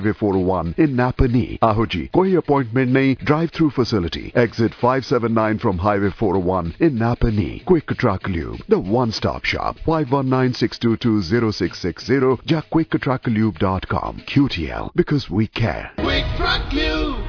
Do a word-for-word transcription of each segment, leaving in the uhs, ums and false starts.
four oh one in Napanee. Ahoji, koi appointment nahi, drive-through facility. Exit five seven nine from Highway four oh one in Napanee. Quick Truck Lube, the one-stop shop. five one nine, six two two, zero six six zero ja quick truck lube dot com. Q T L, because we care. Quick Truck Lube.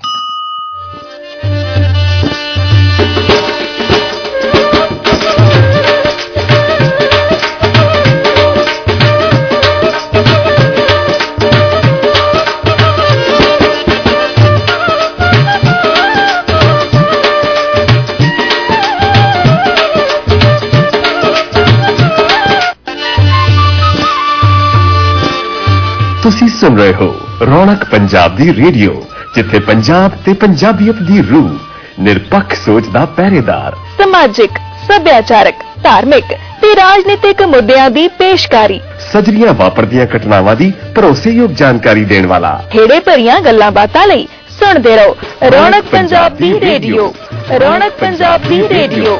ਤੁਸੀਂ ਸੁਣ ਰਹੇ ਹੋ ਰੌਣਕ ਪੰਜਾਬ ਦੀ radio, ਜਿੱਥੇ ਪੰਜਾਬ ਤੇ ਪੰਜਾਬੀਅਤ ਦੀ ਰੂਹ, ਨਿਰਪੱਖ ਸੋਚ ਦਾ ਪਹਿਰੇਦਾਰ, ਸਮਾਜਿਕ, ਸੱਭਿਆਚਾਰਕ, ਧਾਰਮਿਕ ਤੇ ਰਾਜਨੀਤਿਕ ਮੁੱਦਿਆਂ ਦੀ ਪੇਸ਼ਕਾਰੀ, ਸਜਰੀਆਂ ਵਾਪਰਦੀਆਂ ਘਟਨਾਵਾਂ ਦੀ ਭਰੋਸੇਯੋਗ ਜਾਣਕਾਰੀ ਦੇਣ ਵਾਲਾ, ਖੇੜੇ ਭਰੀਆਂ ਗੱਲਾਂ ਬਾਤਾਂ ਲਈ ਸੁਣਦੇ ਰਹੋ ਰੌਣਕ ਪੰਜਾਬ ਦੀ ਰੇਡੀਓ। ਰੌਣਕ ਪੰਜਾਬ ਦੀ ਰੇਡੀਓ।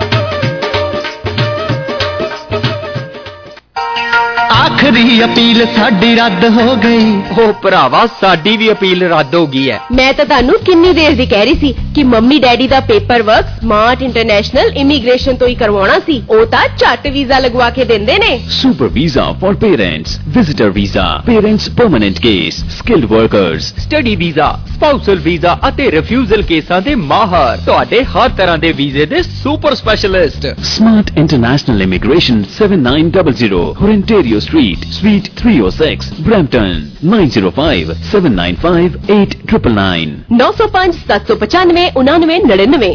ਆਖਰੀ ਅਪੀਲ ਸਾਡੀ ਰੱਦ ਹੋ ਗਈ। ਉਹ ਭਰਾਵਾ ਸਾਡੀ ਵੀ ਅਪੀਲ ਰੱਦ ਹੋ ਗਈ ਹੈ। ਮੈਂ ਤਾਂ ਤੁਹਾਨੂੰ ਕਿੰਨੀ ਦੇਰ ਦੀ ਕਹਿ ਰਹੀ ਸੀ ਕਿ ਮੰਮੀ ਡੈਡੀ ਦਾ paper work Smart International Immigration ਤੋਂ ਹੀ ਕਰਵਾਉਣਾ ਸੀ। ਉਹ ਤਾਂ ਝੱਟ ਵੀਜ਼ਾ ਲਗਵਾ ਕੇ ਦਿੰਦੇ ਨੇ। Super visa for parents, visitor visa, parents permanent case, skilled workers, study visa, spousal visa ਅਤੇ ਰਿਫਿਊਜ਼ਲ ਕੇਸਾਂ ਦੇ ਮਾਹਰ, ਤੁਹਾਡੇ ਹਰ ਤਰ੍ਹਾਂ ਦੇ ਵੀਜ਼ੇ ਦੇ super specialist. Smart International Immigration seven nine zero zero Ontario Street, Suite three oh six, Brampton, nine zero five, seven nine five, eight nine nine nine नौ सौ पाँच सात सौ पचानवे उनानवे नड़िनवे।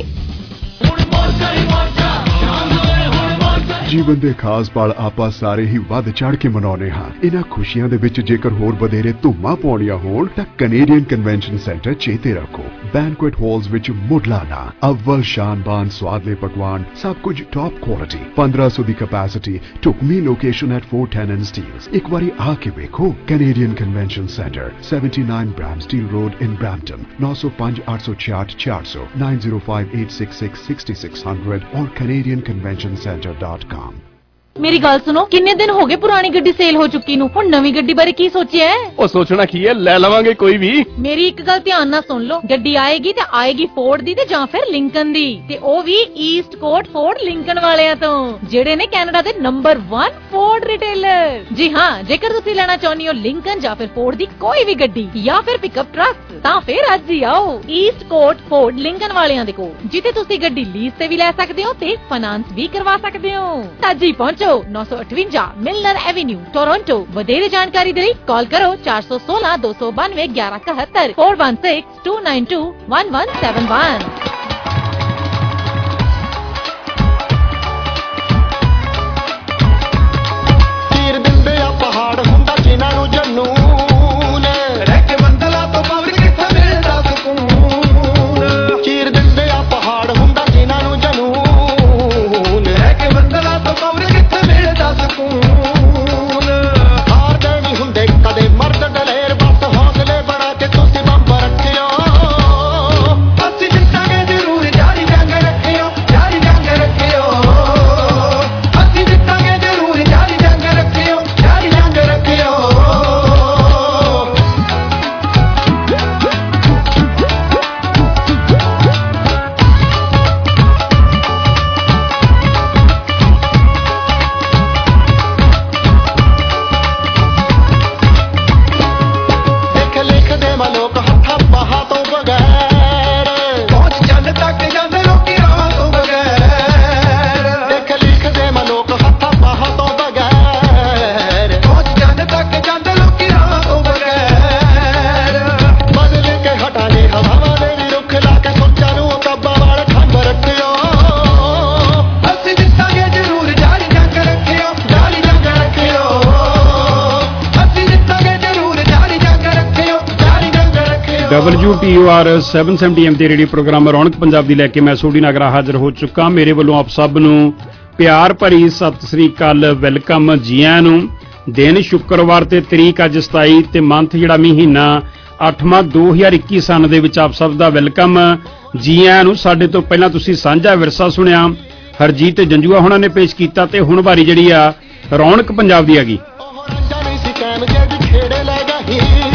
ਜੀਵਨ ਦੇ ਖਾਸ ਪਲ ਆਪਾਂ ਸਾਰੇ ਹੀ ਵੱਧ ਚੜ ਕੇ ਮਨਾਉਂਦੇ ਹਾਂ। ਇਹਨਾਂ ਖੁਸ਼ੀਆਂ ਦੇ ਵਿੱਚ ਜੇਕਰ ਹੋਰ ਵਧੇਰੇ ਧੂਮਾਂ ਪਾਉਣੀਆਂ ਹੋਣ ਤਾਂ ਕੈਨੇਡੀਅਨ ਕਨਵੈਨਸ਼ਨ ਸੈਂਟਰ ਚੇਤੇ ਰੱਖੋ। ਬੈਂਕੁਏਟ ਹਾਲਸ ਵਿੱਚ ਮੁੱਢਲਾ ਅਵਲ ਸ਼ਾਨਬਾਨ ਸਵਾਦਲੇ ਪਕਵਾਨ, ਸਭ ਕੁਝ ਟੌਪ ਕੁਆਲਿਟੀ, fifteen hundred ਦੀ ਕੈਪੈਸਿਟੀ, ਢੁਕਵੀਂ location at four ten and Steeles। ਇੱਕ ਵਾਰੀ ਆ ਕੇ ਵੇਖੋ। Canadian Convention Centre, seventy-nine Bramsteel Road in Brampton, nine oh five, eight oh four, four hundred, nine oh five, eight six six, six six zero zero or canadian convention center dot com। ਮੇਰੀ ਗੱਲ ਸੁਣੋ, ਕਿੰਨੇ ਦਿਨ ਹੋ ਗਏ ਪੁਰਾਣੀ ਗੱਡੀ sale ਹੋ ਚੁੱਕੀ ਨੂੰ, ਹੁਣ ਨਵੀਂ ਗੱਡੀ ਬਾਰੇ ਕੀ ਸੋਚਿਆ ਹੈ? ਉਹ ਸੋਚਣਾ ਕੀ ਹੈ, ਲੈ ਲਵਾਂਗੇ ਕੋਈ ਵੀ। ਮੇਰੀ ਇੱਕ ਗੱਲ ਧਿਆਨ ਨਾਲ ਸੁਣ ਲਓ, ਗੱਡੀ ਆਏਗੀ ਤੇ ਆਏਗੀ ਫੋਰਡ ਦੀ ਤੇ ਜਾਂ ਫਿਰ ਲਿੰਕਨ ਦੀ, ਤੇ ਉਹ ਵੀ ਈਸਟ ਕੋਟ ਫੋਰਡ ਲਿੰਕਨ ਵਾਲਿਆਂ ਤੋਂ, ਜਿਹੜੇ ਨੇ ਕੈਨੇਡਾ ਦੇ ਨੰਬਰ one ਫੋਰਡ ਰਿਟੇਲਰ। ਜੀ ਹਾਂ, ਜੇਕਰ ਤੁਸੀਂ ਲੈਣਾ ਚਾਹੁੰਦੇ ਹੋ ਲਿੰਕਨ ਜਾਂ ਫਿਰ ਫੋਰਡ ਦੀ ਕੋਈ ਵੀ ਗੱਡੀ ਜਾਂ ਫਿਰ ਪਿਕਅਪ ਟਰੱਕ, ਤਾਂ ਫਿਰ ਅੱਜ ਹੀ ਆਓ ਈਸਟ ਕੋਟ ਫੋਰਡ ਲਿੰਕਨ ਵਾਲਿਆਂ ਦੇ ਕੋਲ, ਜਿੱਥੇ ਤੁਸੀਂ ਗੱਡੀ ਲੀਜ਼ ਤੇ ਵੀ ਲੈ ਸਕਦੇ ਹੋ ਤੇ ਫਾਈਨਾਂਸ ਵੀ ਕਰਵਾ ਸਕਦੇ ਹੋ। ਅੱਜ ਹੀ ਪਹੁੰਚੋ नौ सौ अठवंजा मिलनर एवेन्यू, टोरंटो। वधेरे जानकारी दे कॉल करो चार सौ सोलह दो सौ बानवे ग्यारह इकहत्तर four one six two nine two one one seven one. तीर दिंदे आ पहाड़ हुंदा जिन्हां नूं जनून, रह के मंदला तो पावर किथे मिलदा सकून। चीर दिंदे आ पहाड़ हुंदा जिन्हां नूं जनून, रह के मंदला तो पावर ਸਕੂਨ। ਹਾਰ ਦੇ ਨਹੀਂ ਹੁੰਦੇ ਕਦੇ ਮਰਦ ਦਲੇਰ, ਬਸ ਹੌਸਲੇ ਬਣਾ ਕੇ ਤੁਸੀਂ ਬੰਬ ਰੱਖਿਓ। ਅਸੀਂ ਜਿੱਤਾਂਗੇ ਜ਼ਰੂਰ, ਜਾਰੀ ਜੰਗ ਰੱਖਿਓ, ਜਾਰੀ ਜੰਗ ਰੱਖਿਓ। ਅਸੀਂ ਜਿੱਤਾਂਗੇ ਜ਼ਰੂਰ, ਜਾਰੀ ਜੰਗ ਰੱਖਿਓ, ਜਾਰੀ ਜੰਗ ਰੱਖਿਓ। W T O R seven seventy M ਦੇ ਰੇਡੀਓ ਪ੍ਰੋਗਰਾਮ ਰੌਣਕ ਪੰਜਾਬ ਦੀ ਲੈ ਕੇ ਮੈਂ ਸੋਢੀ ਨਾਗਰਾ ਹਾਜ਼ਰ ਹੋ ਚੁੱਕਾ। ਮੇਰੇ ਵੱਲੋਂ ਆਪ ਸਭ ਨੂੰ ਪਿਆਰ ਭਰੀ ਸਤਿ ਸ੍ਰੀ ਅਕਾਲ, ਵੈਲਕਮ, ਜੀ ਆਇਆਂ ਨੂੰ। ਦਿਨ ਸ਼ੁੱਕਰਵਾਰ ਤੇ ਤਰੀਕ ਅੱਜ ਸਤਾਈ ਤੇ ਮੰਥ ਜਿਹੜਾ ਮਹੀਨਾ ਅੱਠਵਾਂ ਦੋ ਹਜ਼ਾਰ ਇੱਕੀ ਸਨ ਦੇ ਵਿੱਚ ਆਪ ਸਭ ਦਾ ਵੈਲਕਮ, ਜੀ ਆਇਆਂ ਨੂੰ। ਸਾਡੇ ਤੋਂ ਪਹਿਲਾਂ ਤੁਸੀਂ ਸਾਂਝਾ ਵਿਰਸਾ ਸੁਣਿਆ, ਹਰਜੀਤ ਤੇ ਜੰਜੂਆ ਹੋਣਾ ਨੇ ਪੇਸ਼ ਕੀਤਾ, ਤੇ ਹੁਣ ਵਾਰੀ ਜਿਹੜੀ ਆ ਰੌਣਕ ਪੰਜਾਬ ਦੀ ਆ ਗਈ।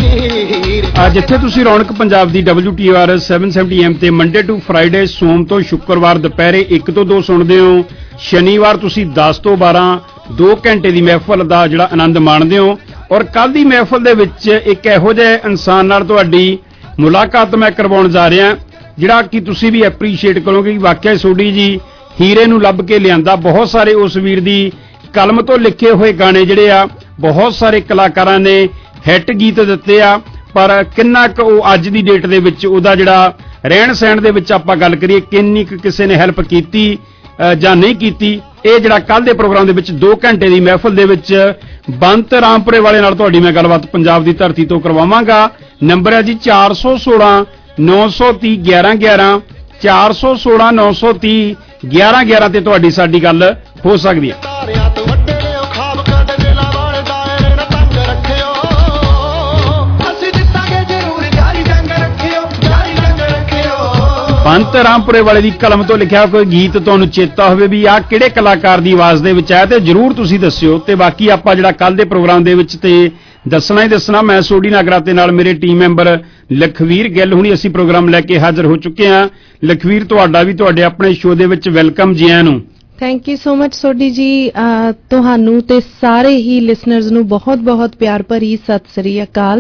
ਹੀਰ ਅੱਜ ਜਿੱਥੇ ਤੁਸੀਂ ਰੌਣਕ ਪੰਜਾਬ ਦੀ W T R seven seventy M ਤੇ ਮੰਡੇ ਟੂ ਫਰਾਈਡੇ ਸੋਮ ਤੋਂ ਸ਼ੁੱਕਰਵਾਰ ਦੁਪਹਿਰੇ ਇੱਕ ਤੋਂ ਦੋ ਸੁਣਦੇ ਹੋ, ਸ਼ਨੀਵਾਰ ਤੁਸੀਂ ਦਸ ਤੋਂ ਬਾਰਾਂ ਦੋ ਘੰਟੇ ਦੀ ਮਹਿਫਲ ਦਾ ਜਿਹੜਾ ਆਨੰਦ ਮਾਣਦੇ ਹੋ। ਔਰ ਕੱਲ ਦੀ ਮਹਿਫਲ ਦੇ ਵਿੱਚ ਇੱਕ ਇਹੋ ਜਿਹੇ ਇਨਸਾਨ ਨਾਲ ਤੁਹਾਡੀ ਮੁਲਾਕਾਤ ਮੈਂ ਕਰਵਾਉਣ ਜਾ ਰਿਹਾ ਜਿਹੜਾ ਕਿ ਤੁਸੀਂ ਵੀ ਐਪਰੀਸ਼ੀਏਟ ਕਰੋਗੇ ਕਿ ਵਾਕਿਆ ਸੋਢੀ ਜੀ ਹੀਰੇ ਨੂੰ ਲੱਭ ਕੇ ਲਿਆਂਦਾ। ਬਹੁਤ ਸਾਰੇ ਉਸ ਵੀਰ ਦੀ ਕਲਮ ਤੋਂ ਲਿਖੇ ਹੋਏ ਗਾਣੇ ਜਿਹੜੇ ਆ ਬਹੁਤ ਸਾਰੇ ਕਲਾਕਾਰਾਂ ਨੇ ਹਿੱਟ ਗੀਤ ਦਿੱਤੇ ਆ, ਪਰ ਕਿੰਨਾ ਕੁ ਉਹ ਅੱਜ ਦੀ ਡੇਟ ਦੇ ਵਿੱਚ ਉਹਦਾ ਜਿਹੜਾ ਰਹਿਣ ਸਹਿਣ ਦੇ ਵਿੱਚ ਆਪਾਂ ਗੱਲ ਕਰੀਏ ਕਿੰਨੀ ਕੁ ਕਿਸੇ ਨੇ ਹੈਲਪ ਕੀਤੀ ਜਾਂ ਨਹੀਂ ਕੀਤੀ, ਇਹ ਜਿਹੜਾ ਕੱਲ ਦੇ ਪ੍ਰੋਗਰਾਮ ਦੇ ਵਿੱਚ ਦੋ ਘੰਟੇ ਦੀ ਮਹਿਫਲ ਦੇ ਵਿੱਚ ਬੰਤ ਰਾਮਪੁਰੇ ਵਾਲੇ ਨਾਲ ਤੁਹਾਡੀ ਮੈਂ ਗੱਲਬਾਤ ਪੰਜਾਬ ਦੀ ਧਰਤੀ ਤੋਂ ਕਰਵਾਵਾਂਗਾ। ਨੰਬਰ ਹੈ ਜੀ ਚਾਰ ਸੌ ਸੋਲਾਂ ਨੌ ਸੌ ਤੀਹ ਗਿਆਰਾਂ ਗਿਆਰਾਂ, ਚਾਰ ਸੌ ਸੋਲਾਂ ਨੌ ਸੌ ਤੀਹ ਗਿਆਰਾਂ ਗਿਆਰਾਂ ਤੇ ਤੁਹਾਡੀ ਸਾਡੀ ਗੱਲ ਹੋ ਸਕਦੀ ਹੈ। ਤਾਰਿਆਂ ਤੋਂ ਵੱਡੇ ਲਿਓ ਖਾਬ ਕਦੇ ਦਿਲਾਂ ਵਾਲੇ ਦਾਇਰੇ ਨਾ ਤੰਗ ਰੱਖਿਓ, ਅਸੀਂ ਜਿੱਤਾਂਗੇ ਜ਼ਰੂਰ ਜਾਰੀ ਜੰਗ ਰੱਖਿਓ, ਜਾਰੀ ਜੰਗ ਰੱਖਿਓ। ਬੰਤ ਰਾਮਪੁਰੇ ਵਾਲੇ ਦੀ ਕਲਮ ਤੋਂ ਲਿਖਿਆ ਕੋਈ ਗੀਤ ਤੁਹਾਨੂੰ ਚੇਤਾ ਹੋਵੇ ਵੀ ਆਹ ਕਿਹੜੇ ਕਲਾਕਾਰ ਦੀ ਆਵਾਜ਼ ਦੇ ਵਿੱਚ ਆਇਆ ਤੇ ਜਰੂਰ ਤੁਸੀਂ ਦੱਸਿਓ। ਤੇ ਬਾਕੀ ਆਪਾਂ ਜਿਹੜਾ ਕੱਲ ਦੇ ਪ੍ਰੋਗਰਾਮ ਦੇ ਵਿੱਚ ਤੇ ਦੱਸਣਾ ਹੀ ਦੱਸਣਾ, ਮੈਂ ਸੋਢੀ ਨਾਗਰਾ ਤੇ ਨਾਲ ਮੇਰੇ ਟੀਮ ਮੈਂਬਰ ਲਖਵੀਰ ਗਿੱਲ ਹੁਣੀ ਅਸੀਂ ਪ੍ਰੋਗਰਾਮ ਲੈ ਕੇ ਹਾਜ਼ਰ ਹੋ ਚੁੱਕੇ ਹਾਂ। ਲਖਵੀਰ ਤੁਹਾਡਾ ਵੀ ਤੁਹਾਡੇ ਆਪਣੇ ਸ਼ੋਅ ਦੇ ਵਿੱਚ ਵੈਲਕਮ ਜੀ ਆਇਆਂ ਨੂੰ। Thank you so much Sodhi ji, ਤੁਹਾਨੂੰ ਤੇ ਸਾਰੇ ਹੀ ਲਿਸਨਰਸ ਨੂੰ ਬਹੁਤ ਬਹੁਤ ਪਿਆਰ ਭਰੀ ਸਤਿ ਸ੍ਰੀ ਅਕਾਲ।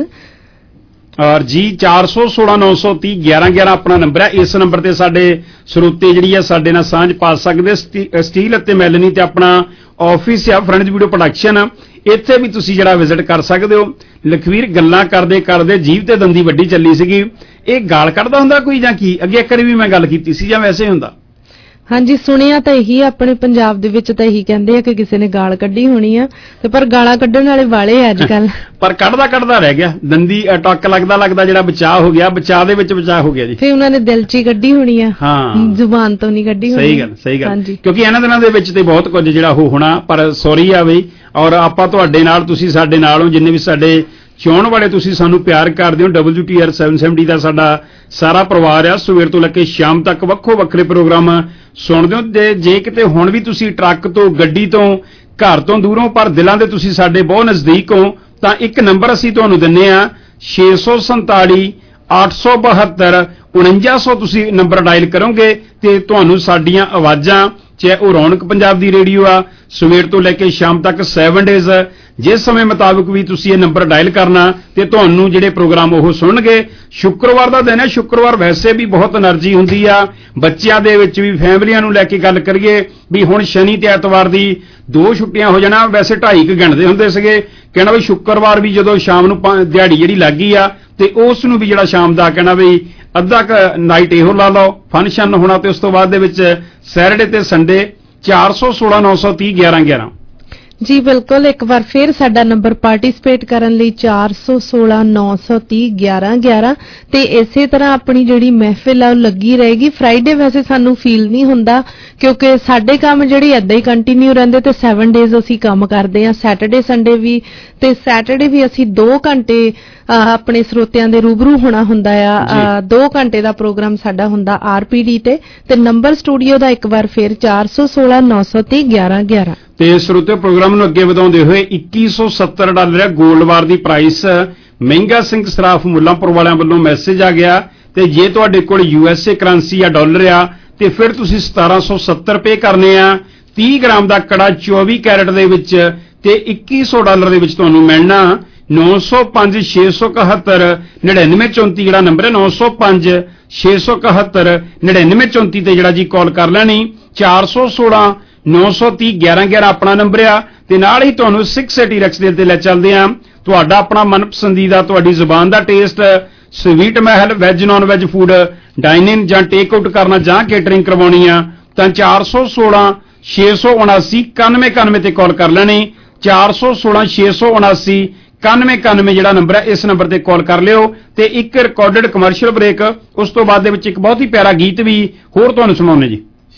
ਔਰ ਜੀ ਚਾਰ ਸੌ ਸੋਲਾਂ ਨੌ ਸੌ ਤੀਹ ਗਿਆਰਾਂ ਗਿਆਰਾਂ ਆਪਣਾ ਨੰਬਰ ਹੈ। ਇਸ ਨੰਬਰ ਤੇ ਸਾਡੇ ਸਰੋਤੇ ਜਿਹੜੀ ਹੈ ਸਾਡੇ ਨਾਲ ਸਾਂਝ ਪਾ ਸਕਦੇ। ਸਟੀਲ ਅਤੇ ਮੈਲਨੀ ਤੇ ਆਪਣਾ ਆਫਿਸ ਆ ਫਰੈਂਡਸ ਵੀਡੀਓ ਪ੍ਰੋਡਕਸ਼ਨ, ਇੱਥੇ ਵੀ ਤੁਸੀਂ ਜਿਹੜਾ ਵਿਜ਼ਿਟ ਕਰ ਸਕਦੇ ਹੋ। ਲਖਵੀਰ ਗੱਲਾਂ ਕਰਦੇ ਕਰਦੇ ਜੀਭ ਤੇ ਦੰਦੀ ਵੱਡੀ ਚੱਲੀ ਸੀਗੀ, ਇਹ ਗਾਲ ਕੱਢਦਾ ਹੁੰਦਾ ਕੋਈ ਜਾਂ ਕੀ? ਅੱਗੇ ਇੱਕ ਵਾਰੀ ਵੀ ਮੈਂ ਗੱਲ ਕੀਤੀ ਸੀ ਜਾਂ ਵੈਸੇ ਹੁੰਦਾ? ਹਾਂਜੀ ਸੁਣਿਆ ਤਾਂ ਇਹੀ ਆਪਣੇ ਪੰਜਾਬ ਦੇ ਵਿੱਚ ਤਾਂ ਇਹੀ ਕਹਿੰਦੇ ਆ ਕਿ ਕਿਸੇ ਨੇ ਗਾਲ ਕੱਢੀ ਹੋਣੀ ਆ, ਤੇ ਪਰ ਗਾਲਾਂ ਕੱਢਣ ਵਾਲੇ ਵਾਲੇ ਅੱਜ ਕੱਲ ਪਰ ਕੱਢਦਾ ਕੱਢਦਾ ਰਹਿ ਗਿਆ, ਦੰਦੀ ਟੱਕ ਲੱਗਦਾ ਲੱਗਦਾ ਜਿਹੜਾ ਬਚਾਅ ਹੋ ਗਿਆ, ਬਚਾਅ ਦੇ ਵਿੱਚ ਬਚਾਅ ਹੋ ਗਿਆ ਜੀ। ਫਿਰ ਉਹਨਾਂ ਨੇ ਦਿਲ 'ਚ ਹੀ ਕੱਢੀ ਹੋਣੀ ਆ, ਹਾਂ ਜ਼ੁਬਾਨ ਤੋਂ ਨਹੀਂ ਕੱਢੀ ਹੋਣੀ। ਸਹੀ ਗੱਲ ਸਹੀ ਗੱਲ, ਕਿਉਂਕਿ ਇਹਨਾਂ ਦਿਨਾਂ ਦੇ ਵਿੱਚ ਤੇ ਬਹੁਤ ਕੁਝ ਜਿਹੜਾ ਉਹ ਹੋਣਾ, ਪਰ ਸੌਰੀ ਆ ਬਈ। ਔਰ ਆਪਾਂ ਤੁਹਾਡੇ ਨਾਲ, ਤੁਸੀਂ ਸਾਡੇ ਨਾਲ ਹੋ, ਜਿੰਨੇ ਵੀ ਸਾਡੇ ਚੋਣ ਵਾਲੇ ਤੁਸੀਂ ਸਾਨੂੰ ਪਿਆਰ ਕਰਦੇ ਹੋ। W T R seven seventy ਦਾ ਸਾਡਾ ਸਾਰਾ ਪਰਿਵਾਰ ਆ, ਸਵੇਰ ਤੋਂ ਲੈ ਕੇ ਸ਼ਾਮ ਤੱਕ ਵੱਖੋ ਵੱਖਰੇ ਪ੍ਰੋਗਰਾਮ ਸੁਣਦੇ ਹੋ। ਤੇ ਜੇ ਕਿਤੇ ਹੁਣ ਵੀ ਤੁਸੀਂ ਟਰੱਕ ਤੋਂ, ਗੱਡੀ ਤੋਂ, ਘਰ ਤੋਂ ਦੂਰੋਂ ਪਰ ਦਿਲਾਂ ਦੇ ਤੁਸੀਂ ਸਾਡੇ ਬਹੁਤ ਨਜ਼ਦੀਕ ਹੋ, ਤਾਂ ਇੱਕ ਨੰਬਰ ਅਸੀਂ ਤੁਹਾਨੂੰ ਦਿੰਨੇ ਆ ਛੇ ਸੌ ਸੰਤਾਲੀ ਅੱਠ ਸੌ ਬਹੱਤਰ ਉਣੰਜਾ ਸੌ। ਤੁਸੀਂ ਨੰਬਰ ਡਾਇਲ ਕਰੋਗੇ ਤੇ ਤੁਹਾਨੂੰ ਸਾਡੀਆਂ ਆਵਾਜ਼ਾਂ, ਚਾਹੇ ਉਹ ਰੌਣਕ ਪੰਜਾਬ ਦੀ ਰੇਡੀਓ ਆ, ਸਵੇਰ ਤੋਂ ਲੈ ਕੇ ਸ਼ਾਮ ਤੱਕ ਸੈਵਨ ਡੇਜ਼, ਜਿਸ ਸਮੇਂ ਮੁਤਾਬਕ ਵੀ ਤੁਸੀਂ ਇਹ ਨੰਬਰ ਡਾਇਲ ਕਰਨਾ ਤੇ ਤੁਹਾਨੂੰ ਜਿਹੜੇ ਪ੍ਰੋਗਰਾਮ ਉਹ ਸੁਣਨਗੇ। ਸ਼ੁੱਕਰਵਾਰ ਦਾ ਦਿਨ ਹੈ, ਸ਼ੁੱਕਰਵਾਰ ਵੈਸੇ ਵੀ ਬਹੁਤ એનર્ਜੀ ਹੁੰਦੀ ਆ ਬੱਚਿਆਂ ਦੇ ਵਿੱਚ ਵੀ, ਫੈਮਲੀਆਂ ਨੂੰ ਲੈ ਕੇ ਗੱਲ ਕਰੀਏ ਵੀ ਹੁਣ ਸ਼ਨੀ ਤੇ ਐਤਵਾਰ ਦੀ ਦੋ ਛੁੱਟੀਆਂ ਹੋ ਜਾਣਾ, ਵੈਸੇ ਢਾਈ ਕੁ ਗਿਣਦੇ ਹੁੰਦੇ ਸੀਗੇ, ਕਹਿਣਾ ਵੀ ਸ਼ੁੱਕਰਵਾਰ ਵੀ ਜਦੋਂ ਸ਼ਾਮ ਨੂੰ ਦਿਹਾੜੀ ਜਿਹੜੀ ਲੱਗੀ ਆ ਤੇ ਉਸ ਨੂੰ ਵੀ ਜਿਹੜਾ ਸ਼ਾਮ ਦਾ ਕਹਿਣਾ ਵੀ ਅੱਧਾ ਕ ਨਾਈਟ ਇਹੋ ਲਾ ਲਓ, ਫੰਕਸ਼ਨ ਹੋਣਾ। ਤੇ ਉਸ ਤੋਂ ਬਾਅਦ ਦੇ ਵਿੱਚ ਸੈਟਰਡੇ ਤੇ ਸੰਡੇ ਚਾਰ ਸੌ ਸੋਲਾਂ ਨੌ ਸੌ ਤੀਹ ਗਿਆਰਾਂ ਗਿਆਰਾਂ। ਜੀ ਬਿਲਕੁਲ, ਇੱਕ ਵਾਰ ਫਿਰ ਸਾਡਾ ਨੰਬਰ ਪਾਰਟਿਸਿਪੇਟ ਕਰਨ ਲਈ ਚਾਰ ਸੌ ਸੋਲਾਂ ਨੌ ਸੌ ਤੀਹ ਗਿਆਰਾਂ ਗਿਆਰਾਂ। ਤੇ ਇਸੇ ਤਰ੍ਹਾਂ ਆਪਣੀ ਜਿਹੜੀ ਮਹਿਫਿਲ ਆ ਉਹ ਲੱਗੀ ਰਹੇਗੀ। ਫਰਾਈਡੇ ਵੈਸੇ ਸਾਨੂੰ ਫੀਲ ਨਹੀਂ ਹੁੰਦਾ ਕਿਉਂਕਿ ਸਾਡੇ ਕੰਮ ਜਿਹੜੇ ਏਦਾਂ ਹੀ ਕੰਟੀਨਿਊ ਰਹਿੰਦੇ ਤੇ ਸੈਵਨ ਡੇਜ਼ ਅਸੀਂ ਕੰਮ ਕਰਦੇ ਆ, ਸੈਟਰਡੇ ਸੰਡੇ ਵੀ। ਤੇ ਸੈਟਰਡੇ ਵੀ ਅਸੀਂ ਦੋ ਘੰਟੇ ਆਪਣੇ ਸਰੋਤਿਆਂ ਦੇ ਰੂਬਰੂ ਹੋਣਾ ਹੁੰਦਾ ਆ, ਦੋ ਘੰਟੇ ਦਾ ਪ੍ਰੋਗਰਾਮ ਸਾਡਾ ਹੁੰਦਾ ਆਰ ਪੀ ਡੀ ਤੇ। ਤੇ ਨੰਬਰ ਸਟੂਡੀਓ ਦਾ ਇੱਕ ਵਾਰ ਫਿਰ ਚਾਰ ਸੌ ਸੋਲਾਂ ਨੌ ਸੌ ਤੀਹ ਗਿਆਰਾਂ ਗਿਆਰਾਂ। ਤੇ ਸਰੋਤੇ ਪ੍ਰੋਗਰਾਮ ਨੂੰ ਅੱਗੇ ਵਧਾਉਂਦੇ ਹੋਏ ਇੱਕੀ ਸੌ ਸੱਤਰ ਡਾਲਰ ਹੈ ਗੋਲਡਵਾਰ ਦੀ ਪ੍ਰਾਈਸ। ਮਹਿੰਗਾ ਸਿੰਘ ਸਰਾਫ ਮੁੱਲਾਂਪੁਰ ਵਾਲਿਆਂ ਵੱਲੋਂ ਮੈਸੇਜ ਆ ਗਿਆ। ਤੇ ਜੇ ਤੁਹਾਡੇ ਕੋਲ ਯੂ ਐਸ ਏ ਕਰੰਸੀ ਜਾਂ ਡਾਲਰ ਆ ਤੇ ਫਿਰ ਤੁਸੀਂ ਸਤਾਰਾਂ ਸੌ ਸੱਤਰ ਪੇ ਕਰਨੇ ਆ। ਤੀਹ ਗ੍ਰਾਮ ਦਾ ਕੜਾ ਚੌਵੀ ਕੈਰਟ ਦੇ ਵਿੱਚ ਤੇ ਇੱਕੀ ਸੌ ਡਾਲਰ ਦੇ ਵਿੱਚ ਤੁਹਾਨੂੰ ਮਿਲਣਾ। ਨੌ ਸੌ ਪੰਜ ਛੇ ਸੌ ਇਕਹੱਤਰ ਨੜਿਨਵੇਂ ਚੌਂਤੀ ਜਿਹੜਾ ਨੰਬਰ ਹੈ, ਨੌ ਸੌ ਪੰਜ ਛੇ ਸੌ ਇਕਹੱਤਰ ਨੜਿਨਵੇਂ ਚੌਂਤੀ ਤੇ ਜਿਹੜਾ ਜੀ ਕਾਲ ਕਰ ਲੈਣੀ। ਚਾਰ ਸੌ ਸੋਲਾਂ ਨੌ ਸੌ ਤੀਹ ਗਿਆਰਾਂ ਗਿਆਰਾਂ ਆਪਣਾ ਨੰਬਰ ਆ। ਤੇ ਨਾਲ ਹੀ ਤੁਹਾਨੂੰ ਸਿਕਸ ਏਟੀ ਰੈਕਸ ਦੇ ਤੇ ਲੈ ਚੱਲਦੇ ਆ। ਤੁਹਾਡਾ ਆਪਣਾ ਮਨਪਸੰਦੀਦਾ, ਤੁਹਾਡੀ ਜ਼ੁਬਾਨ ਦਾ taste, Sweet Mahal veg non veg food dining ਜਾਂ ਟੇਕ ਆਊਟ ਕਰਨਾ ਜਾਂ ਕੇਟਰਿੰਗ ਕਰਵਾਉਣੀ ਆ ਤਾਂ ਚਾਰ ਸੌ ਸੋਲਾਂ ਛੇ ਸੌ ਉਨਾਸੀ ਇਕਾਨਵੇਂ ਇਕਾਨਵੇਂ ਤੇ ਕਾਲ ਕਰ ਲੈਣੀ। ਚਾਰ ਸੌ ਸੋਲਾਂ ਛੇ ਸੌ ਉਨਾਸੀ ਇਕਾਨਵੇਂ ਇਕਾਨਵੇਂ ਜਿਹੜਾ ਨੰਬਰ ਹੈ, ਇਸ ਨੰਬਰ ਤੇ ਕਾਲ ਕਰ ਲਿਓ। ਤੇ ਇੱਕ ਰਿਕਾਰਡਡ ਕਮਰਸ਼ੀਅਲ ਬ੍ਰੇਕ, ਉਸ ਤੋਂ ਬਾਅਦ ਦੇ ਵਿੱਚ ਇੱਕ ਬਹੁਤ ਹੀ ਪਿਆਰਾ ਗੀਤ ਵੀ ਹੋਰ ਤੁਹਾਨੂੰ ਸੁਣਾਉਣੇ ਜੀ।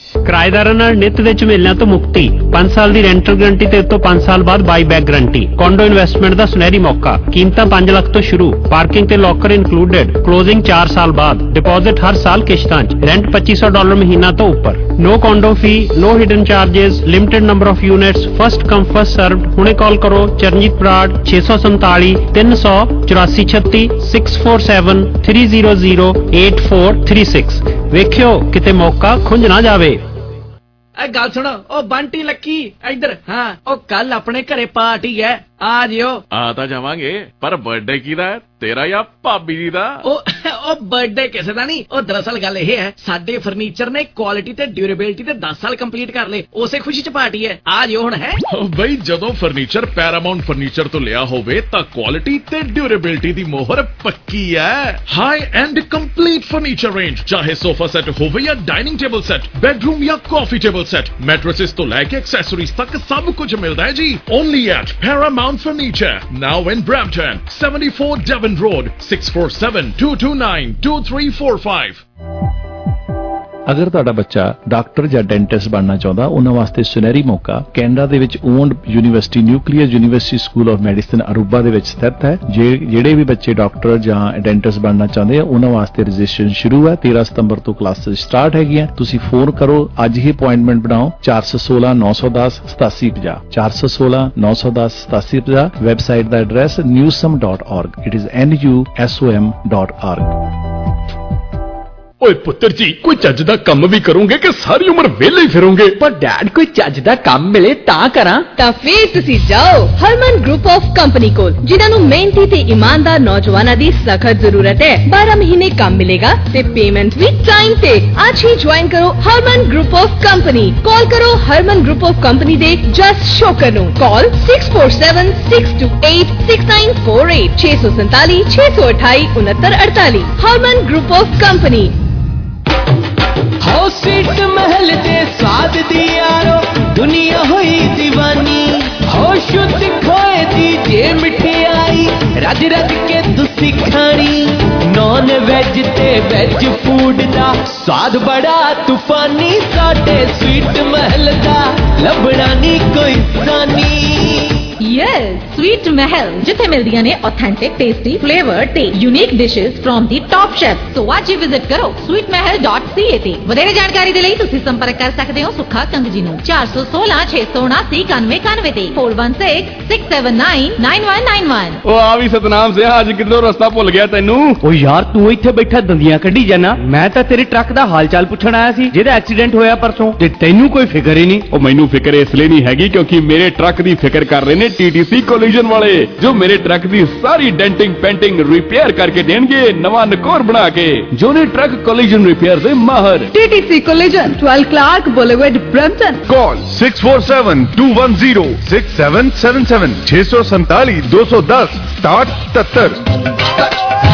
ਕਿਰਾਏਦਾਰਾਂ ਨਾਲ ਨਿੱਤ ਦੇ ਝਮੇਲਿਆਂ ਤੋਂ ਮੁਕਤੀ, ਪੰਜ ਸਾਲ ਦੀ ਰੈਂਟਲ ਗਰੰਟੀ ਤੇ ਉਤੋਂ ਪੰਜ ਸਾਲ ਬਾਅਦ buy back guarantee. Condo investment ਦਾ ਸੁਨਹਿਰੀ ਮੌਕਾ, ਕੀਮਤਾਂ ਪੰਜ ਲੱਖ ਤੋਂ ਸ਼ੁਰੂ, ਪਾਰਕਿੰਗ ਤੇ ਲੋਕਰ ਇਨਕਲੂਡਡ, ਕਲੋਜ਼ਿੰਗ ਚਾਰ ਸਾਲ ਬਾਅਦ, ਡਿਪੋਜ਼ਿਟ ਹਰ ਸਾਲ ਕਿਸ਼ਤਾਂ 'ਚ, ਰੈਂਟ ਪੱਚੀ ਸੌ ਡਾਲਰ ਮਹੀਨਾ ਤੋਂ ਉੱਪਰ, no condo fee, no hidden charges, limited number of units, first come first served. ਹੁਣੇ ਕਾਲ ਕਰੋ ਚਰਨਜੀਤ ਬਰਾੜ ਛੇ ਸੌ ਸੰਤਾਲੀ ਤਿੰਨ ਸੌ ਚੁਰਾਸੀ ਛੱਤੀ six four seven three zero zero eight four three six. ਵੇਖਿਓ ਕਿਤੇ ਮੌਕਾ ਖੁੰਝ ਨਾ ਜਾਵੇ। ਇਹ ਗੱਲ ਸੁਣੋ, ਉਹ ਬੰਟੀ ਲੱਕੀ ਇੱਧਰ। ਹਾਂ, ਉਹ ਕੱਲ ਆਪਣੇ ਘਰੇ ਪਾਰਟੀ ਹੈ, ਆ ਜਿਓ। ਆ ਤਾਂ ਜਾਵਾਂਗੇ, ਪਰ ਬਰਥਡੇ ਕਿਹਦਾ ਹੈ, ਤੇਰਾ ਜਾਂ ਭਾਬੀ ਜੀ ਦਾ? ਉਹ ਉਹ ਬਰਥਡੇ ਕਿਸੇ ਦਾ ਨਹੀਂ। ਉਹ ਦਰਅਸਲ ਗੱਲ ਇਹ ਹੈ, ਸਾਡੇ ਫਰਨੀਚਰ ਨੇ ਕੁਆਲਿਟੀ ਤੇ ਡਿਊਰੇਬਿਲਿਟੀ ਤੇ ਦਸ ਸਾਲ ਕੰਪਲੀਟ ਕਰ ਲਏ, ਉਸੇ ਖੁਸ਼ੀ ਚ ਪਾਰਟੀ ਹੈ, ਆ ਜਿਓ ਹੁਣ। ਹੈ ਬਈ, ਜਦੋਂ ਫਰਨੀਚਰ ਪੈਰਾਮਾਉਂਟ ਫਰਨੀਚਰ ਤੋਂ ਲਿਆ ਹੋਵੇ ਤਾਂ ਕੁਆਲਿਟੀ ਤੇ ਡਿਊਰੇਬਿਲਿਟੀ ਦੀ ਮੋਹਰ ਪੱਕੀ ਹੈ। High end complete furniture range, ਚਾਹੇ ਸੋਫਾ ਸੈੱਟ ਹੋਵੇ ਜਾਂ ਡਾਈਨਿੰਗ ਟੇਬਲ ਸੈੱਟ, ਬੈਡਰੂਮ ਜਾਂ ਕਾਫੀ ਟੇਬਲ ਸੈੱਟ, ਮੈਟ੍ਰੈसेस ਤੋਂ ਲੈ ਕੇ ਐਕਸੈਸਰੀਜ਼ ਤੱਕ ਸਭ ਕੁਝ ਮਿਲਦਾ ਹੈ ਜੀ। Only at Paramount Furniture, now in Brampton, seventy four Devon Road, six four seven two two nine two three four five। ਅਗਰ ਤੁਹਾਡਾ ਬੱਚਾ ਡਾਕਟਰ ਜਾਂ ਡੈਂਟਿਸਟ ਬਣਨਾ ਚਾਹੁੰਦਾ, ਉਹਨਾਂ ਵਾਸਤੇ ਸੁਨਹਿਰੀ ਮੌਕਾ। ਕੈਨੇਡਾ ਦੇ ਵਿੱਚ owned university nuclear university school of medicine Aruba ਦੇ ਵਿੱਚ ਸਥਿਤ ਹੈ। ਜੇ ਜਿਹੜੇ ਵੀ ਬੱਚੇ ਡਾਕਟਰ ਜਾਂ ਡੈਂਟਿਸਟ ਬਣਨਾ ਚਾਹੁੰਦੇ ਆ, ਉਹਨਾਂ ਵਾਸਤੇ ਰਜਿਸਟ੍ਰੇਸ਼ਨ ਸ਼ੁਰੂ ਹੈ। ਤੇਰਾਂ ਸਤੰਬਰ ਤੋਂ ਕਲਾਸਿਸ ਸਟਾਰਟ ਹੈਗੀਆਂ। ਤੁਸੀਂ ਫੋਨ ਕਰੋ, ਅੱਜ ਹੀ ਅਪਾਇੰਟਮੈਂਟ ਬਣਾਓ। ਚਾਰ ਸੌ ਸੋਲਾਂ ਨੌ ਸੌ ਦਸ ਸਤਾਸੀ ਪੰਜਾਹ, ਚਾਰ ਸੌ ਸੋਲਾਂ ਨੌ ਸੌ ਦਸ ਸਤਾਸੀ ਪੰਜਾਹ। ਵੈਬਸਾਈਟ ਦਾ address newsom dot org, it is N U S O M dot org। ਓਏ ਪੁੱਤਰ ਜੀ, ਕੋਈ ਚੱਜ ਦਾ ਕੰਮ ਵੀ ਕਰੋਗੇ ਕਿ ਸਾਰੀ ਉਮਰ ਵਿਹਲੇ ਹੀ ਫਿਰੋਗੇ? ਪਰ ਡੈਡ, ਕੋਈ ਚੱਜ ਦਾ ਕੰਮ ਮਿਲੇ ਤਾਂ ਕਰਾਂ। ਤਾਂ ਫੇਰ ਤੁਸੀਂ ਜਾਓ ਹਰਮਨ ਗਰੁੱਪ ਆਫ ਕੰਪਨੀ ਕੋਲ, ਜਿਨ੍ਹਾਂ ਨੂੰ ਮਿਹਨਤੀ ਤੇ ਇਮਾਨਦਾਰ ਨੌਜਵਾਨਾਂ ਦੀ ਸਖਤ ਜ਼ਰੂਰਤ ਹੈ। ਬਾਰਾਂ ਮਹੀਨੇ ਕੰਮ ਮਿਲੇਗਾ ਤੇ ਪੇਮੈਂਟ ਵੀ ਟਾਈਮ ਤੇ। ਅੱਜ ਹੀ ਜੁਆਇਨ ਕਰੋ Harman group of company. Call ਕਰੋ ਹਰਮਨ ਗਰੁੱਪ ਆਫ ਕੰਪਨੀ ਦੇ ਜਸ ਸ਼ੋਕਰ ਨੂੰ। Call six four seven six two eight six nine four eight, ਛੇ ਸੌ ਸੰਤਾਲੀ ਛੇ ਸੌ ਅਠਾਈ ਉਨੱਤਰ ਅੜਤਾਲੀ। Harman group of company. हो सीट महल दे स्वाद दी यारो, दुनिया हुई दीवानी। हो शुद्ध खोए दी जे मिठाई, रज रज के तुसी खानी। नॉन वेज ते वेज फूड दा स्वाद बड़ा तूफानी। साडे स्वीट महल दा लभना नी कोई सानी। ਯੈਸ, ਸਵੀਟ ਮਹਿਲ, ਜਿੱਥੇ ਮਿਲਦੀਆਂ ਨੇ ਆਥੈਂਟਿਕ, ਟੇਸਟੀ, ਫਲੇਵਰਡ ਤੇ unique dishes from the top chef. So ਅੱਜ ਹੀ ਵਿਜ਼ਿਟ ਕਰੋ sweet mahal dot c a ਤੇ। ਵਧੇਰੇ ਜਾਣਕਾਰੀ ਦੇ ਲਈ ਤੁਸੀਂ ਸੰਪਰਕ ਕਰ ਸਕਦੇ ਹੋ ਸੁੱਖਾ ਕੰਗ ਜੀ ਨੂੰ ਚਾਰ ਸੌ ਸੋਲਾਂ ਛੇ ਸੌ ਉਨਾਸੀ ਇਕਾਨਵੇਂ ਇਕਾਨਵੇਂ ਤੇ four one six six seven nine nine one nine one। ਉਹ ਆ ਵੀ ਸਤਨਾਮ ਸਿਆ, ਅੱਜ ਕਿੱਧਰੋਂ ਰਸਤਾ ਭੁੱਲ ਗਿਆ ਤੈਨੂੰ? ਓ ਯਾਰ, ਤੂੰ ਇੱਥੇ ਬੈਠਾ ਦੰਦੀਆਂ ਕੱਢੀ ਜਾਣਾ। ਮੈਂ ਤਾਂ ਤੇਰੇ ਟਰੱਕ ਦਾ ਹਾਲ ਚਾਲ ਪੁੱਛਣ ਆਇਆ ਸੀ, ਜਿਹਦਾ ਐਕਸੀਡੈਂਟ ਹੋਇਆ ਪਰਸੋਂ, ਤੇ ਤੈਨੂੰ ਕੋਈ ਫਿਕਰ ਹੀ ਨਹੀਂ। ਉਹ ਮੈਨੂੰ ਫਿਕਰ ਇਸ ਲਈ ਨਹੀਂ ਹੈਗੀ ਕਿਉਂਕਿ ਮੇਰੇ ਟਰੱਕ ਦੀ ਫਿਕਰ ਕਰ ਰਹੇ ਨੇ ਟੀ ਟੀ ਸੀ ਕੋਲੀਜਨ ਵਾਲੇ, ਜੋ ਮੇਰੇ ਟਰੱਕ ਦੀ ਸਾਰੀ ਡੈਂਟਿੰਗ ਪੈਂਟਿੰਗ ਰਿਪੇਅਰ ਕਰਕੇ ਦੇਣਗੇ, ਨਵਾਂ ਨਕੋਰ ਬਣਾ ਕੇ। ਜੋ ਨੇ ਟਰੱਕ ਕੋਲੀਜਨ ਰਿਪੇਅਰ ਦੇ ਮਾਹਰ। T T C Collision, twelve Clark Boulevard, Brampton। Call six four seven two one zero six seven seven seven, छह सौ सैंतालीस दो सौ दस साठ सत्तर।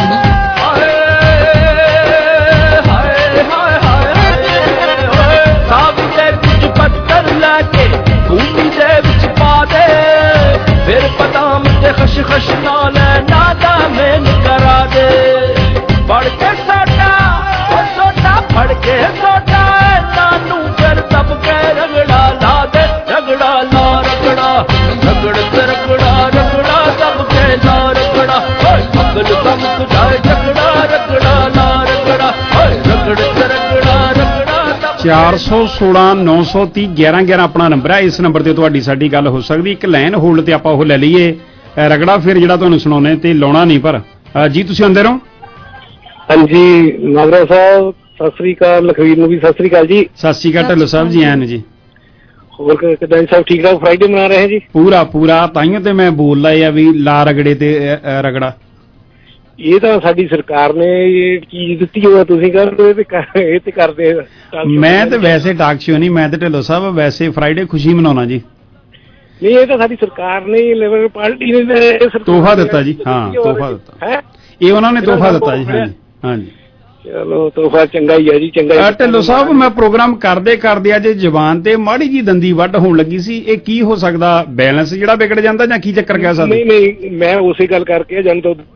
फिर बदाम ते खशखश नाल नादा मैन करा दे। फड़ के सोटा सोटा फड़ के सोटा, नानू फिर दब के रगड़ा ला दे। रगड़ा ला रगड़ा रगड़ ते रगड़ा रगड़ा दब के ला रगड़ा। अकल सब तुझाए रगड़ा रगड़ा ला रगड़ा। रगड़ ते रगड़ा रगड़ा। ਚਾਰ ਸੌ ਸੋਲਾਂ ਨੌ ਸੌ ਤੀਹ ਗਿਆਰਾਂ ਗਿਆਰਾਂ ਆਪਣਾ ਨੰਬਰ ਹੈ। ਇਸ ਨੰਬਰ ਤੇ ਤੁਹਾਡੀ ਸਾਡੀ ਗੱਲ ਹੋ ਸਕਦੀ। ਇੱਕ ਲਾਈਨ ਹੋਲਡ ਤੇ ਆਪਾਂ ਉਹ ਲੈ ਲਈਏ। ਰਗੜਾ ਫਿਰ ਜਿਹੜਾ ਤੁਹਾਨੂੰ ਸੁਣਾਉਣੇ ਤੇ ਲਾਉਣਾ ਨਹੀਂ, ਪਰ ਜੀ ਤੁਸੀਂ ਆਉਂਦੇ ਰਹੋ। ਹਾਂਜੀ ਨਾਗਰਾ ਸਾਹਿਬ, ਸਤਿ ਸ੍ਰੀ ਅਕਾਲ। ਲਖਵੀਰ ਨੂੰ ਵੀ ਸਤਿ ਸ੍ਰੀ ਅਕਾਲ ਜੀ। ਸਤਿ ਸ੍ਰੀ ਅਕਾਲ ਢਿੱਲੋਂ ਸਾਹਿਬ ਜੀ। ਆਨ ਜੀ, ਹੋਰ ਕਿਦਾਂ ਜੀ? ਸਭ ਠੀਕ ਠਾਕ? ਫਰਾਈਡੇ ਮਨਾ ਰਹੇ ਜੀ? ਪੂਰਾ ਪੂਰਾ ਤਾਈਓ ਤੇ ਮੈਂ ਬੋਲ ਲਾਇਆ ਵੀ ਲਾ ਰਗੜੇ ਤੇ ਰਗੜਾ। ਇਹ ਤਾਂ ਸਾਡੀ ਸਰਕਾਰ ਨੇ ਇਹ ਚੀਜ਼ ਦਿੱਤੀ ਹੋਇਆ, ਤੁਸੀਂ ਕਰਦੇ ਇਹ ਤੇ ਕਰਦੇ। ਮੈਂ ਤੇ ਵੈਸੇ ਟਾਕ ਸ਼ੋ ਨਹੀਂ, ਮੈਂ ਤੇ ਢਿੱਲੋਂ ਸਾਹਿਬ ਵੈਸੇ ਫਰਾਈਡੇ ਖੁਸ਼ੀ ਮਨਾਉਣਾ ਜੀ। ਨਹੀਂ, ਇਹ ਤਾਂ ਸਾਡੀ ਸਰਕਾਰ ਨੇ ਲਿਬਰਲ ਪਾਰਟੀ ਨੇ ਤੋਹਫਾ ਦਿੱਤਾ ਜੀ। ਹਾਂ, ਤੋਹਫਾ ਦਿੱਤਾ ਹੈ, ਇਹ ਉਹਨਾਂ ਨੇ ਤੋਹਫਾ ਦਿੱਤਾ ਜੀ। ਹਾਂਜੀ ਹਾਂਜੀ, ਚਲੋ ਤੋਹਫਾ ਚੰਗਾ ਹੀ ਹੈ ਜੀ, ਚੰਗਾ। ਢਿੱਲੋਂ ਸਾਹਿਬ, ਮੈਂ ਪ੍ਰੋਗਰਾਮ ਕਰਦੇ ਕਰਦੇ ਅੱਜ ਜ਼ਬਾਨ ਤੇ ਮਾੜੀ ਜੀ ਦੰਦੀ ਵੱਢ ਹੋਣ ਲੱਗੀ ਸੀ। ਇਹ ਕੀ ਹੋ ਸਕਦਾ? ਬੈਲੈਂਸ ਜਿਹੜਾ ਵਿਗੜ ਜਾਂਦਾ ਜਾਂ ਕੀ ਚੱਕਰ ਕਹਿ ਸਕਦੇ? ਨਹੀਂ ਨਹੀਂ, ਮੈਂ ਉਸੇ ਗੱਲ ਕਰਕੇ ਜਨ ਤੋਂ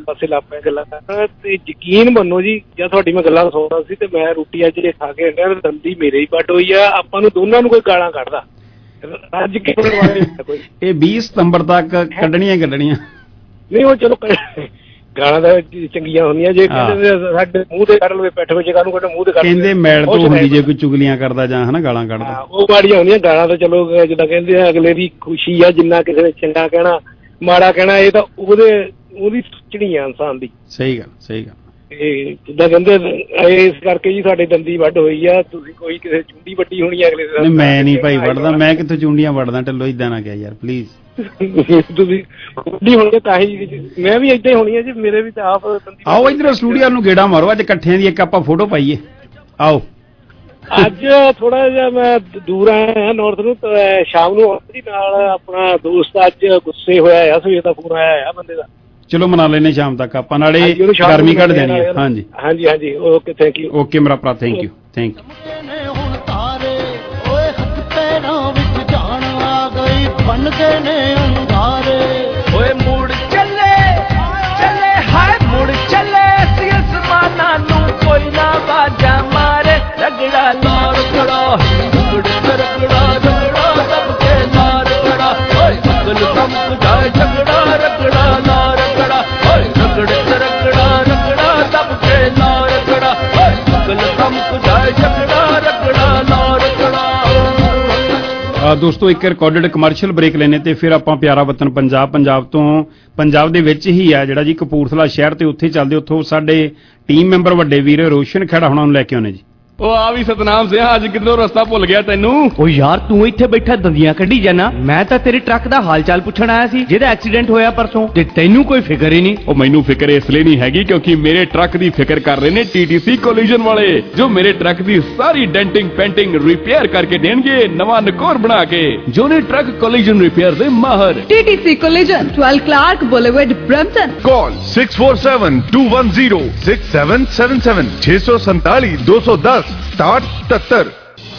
ਪਾਸੇ ਲੱਗ ਪਏ ਗੱਲਾਂ ਕਰਨ ਤੇ ਯਕੀਨ ਮੰਨੋ ਜੀ ਜਦ ਤੁਹਾਡੀ ਮੈਂ ਗੱਲਾਂ ਸੁਣਦਾ ਸੀ ਤੇ ਮੈਂ ਰੋਟੀ ਅੱਜ ਜੇ ਖਾ ਕੇ ਹਟਿਆ ਦੰਦੀ ਮੇਰੇ ਹੀ ਵੱਢ ਹੋਈ ਆ ਆਪਾਂ ਨੂੰ ਦੋਨਾਂ ਨੂੰ ਕੋਈ ਗਾਲਾਂ ਕੱਢਦਾ ਅੱਜ ਕੀ ਕੋਈ ਇਹ ਵੀਹ ਸਤੰਬਰ ਤੱਕ ਕੱਢਣੀਆਂ ਕੱਢਣੀਆਂ ਨਹੀਂ ਉਹ ਚਲੋ ਗਾਲਾਂ ਤਾਂ ਚੰਗੀਆਂ ਹੁੰਦੀਆਂ ਜੇ ਕਹਿੰਦੇ ਸਾਡੇ ਮੂੰਹ ਤੇ ਕੱਢ ਲਵੇ ਪਿੱਠ ਵਿੱਚ ਕਾਹਨੂੰ ਕੱਢ ਮੂੰਹ ਤੇ ਕੱਢ ਕਹਿੰਦੇ ਮੈਲ ਤੋਂ ਹੁੰਦੀ ਜੇ ਕੋਈ ਚੁਗਲੀਆਂ ਕਰਦਾ ਜਾਂ ਹਨਾ ਗਾਲਾਂ ਕੱਢਦਾ ਉਹ ਮਾੜੀਆਂ ਹੁੰਦੀਆਂ ਗਾਲਾਂ ਤਾਂ ਚਲੋ ਜਿੱਦਾਂ ਕਹਿੰਦੇ ਆ ਅਗਲੇ ਦੀ ਖੁਸ਼ੀ ਆ ਜਿੰਨਾ ਕਿਸੇ ਨੇ ਚੰਗਾ ਕਹਿਣਾ ਮਾੜਾ ਕਹਿਣਾ ਇਹ ਤਾਂ ਉਹਦੇ ਉਹਦੀ ਸੋਚਣੀ ਆ ਇਨਸਾਨ ਦੀ ਸਹੀ ਗੱਲ ਸਹੀ ਗੱਲ ਇਹ ਜਿੱਦਾਂ ਕਹਿੰਦੇ ਇਸ ਕਰਕੇ ਜੀ ਸਾਡੇ ਦੰਦੀ ਵੱਢ ਹੋਈ ਆ ਤੁਸੀਂ ਕੋਈ ਕਿਸੇ ਚੁੰਡੀ ਵੱਡੀ ਹੋਣੀ ਆ ਅਗਲੇ ਦਿਨ ਮੈਂ ਨਹੀਂ ਭਾਈ ਵੱਢਦਾ ਮੈਂ ਕਿੱਥੋਂ ਚੁੰਡੀਆਂ ਵੱਢਦਾ ਢਿੱਲੋ ਇਦਾਂ ਨਾ ਕਹਿ ਯਾਰ ਪਲੀਜ਼ ਤੁਸੀਂ ਵੱਡੀ ਹੋਣੀ ਤਾਂ ਹੀ ਮੈਂ ਵੀ ਏਦਾਂ ਹੀ ਹੋਣੀ ਆ ਜੀ ਮੇਰੇ ਵੀ ਤਾਂ ਆਪ ਆਓ ਇੱਧਰ ਸਟੂਡੀਓ ਨੂੰ ਗੇੜਾ ਮਾਰੋ ਅੱਜ ਇਕੱਠਿਆਂ ਦੀ ਇੱਕ ਆਪਾਂ ਫੋਟੋ ਪਾਈਏ ਆਓ ਅੱਜ ਥੋੜਾ ਜਿਹਾ ਮੈਂ ਦੂਰ ਆਇਆ ਨਾਰਥ ਨੂੰ ਸ਼ਾਮ ਨੂੰ ਜੀ ਨਾਲ ਆਪਣਾ ਦੋਸਤ ਅੱਜ ਗੁੱਸੇ ਹੋਇਆ ਆ ਸਵੇਰ ਦਾ ਫੋਨ ਆਇਆ ਆ ਬੰਦੇ ਦਾ ਚਲੋ ਮਨਾ ਲੈਨੇ ਸ਼ਾਮ ਤੱਕ ਆਪਾਂ ਨਾਲੇ ਗਰਮੀ ਘੱਟ ਦੇਣੀ ਹੈ ਹਾਂਜੀ ਹਾਂਜੀ ਹਾਂਜੀ ਓਕੇ ਥੈਂਕ ਯੂ ਓਕੇ ਮੇਰਾ ਭਰਾ ਥੈਂਕ ਯੂ ਥੈਂਕ ਯੂ ਹੁਣ ਤਾਰੇ ਓਏ ਹੱਥ ਪੈਰਾਂ ਵਿੱਚ ਜਾਣ ਆ ਗਈ ਬਣ ਗਏ ਨੇ ਅੰਗਾਰੇ ਓਏ ਮੁੜ ਚੱਲੇ ਚੱਲੇ ਹਾਏ ਮੁੜ ਚੱਲੇ ਸੀ ਅਸਮਾਨਾਂ ਨੂੰ ਕੋਈ ਨਾ ਬਾਜਾ ਮਾਰੇ ਰਗੜਾ ਲਾਰ ਖੜਾ ਰਗੜਾ ਰਗੜਾ ਰਗੜਾ ਸਭ ਕੇ ਲਾਰ ਖੜਾ ਓਏ ਅਕਲ ਸਭ ਜਾਏ ਝਗੜਾ ਰਗੜਾ ਲਾਰ ਖੜਾ ਓਏ ਰਗੜਾ ਰਗੜਾ ਰਗੜਾ ਸਭ ਕੇ ਲਾਰ ਖੜਾ ਓਏ ਅਕਲ ਸਭ ਜਾਏ ਝਗੜਾ ਰਗੜਾ ਲਾਰ ਖੜਾ ਦੋਸਤੋ ਇੱਕ ਰਿਕਾਰਡਡ ਕਮਰਸ਼ੀਅਲ ਬ੍ਰੇਕ ਲੈਣੇ ਤੇ ਫਿਰ ਆਪਾਂ ਪਿਆਰਾ ਵਤਨ ਪੰਜਾਬ ਪੰਜਾਬ ਤੋਂ ਪੰਜਾਬ ਦੇ ਵਿੱਚ ਹੀ ਆ ਜਿਹੜਾ ਜੀ ਕਪੂਰਥਲਾ ਸ਼ਹਿਰ ਤੇ ਉੱਥੇ ਚੱਲਦੇ ਉੱਥੋਂ ਸਾਡੇ ਟੀਮ ਮੈਂਬਰ ਵੱਡੇ ਵੀਰ ਰੋਸ਼ਨ ਖੇੜਾ ਹੁਣਾਂ ਨੂੰ ਲੈ ਕੇ ਆਉਣੇ ਜੀ ਉਹ ਆ ਵੀ ਸਤਨਾਮ ਸਿਆ ਅੱਜ ਕਿੱਧਰੋਂ ਰਸਤਾ ਭੁੱਲ ਗਿਆ ਤੈਨੂੰ ਉਹ ਯਾਰ ਤੂੰ ਇੱਥੇ ਬੈਠਾ ਦੰਦੀਆਂ ਕੱਢੀ ਜਾਣਾ ਮੈਂ ਤਾਂ ਤੇਰੇ ਟਰੱਕ ਦਾ ਹਾਲ ਚਾਲ ਪੁੱਛਣ ਆਇਆ ਸੀ ਜਿਹਦਾ ਐਕਸੀਡੈਂਟ ਹੋਇਆ ਪਰਸੋਂ ਤੇ ਤੈਨੂੰ ਕੋਈ ਫਿਕਰ ਹੀ ਨਹੀਂ ਉਹ ਮੈਨੂੰ ਫਿਕਰ ਇਸ ਲਈ ਨਹੀਂ ਹੈਗੀ ਕਿਉਂਕਿ ਮੇਰੇ ਟਰੱਕ ਦੀ ਫਿਕਰ ਕਰ ਰਹੇ ਨੇ ਟੀਟੀਸੀ ਕੋਲੀਜਨ ਵਾਲੇ ਜੋ ਮੇਰੇ ਟਰੱਕ ਦੀ ਸਾਰੀ ਡੈਂਟਿੰਗ ਪੈਂਟਿੰਗ ਰਿਪੇਅਰ ਕਰਕੇ ਦੇਣਗੇ ਨਵਾਂ ਨਕੋਰ ਬਣਾ ਕੇ ਜੋ ਨੇ ਟਰੱਕ ਕੋਲੀਜਨ ਰਿਪੇਅਰ ਦੇ ਮਾਹਰ TTC collision twelve Clarke Boulevard Brampton call six four seven two one zero six seven seven seven छह सौ सैतालीस दो सौ दस सताहठ सत्तर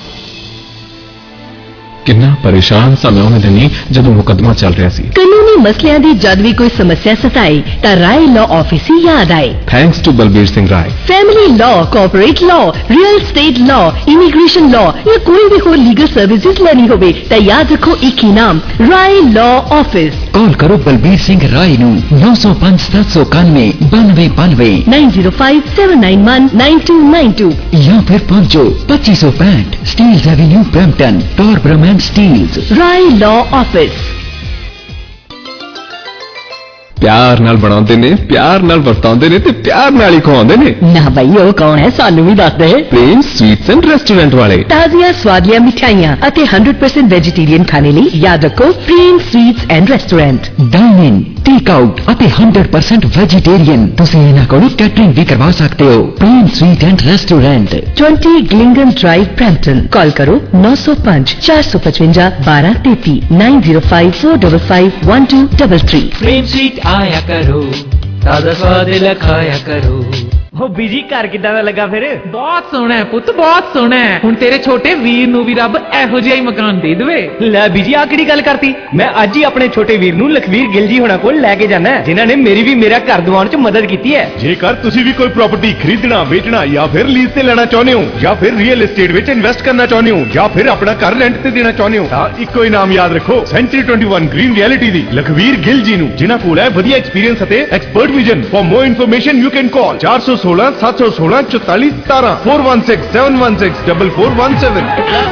ਕਿੰਨਾ ਪਰੇਸ਼ਾਨ ਸਾਂ ਮੈਂ ਉਹਨਾਂ ਦਿਨੀ ਜਦੋਂ ਮੁਕੱਦਮਾ ਚੱਲ ਰਿਹਾ ਸੀ ਕਾਨੂੰਨੀ ਮਸਲਿਆਂ ਦੀ ਜਦ ਵੀ ਕੋਈ ਸਮੱਸਿਆ ਸਤਾਏ ਤਾਂ ਰਾਏ ਲਾਅ ਆਫਿਸ ਹੀ ਯਾਦ ਆਏ thanks to Balbir Singh Rai family law corporate law real estate law immigration law ਜਾਂ ਕੋਈ ਵੀ ਹੋਰ ਲੀਗਲ ਸਰਵਿਸਿਜ਼ ਲੈਣੀ ਹੋਵੇ ਤਾਂ ਯਾਦ ਰੱਖੋ ਇੱਕ ਹੀ ਨਾਮ ਰਾਏ ਲਾਅ ਆਫਿਸ ਕਾਲ ਕਰੋ ਬਲਬੀਰ ਸਿੰਘ ਰਾਏ ਨੂੰ ਨੌ ਸੌ ਪੰਜ ਸੱਤ ਸੌ ਇਕਾਨਵੇਂ ਬਾਨਵੇਂ ਬਾਨਵੇਂ nine zero five seven nine one nine two nine two ਜਾਂ ਫਿਰ ਪਹੁੰਚੋ ਪੱਚੀ ਸੌ ਪੈਂਹਠ Steeles Avenue Brampton Torbram and Steeles Rai law office ਪਿਆਰ ਨਾਲ ਬਣਾਉਂਦੇ ਨੇ ਪਿਆਰ ਨਾਲ ਵਰਤਾਉਂਦੇ ਨੇ ਤੇ ਪਿਆਰ ਨਾਲ ਹੀ ਖਵਾਉਂਦੇ ਨੇ ਨਾ ਬਈ ਉਹ ਕੌਣ ਹੈ ਸਾਨੂੰ ਵੀ ਦੱਸ ਦੇ ਪ੍ਰੇਮ ਸਵੀਟਸ ਐਂਡ ਰੈਸਟੋਰੈਂਟ ਵਾਲੇ ਤਾਜ਼ੀਆਂ ਸਵਾਦੀਆਂ ਮਿਠਾਈਆਂ ਅਤੇ one hundred percent ਵੈਜੀਟੇਰੀਅਨ ਖਾਣੇ ਲਈ ਯਾਦ ਰੱਖੋ Prem sweets and restaurant dine in take out ਅਤੇ one hundred percent ਵੈਜੀਟੇਰੀਅਨ ਤੁਸੀਂ ਇਹਨਾਂ ਕੋਲੋਂ ਕੈਟਰਿੰਗ ਵੀ ਕਰਵਾ ਸਕਦੇ ਹੋ Prem sweet and restaurant twenty ਗਲਿੰਗਨ ਡਰਾਈਵ ਬ੍ਰੈਂਪਟਨ ਕਾਲ ਕਰੋ nine oh five four five five one two three zero nine zero five four five five one two three three Prem sweet आया करो ताजा स्वाद लखाया करो ਉਹ ਬਿਜੀ ਘਰ ਕਿੱਦਾਂ ਦਾ ਲੱਗਾ ਫਿਰ ਬਹੁਤ ਸੋਹਣਾ ਹੈ ਪੁੱਤ ਬਹੁਤ ਸੋਹਣਾ ਹੈ ਹੁਣ ਤੇਰੇ ਛੋਟੇ ਵੀਰ ਨੂੰ ਵੀ ਰੱਬ ਇਹੋ ਜਿਹਾ ਹੀ ਮਕਾਨ ਦੇ ਦੇਵੇ ਲੈ ਬਿਜੀ ਆ ਕਿਹੜੀ ਗੱਲ ਕਰਤੀ ਮੈਂ ਅੱਜ ਹੀ ਆਪਣੇ ਛੋਟੇ ਵੀਰ ਨੂੰ ਲਖਵੀਰ ਗਿੱਲ ਜੀ ਹੋਣਾ ਕੋਲ ਲੈ ਕੇ ਜਾਣਾ ਜਿਨ੍ਹਾਂ ਨੇ ਮੇਰੀ ਵੀ ਮੇਰਾ ਘਰ ਦਿਵਾਉਣ 'ਚ ਮਦਦ ਕੀਤੀ ਹੈ ਜੇਕਰ ਤੁਸੀਂ ਵੀ ਕੋਈ ਪ੍ਰਾਪਰਟੀ ਖਰੀਦਣਾ ਵੇਚਣਾ ਜਾਂ ਫਿਰ ਲੀਜ਼ ਤੇ ਲੈਣਾ ਚਾਹੁੰਦੇ ਹੋ ਜਾਂ ਫਿਰ ਰੀਅਲ ਏਸਟੇਟ ਵਿੱਚ ਇਨਵੈਸਟ ਕਰਨਾ ਚਾਹੁੰਦੇ ਹੋ ਜਾਂ ਫਿਰ ਆਪਣਾ ਘਰ ਰੈਂਟ ਤੇ ਦੇਣਾ ਚਾਹੁੰਦੇ ਹੋ ਤਾਂ ਇੱਕੋ ਹੀ ਨਾਮ ਯਾਦ ਰੱਖੋ ਸੈਂਚੁਰੀ twenty-one ਗ੍ਰੀਨ ਰਿਐਲਿਟੀ ਦੀ ਲਖਵੀਰ ਗਿੱਲ ਜੀ ਨੂੰ ਜਿਨ੍ਹਾਂ ਕੋਲ ਹੈ ਵਧੀਆ ਐਕਸਪੀਰੀਅੰਸ ਅਤੇ expert vision for more information you can call four one six seven one seven forty star four one six seven one six four four one seven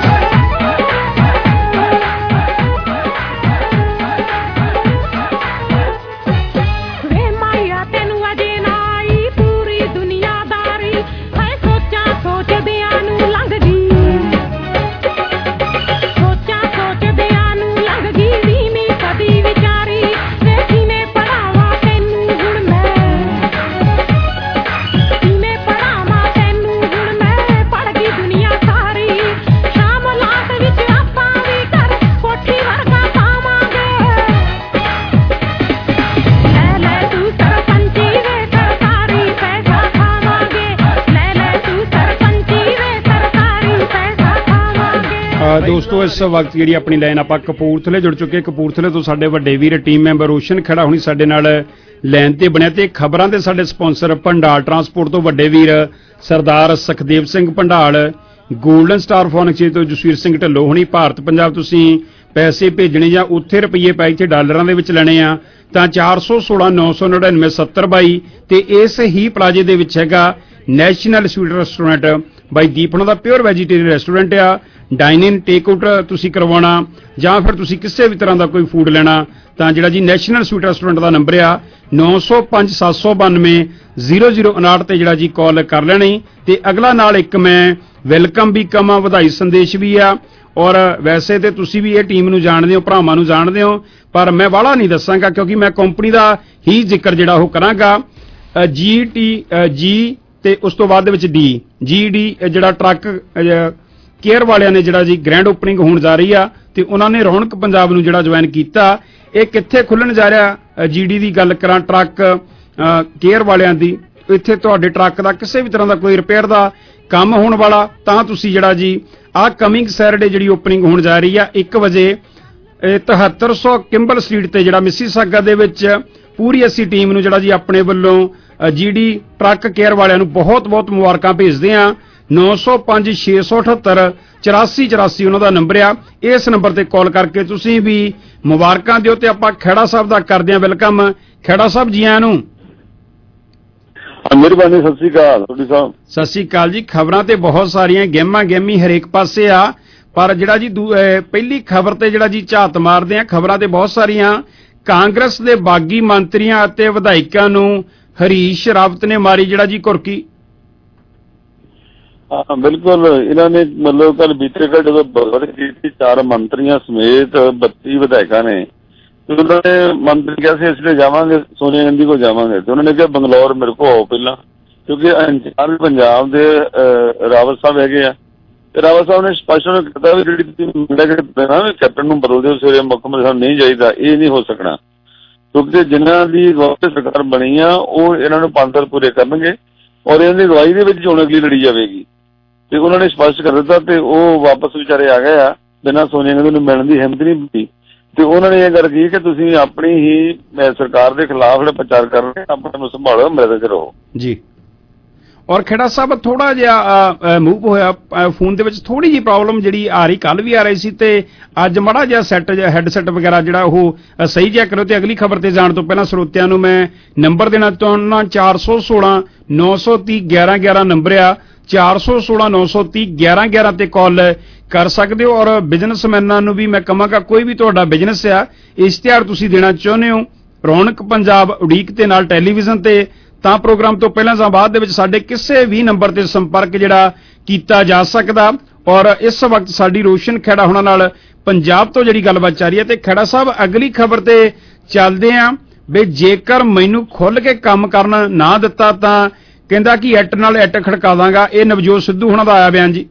ਦੋਸਤੋ ਇਸ ਵਕਤ ਜਿਹੜੀ ਆਪਣੀ ਲਾਈਨ ਆਪਾਂ ਕਪੂਰਥਲੇ ਜੁੜ ਚੁੱਕੇ ਕਪੂਰਥਲੇ ਤੋਂ ਸਾਡੇ ਵੱਡੇ ਵੀਰ ਟੀਮ ਮੈਂਬਰ ਰੋਸ਼ਨ ਖੜਾ ਹੁਣੀ ਸਾਡੇ ਨਾਲ ਲਾਈਨ ਤੇ ਬਣਿਆ ਤੇ ਖਬਰਾਂ ਦੇ ਸਾਡੇ ਸਪਾਂਸਰ ਭੰਡਾਲ ਟਰਾਂਸਪੋਰਟ ਤੋਂ ਵੱਡੇ ਵੀਰ Sardar Sukhdev Singh Bhandal, Golden Star phone exchange ਤੋਂ ਜਸਵੀਰ ਸਿੰਘ ਢੱਲੋਂ ਹੁਣੀ। ਭਾਰਤ ਪੰਜਾਬ ਤੁਸੀਂ ਪੈਸੇ ਭੇਜਣੇ ਜਾਂ ਉੱਥੇ ਰੁਪਈਏ ਪੈ ਇੱਥੇ ਡਾਲਰਾਂ ਦੇ ਵਿੱਚ ਲੈਣੇ ਆ ਤਾਂ ਚਾਰ ਸੌ ਸੋਲਾਂ ਨੌ ਸੌ ਨੜਿਨਵੇਂ ਸੱਤਰ ਬਾਈ ਤੇ ਇਸ ਹੀ ਪਲਾਜੇ ਦੇ ਵਿੱਚ ਹੈਗਾ National Sweet Restaurant by Deep ਉਹਨਾਂ ਦਾ ਪਿਓਰ ਵੈਜੀਟੇਰੀਅਨ ਰੈਸਟੋਰੈਂਟ ਆ। ਡਾਈਨ ਇਨ ਟੇਕ ਆਊਟ ਤੁਸੀਂ ਕਰਵਾਉਣਾ ਜਾਂ ਫਿਰ ਤੁਸੀਂ ਕਿਸੇ ਵੀ ਤਰ੍ਹਾਂ ਦਾ ਕੋਈ ਫੂਡ ਲੈਣਾ ਤਾਂ ਜਿਹੜਾ ਜੀ ਨੈਸ਼ਨਲ ਸਵੀਟ ਰੈਸਟੋਰੈਂਟ ਦਾ ਨੰਬਰ ਆ ਨੌ ਸੌ ਪੰਜ ਸੱਤ ਸੌ ਬਾਨਵੇਂ ਜ਼ੀਰੋ ਜ਼ੀਰੋ ਉਨਾਹਠ ਤੇ ਜਿਹੜਾ ਜੀ ਕਾਲ ਕਰ ਲੈਣੀ। ਤੇ ਅਗਲਾ ਨਾਲ ਇੱਕ ਮੈਂ ਵੈਲਕਮ ਵੀ ਕਮਾਂ ਵਧਾਈ ਸੰਦੇਸ਼ ਵੀ ਆ। ਔਰ ਵੈਸੇ ਤੇ ਤੁਸੀਂ ਵੀ ਇਹ ਟੀਮ ਨੂੰ ਜਾਣਦੇ ਹੋ, ਭਰਾਵਾਂ ਨੂੰ ਜਾਣਦੇ ਹੋ, ਪਰ ਮੈਂ ਵਾਲਾ ਨਹੀਂ ਦੱਸਾਂਗਾ ਕਿਉਂਕਿ ਮੈਂ ਕੰਪਨੀ ਦਾ ਹੀ ਜ਼ਿਕਰ ਜਿਹੜਾ ਉਹ ਕਰਾਂਗਾ। ਜੀ ਟੀ ਜੀ ਤੇ ਉਸ ਤੋਂ ਬਾਅਦ ਦੇ ਵਿੱਚ ਡੀ ਜੀ ਡੀ ਜਿਹੜਾ ਟਰੱਕ ਕੇਅਰ ਵਾਲਿਆਂ ਨੇ ਜਿਹੜਾ ਜੀ ਗ੍ਰੈਂਡ ਓਪਨਿੰਗ ਹੋਣ ਜਾ ਰਹੀ ਆ ਤੇ ਉਹਨਾਂ ਨੇ ਰੌਣਕ ਪੰਜਾਬ ਨੂੰ ਜਿਹੜਾ ਜੁਆਇਨ ਕੀਤਾ। ਇਹ ਕਿੱਥੇ ਖੁੱਲਣ ਜਾ ਰਿਹਾ? ਜੀਡੀ ਦੀ ਗੱਲ ਕਰਾਂ, ਟਰੱਕ ਕੇਅਰ ਵਾਲਿਆਂ ਦੀ, ਇੱਥੇ ਤੁਹਾਡੇ ਟਰੱਕ ਦਾ ਕਿਸੇ ਵੀ ਤਰ੍ਹਾਂ ਦਾ ਕੋਈ ਰਿਪੇਅਰ ਦਾ ਕੰਮ ਹੋਣ ਵਾਲਾ ਤਾਂ ਤੁਸੀਂ ਜਿਹੜਾ ਜੀ ਆਹ ਕਮਿੰਗ ਸੈਟਰਡੇ ਜਿਹੜੀ ਓਪਨਿੰਗ ਹੋਣ ਜਾ ਰਹੀ ਆ ਇੱਕ ਵਜੇ ਤਿਹੱਤਰ ਸੌ ਕਿੰਬਲ ਸਟਰੀਟ ਤੇ ਜਿਹੜਾ ਮਿਸੀਸਾਗਾ ਦੇ ਵਿੱਚ ਪੂਰੀ ਅਸੀਂ ਟੀਮ ਨੂੰ ਜਿਹੜਾ ਜੀ ਆਪਣੇ ਵੱਲੋਂ ਜੀਡੀ ਟਰੱਕ ਕੇਅਰ ਵਾਲਿਆਂ ਨੂੰ ਬਹੁਤ ਬਹੁਤ ਮੁਬਾਰਕਾਂ ਭੇਜਦੇ ਆ। ਨੌ ਸੌ ਪੰਜ ਛੇ ਸੌ ਅਠੱਤਰ ਚੁਰਾਸੀ ਚੁਰਾਸੀ ਉਹਨਾਂ ਦਾ ਨੰਬਰ ਆ। ਇਸ ਨੰਬਰ ਤੇ ਕਾਲ ਕਰਕੇ ਤੁਸੀਂ ਵੀ ਮੁਬਾਰਕਾਂ ਦਿਓ ਤੇ ਆਪਾਂ ਖੈੜਾ ਸਾਹਿਬ ਦਾ ਕਰਦੇ ਆ ਵੈਲਕਮ। ਖੈੜਾ ਸਾਹਿਬ ਜੀ ਆਇਆਂ ਨੂੰ। ਮਿਹਰਬਾਨੀ, ਸਤਿ ਸ੍ਰੀ ਅਕਾਲ ਤੁਹਾਡੀ ਸਾਹਿਬ। ਸਤਿ ਸ੍ਰੀ ਅਕਾਲ ਜੀ। ਖਬਰਾਂ ਤੇ ਬਹੁਤ ਸਾਰੀਆਂ, ਗੇਮਾਂ ਗੇਮੀ ਹਰੇਕ ਪਾਸੇ ਆ, ਪਰ ਜਿਹੜਾ ਜੀ ਪਹਿਲੀ ਖਬਰ ਤੇ ਜਿਹੜਾ ਜੀ ਝਾਤ ਮਾਰਦੇ ਆ, ਖਬਰਾਂ ਤੇ ਬਹੁਤ ਸਾਰੀਆਂ। ਕਾਂਗਰਸ ਦੇ ਬਾਗੀ ਮੰਤਰੀਆਂ ਅਤੇ ਵਿਧਾਇਕਾਂ ਨੂੰ ਹਰੀਸ਼ ਰਾਵਤ ਨੇ ਮਾਰੀ ਜਿਹੜਾ ਜੀ ਘੁਰਕੀ। ਹਾਂ ਬਿਲਕੁਲ, ਇਹਨਾਂ ਨੇ ਮਤਲਬ ਕੱਲ ਬੀਤੇ ਕੱਲ ਜਦੋਂ ਬਰਬਰ ਕੀਤੀ ਚਾਰ ਮੰਤਰੀਆਂ ਸਮੇਤ ਬੱਤੀ ਵਿਧਾਇਕਾਂ ਨੇ ਤੇ ਉਹਨਾਂ ਨੇ ਮੰਤਰੀ ਕਿਹਾ ਸੀ ਅਸੀਂ ਜਾਵਾਂਗੇ ਸੋਨੀਆ ਗਾਂਧੀ ਕੋਲ ਜਾਵਾਂਗੇ ਤੇ ਉਹਨਾਂ ਨੇ ਕਿਹਾ ਬੰਗਲੌਰ ਮੇਰੇ ਕੋਲ ਆਓ ਪਹਿਲਾਂ, ਕਿਉਂਕਿ ਇੰਚਾਰਜ ਪੰਜਾਬ ਦੇ ਰਾਵਤ ਸਾਹਿਬ ਹੈਗੇ ਆ ਤੇ ਰਾਵਤ ਸਾਹਿਬ ਨੇ ਸਪਸ਼ਟ ਉਹਨੂੰ ਕੀਤਾ ਵੀ ਜਿਹੜੀ ਤੁਸੀਂ ਕੈਪਟਨ ਨੂੰ ਬਦਲ ਦਿਓ ਸਵੇਰੇ ਮੁੱਖ ਮੰਤਰੀ ਸਾਹਿਬ ਨਹੀਂ ਚਾਹੀਦਾ, ਇਹ ਨਹੀਂ ਹੋ ਸਕਣਾ ਕਿਉਂਕਿ ਜਿਨ੍ਹਾਂ ਦੀ ਸਰਕਾਰ ਬਣੀ ਆ ਉਹ ਇਹਨਾਂ ਨੂੰ ਪੰਜ ਸਾਲ ਪੂਰੇ ਕਰਨਗੇ ਔਰ ਇਹਨਾਂ ਦੀ ਅਗਵਾਈ ਦੇ ਵਿੱਚ ਚੋਣ ਅਗਲੀ ਲੜੀ ਜਾਵੇਗੀ ਤੇ ਉਹਨਾਂ ਨੇ ਸਪਸ਼ਟ ਕਰ ਦਿੱਤਾ ਤੇ ਉਹ ਵਾਪਸ ਵਿਚਾਰੇ ਆ ਗਏ ਆ ਬਿਨਾਂ ਸੋਨੀਆ ਗਾਂਧੀ ਨੂੰ ਮਿਲਣ ਦੀ ਹਿੰਮਤ ਨਹੀਂ ਦਿੱਤੀ ਤੇ ਉਹਨਾਂ ਨੇ ਇਹ ਗੱਲ ਕਹੀ ਕਿ ਤੁਸੀਂ ਆਪਣੀ ਹੀ ਸਰਕਾਰ ਦੇ ਖਿਲਾਫ ਜਿਹੜਾ ਪ੍ਰਚਾਰ ਕਰ ਰਹੇ ਆਪਣੇ ਨੂੰ ਸੰਭਾਲੋ, ਮੇਰੇ ਤੇ ਰਹੋ ਜੀ। ਔਰ ਖੇੜਾ ਸਾਹਿਬ ਥੋੜਾ ਜਿਹਾ ਮੂਵ ਹੋਇਆ ਫੋਨ ਦੇ ਵਿੱਚ, ਥੋੜੀ ਜਿਹੀ ਪ੍ਰੋਬਲਮ ਜਿਹੜੀ ਆ ਰਹੀ, ਕੱਲ ਵੀ ਆ ਰਹੀ ਸੀ ਤੇ ਅੱਜ ਮਾੜਾ ਜਿਹਾ ਸੈੱਟ ਹੈਡਸੈਟ ਵਗੈਰਾ ਜਿਹੜਾ ਉਹ ਸਹੀ ਜਿਹਾ ਕਰੋ। ਤੇ ਅਗਲੀ ਖਬਰ ਤੇ ਜਾਣ ਤੋਂ ਪਹਿਲਾਂ ਸਰੋਤਿਆਂ ਨੂੰ ਮੈਂ ਨੰਬਰ ਦੇਣਾ ਚਾਹੁੰਦਾ ਚਾਰ ਸੌ ਸੋਲਾਂ ਨੌ ਸੌ ਤੀਹ ਗਿਆਰਾਂ ਗਿਆਰਾਂ ਨੰਬਰ ਆ, ਚਾਰ ਸੌ ਸੋਲਾਂ ਨੌ ਸੌ ਤੀਹ ਗਿਆਰਾਂ ਗਿਆਰਾਂ ਤੇ ਕਾਲ ਕਰ ਸਕਦੇ ਹੋ। ਔਰ ਬਿਜ਼ਨਸਮੈਨਾਂ ਨੂੰ ਵੀ ਮੈਂ ਕਹਾਂਗਾ ਕੋਈ ਵੀ ਤੁਹਾਡਾ ਬਿਜ਼ਨਸ ਆ, ਇਸ਼ਤਿਹਾਰ ਤੁਸੀਂ ਦੇਣਾ ਚਾਹੁੰਦੇ ਹੋ ਰੌਣਕ ਪੰਜਾਬ ਉਡੀਕ ਤੇ ਨਾਲ ਟੈਲੀਵਿਜ਼ਨ ਤੇ, ਤਾਂ ਪ੍ਰੋਗਰਾਮ ਤੋਂ ਪਹਿਲਾਂ ਜਾਂ ਬਾਅਦ ਦੇ ਵਿੱਚ ਸਾਡੇ ਕਿਸੇ ਵੀ ਨੰਬਰ ਤੇ ਸੰਪਰਕ ਜਿਹੜਾ ਕੀਤਾ ਜਾ ਸਕਦਾ। ਔਰ ਇਸ ਵਕਤ ਸਾਡੀ ਰੋਸ਼ਨ ਖੇੜਾ ਹੋਣਾ ਨਾਲ ਪੰਜਾਬ ਤੋਂ ਜਿਹੜੀ ਗੱਲਬਾਤ ਚੱਲ ਰਹੀ ਹੈ ਤੇ ਖੇੜਾ ਸਾਹਿਬ ਅਗਲੀ ਖਬਰ ਤੇ ਚੱਲਦੇ ਆਂ ਵੀ ਜੇਕਰ ਮੈਨੂੰ ਖੁੱਲ ਕੇ ਕੰਮ ਕਰਨ ਨਾ ਦਿੱਤਾ ਤਾਂ ਕਹਿੰਦਾ ਕਿ ਐਟ ਨਾਲ ਐਟ ਖੜਕਾ ਦਾਂਗਾ। ਇਹ ਨਵਜੋਤ ਸਿੱਧੂ ਹੋਣਾ ਦਾ ਆਇਆ ਬਿਆਨ ਜੀ।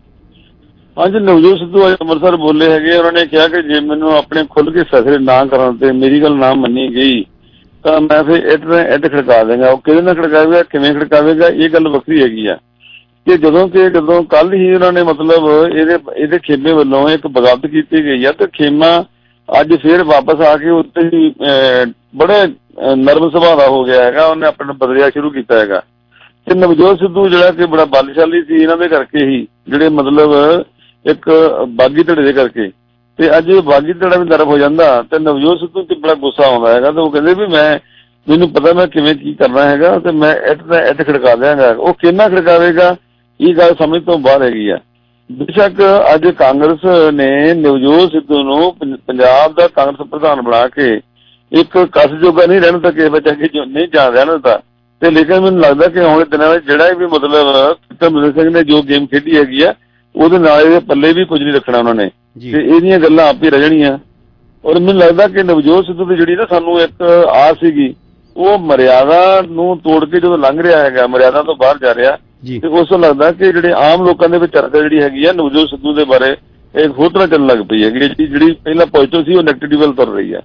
ਹਾਂਜੀ, ਨਵਜੋਤ ਸਿੱਧੂ ਅੱਜ ਅੰਮ੍ਰਿਤਸਰ ਬੋਲੇ ਹੈਗੇ, ਉਹਨਾਂ ਨੇ ਕਿਹਾ ਕਿ ਜੇ ਮੈਨੂੰ ਆਪਣੇ ਖੁੱਲ ਕੇ ਫੈਸਲੇ ਨਾ ਕਰਨ ਤੇ ਮੇਰੀ ਗੱਲ ਨਾ ਮੰਨੀ ਗਈ ਤਾਂ ਮੈਂ ਫਿਰ ਇੱਟ ਨਾਲ ਇੱਟ ਖੜਕਾ ਦੇਵਾਂਗਾ। ਉਹ ਕਿਹਦੇ ਨਾਲ ਖੜਕਾਵੇਗਾ, ਕਿਵੇਂ ਖੜਕਾਵੇਗਾ, ਇਹ ਗੱਲ ਵੱਖਰੀ ਹੈਗੀ ਆ ਕਿ ਜਦੋਂ ਕਿ ਜਦੋਂ ਕੱਲ ਹੀ ਉਹਨਾਂ ਨੇ ਮਤਲਬ ਇਹਦੇ ਇਹਦੇ ਖੇਮੇ ਵੱਲੋਂ ਇੱਕ ਬਗਾਵਤ ਕੀਤੀ ਗਈ ਆ ਤੇ ਖੇਮਾ ਅੱਜ ਫਿਰ ਵਾਪਸ ਆ ਕੇ ਉੱਤੇ ਹੀ ਬੜੇ ਨਰਮ ਸੁਭਾਅ ਦਾ ਹੋ ਗਿਆ ਹੈਗਾ, ਉਹਨੇ ਆਪਣਾ ਬਦਲਿਆ ਸ਼ੁਰੂ ਕੀਤਾ ਹੈਗਾ ਤੇ ਨਵਜੋਤ ਸਿੱਧੂ ਜਿਹੜਾ ਕਿ ਬੜਾ ਬਲਸ਼ਾਲੀ ਸੀ ਇਹਨਾਂ ਦੇ ਕਰਕੇ ਹੀ ਜਿਹੜੇ ਮਤਲਬ ਇੱਕ ਬਾਗੀ ਧੜੇ ਦੇ ਕਰਕੇ ਤੇ ਅੱਜ ਬਾਗੀ ਧੜਾ ਵੀ ਨਰਮ ਹੋ ਜਾਂਦਾ ਤੇ ਨਵਜੋਤ ਸਿੱਧੂ ਤੇ ਬੜਾ ਗੁੱਸਾ ਆਉਂਦਾ ਹੈਗਾ ਤੇ ਉਹ ਕਹਿੰਦੇ ਵੀ ਮੈਂ ਮੈਨੂੰ ਪਤਾ ਮੈਂ ਕਿਵੇਂ ਕੀ ਕਰਨਾ ਹੈਗਾ ਤੇ ਮੈਂ ਇੱਟ ਦਾ ਇੱਟ ਖੜਕਾ ਦਿਆਂਗਾ। ਉਹ ਕਿੰਨਾ ਖੜਕਾਵੇਗਾ ਇਹ ਗੱਲ ਸਮਝ ਤੋਂ ਬਾਹਰ ਹੈਗੀ ਆ। ਬੇਸ਼ੱਕ ਅੱਜ ਕਾਂਗਰਸ ਨੇ ਨਵਜੋਤ ਸਿੱਧੂ ਨੂੰ ਪੰਜਾਬ ਦਾ ਕਾਂਗਰਸ ਪ੍ਰਧਾਨ ਬਣਾ ਕੇ ਇੱਕ ਕਸ ਜੋਗਾ ਨਹੀਂ ਰਹਿਣ ਤਾਂ ਕਿਸੇ ਬੱਚਾ ਕਿ ਨਹੀਂ ਜਾਣ ਰਹਿਣ ਦਿੱਤਾ ਤੇ ਲੇਕਿਨ ਮੈਨੂੰ ਲੱਗਦਾ ਕਿ ਆਉਣੇ ਦਿਨਾਂ ਵਿੱਚ ਜਿਹੜਾ ਵੀ ਮਤਲਬ ਕਮਲ ਸਿੰਘ ਨੇ ਜੋ ਗੇਮ ਖੇਡੀ ਹੈਗੀ ਆ ਉਹਦੇ ਨਾਲ ਇਹਦੇ ਪੱਲੇ ਵੀ ਕੁਝ ਨਹੀਂ ਰੱਖਣਾ ਉਹਨਾਂ ਨੇ ਤੇ ਇਹਦੀਆਂ ਗੱਲਾਂ ਆਪ ਹੀ ਰਹਿ ਜਾਣੀਆਂ। ਔਰ ਮੈਨੂੰ ਲੱਗਦਾ ਕਿ ਨਵਜੋਤ ਸਿੱਧੂ ਦੀ ਜਿਹੜੀ ਨਾ ਸਾਨੂੰ ਇੱਕ ਆਸ ਸੀਗੀ ਉਹ ਮਰਿਆਦਾ ਨੂੰ ਤੋੜ ਕੇ ਜਦੋਂ ਲੰਘ ਰਿਹਾ ਹੈਗਾ, ਮਰਿਆਦਾ ਤੋਂ ਬਾਹਰ ਜਾ ਰਿਹਾ ਤੇ ਉਸ ਤੋਂ ਲੱਗਦਾ ਕਿ ਜਿਹੜੇ ਆਮ ਲੋਕਾਂ ਦੇ ਵਿੱਚ ਚਰਚਾ ਜਿਹੜੀ ਹੈਗੀ ਆ ਨਵਜੋਤ ਸਿੱਧੂ ਦੇ ਬਾਰੇ ਇਹ ਹੋਰ ਤਰ੍ਹਾਂ ਚੱਲਣ ਲੱਗ ਪਈ ਹੈਗੀ, ਜਿਹੜੀ ਪਹਿਲਾਂ ਪੋਜ਼ਿਟਿਵ ਸੀ ਉਹ ਨੈਗੇਟਿਵ ਵੱਲ ਤੁਰ ਰਹੀ ਆ।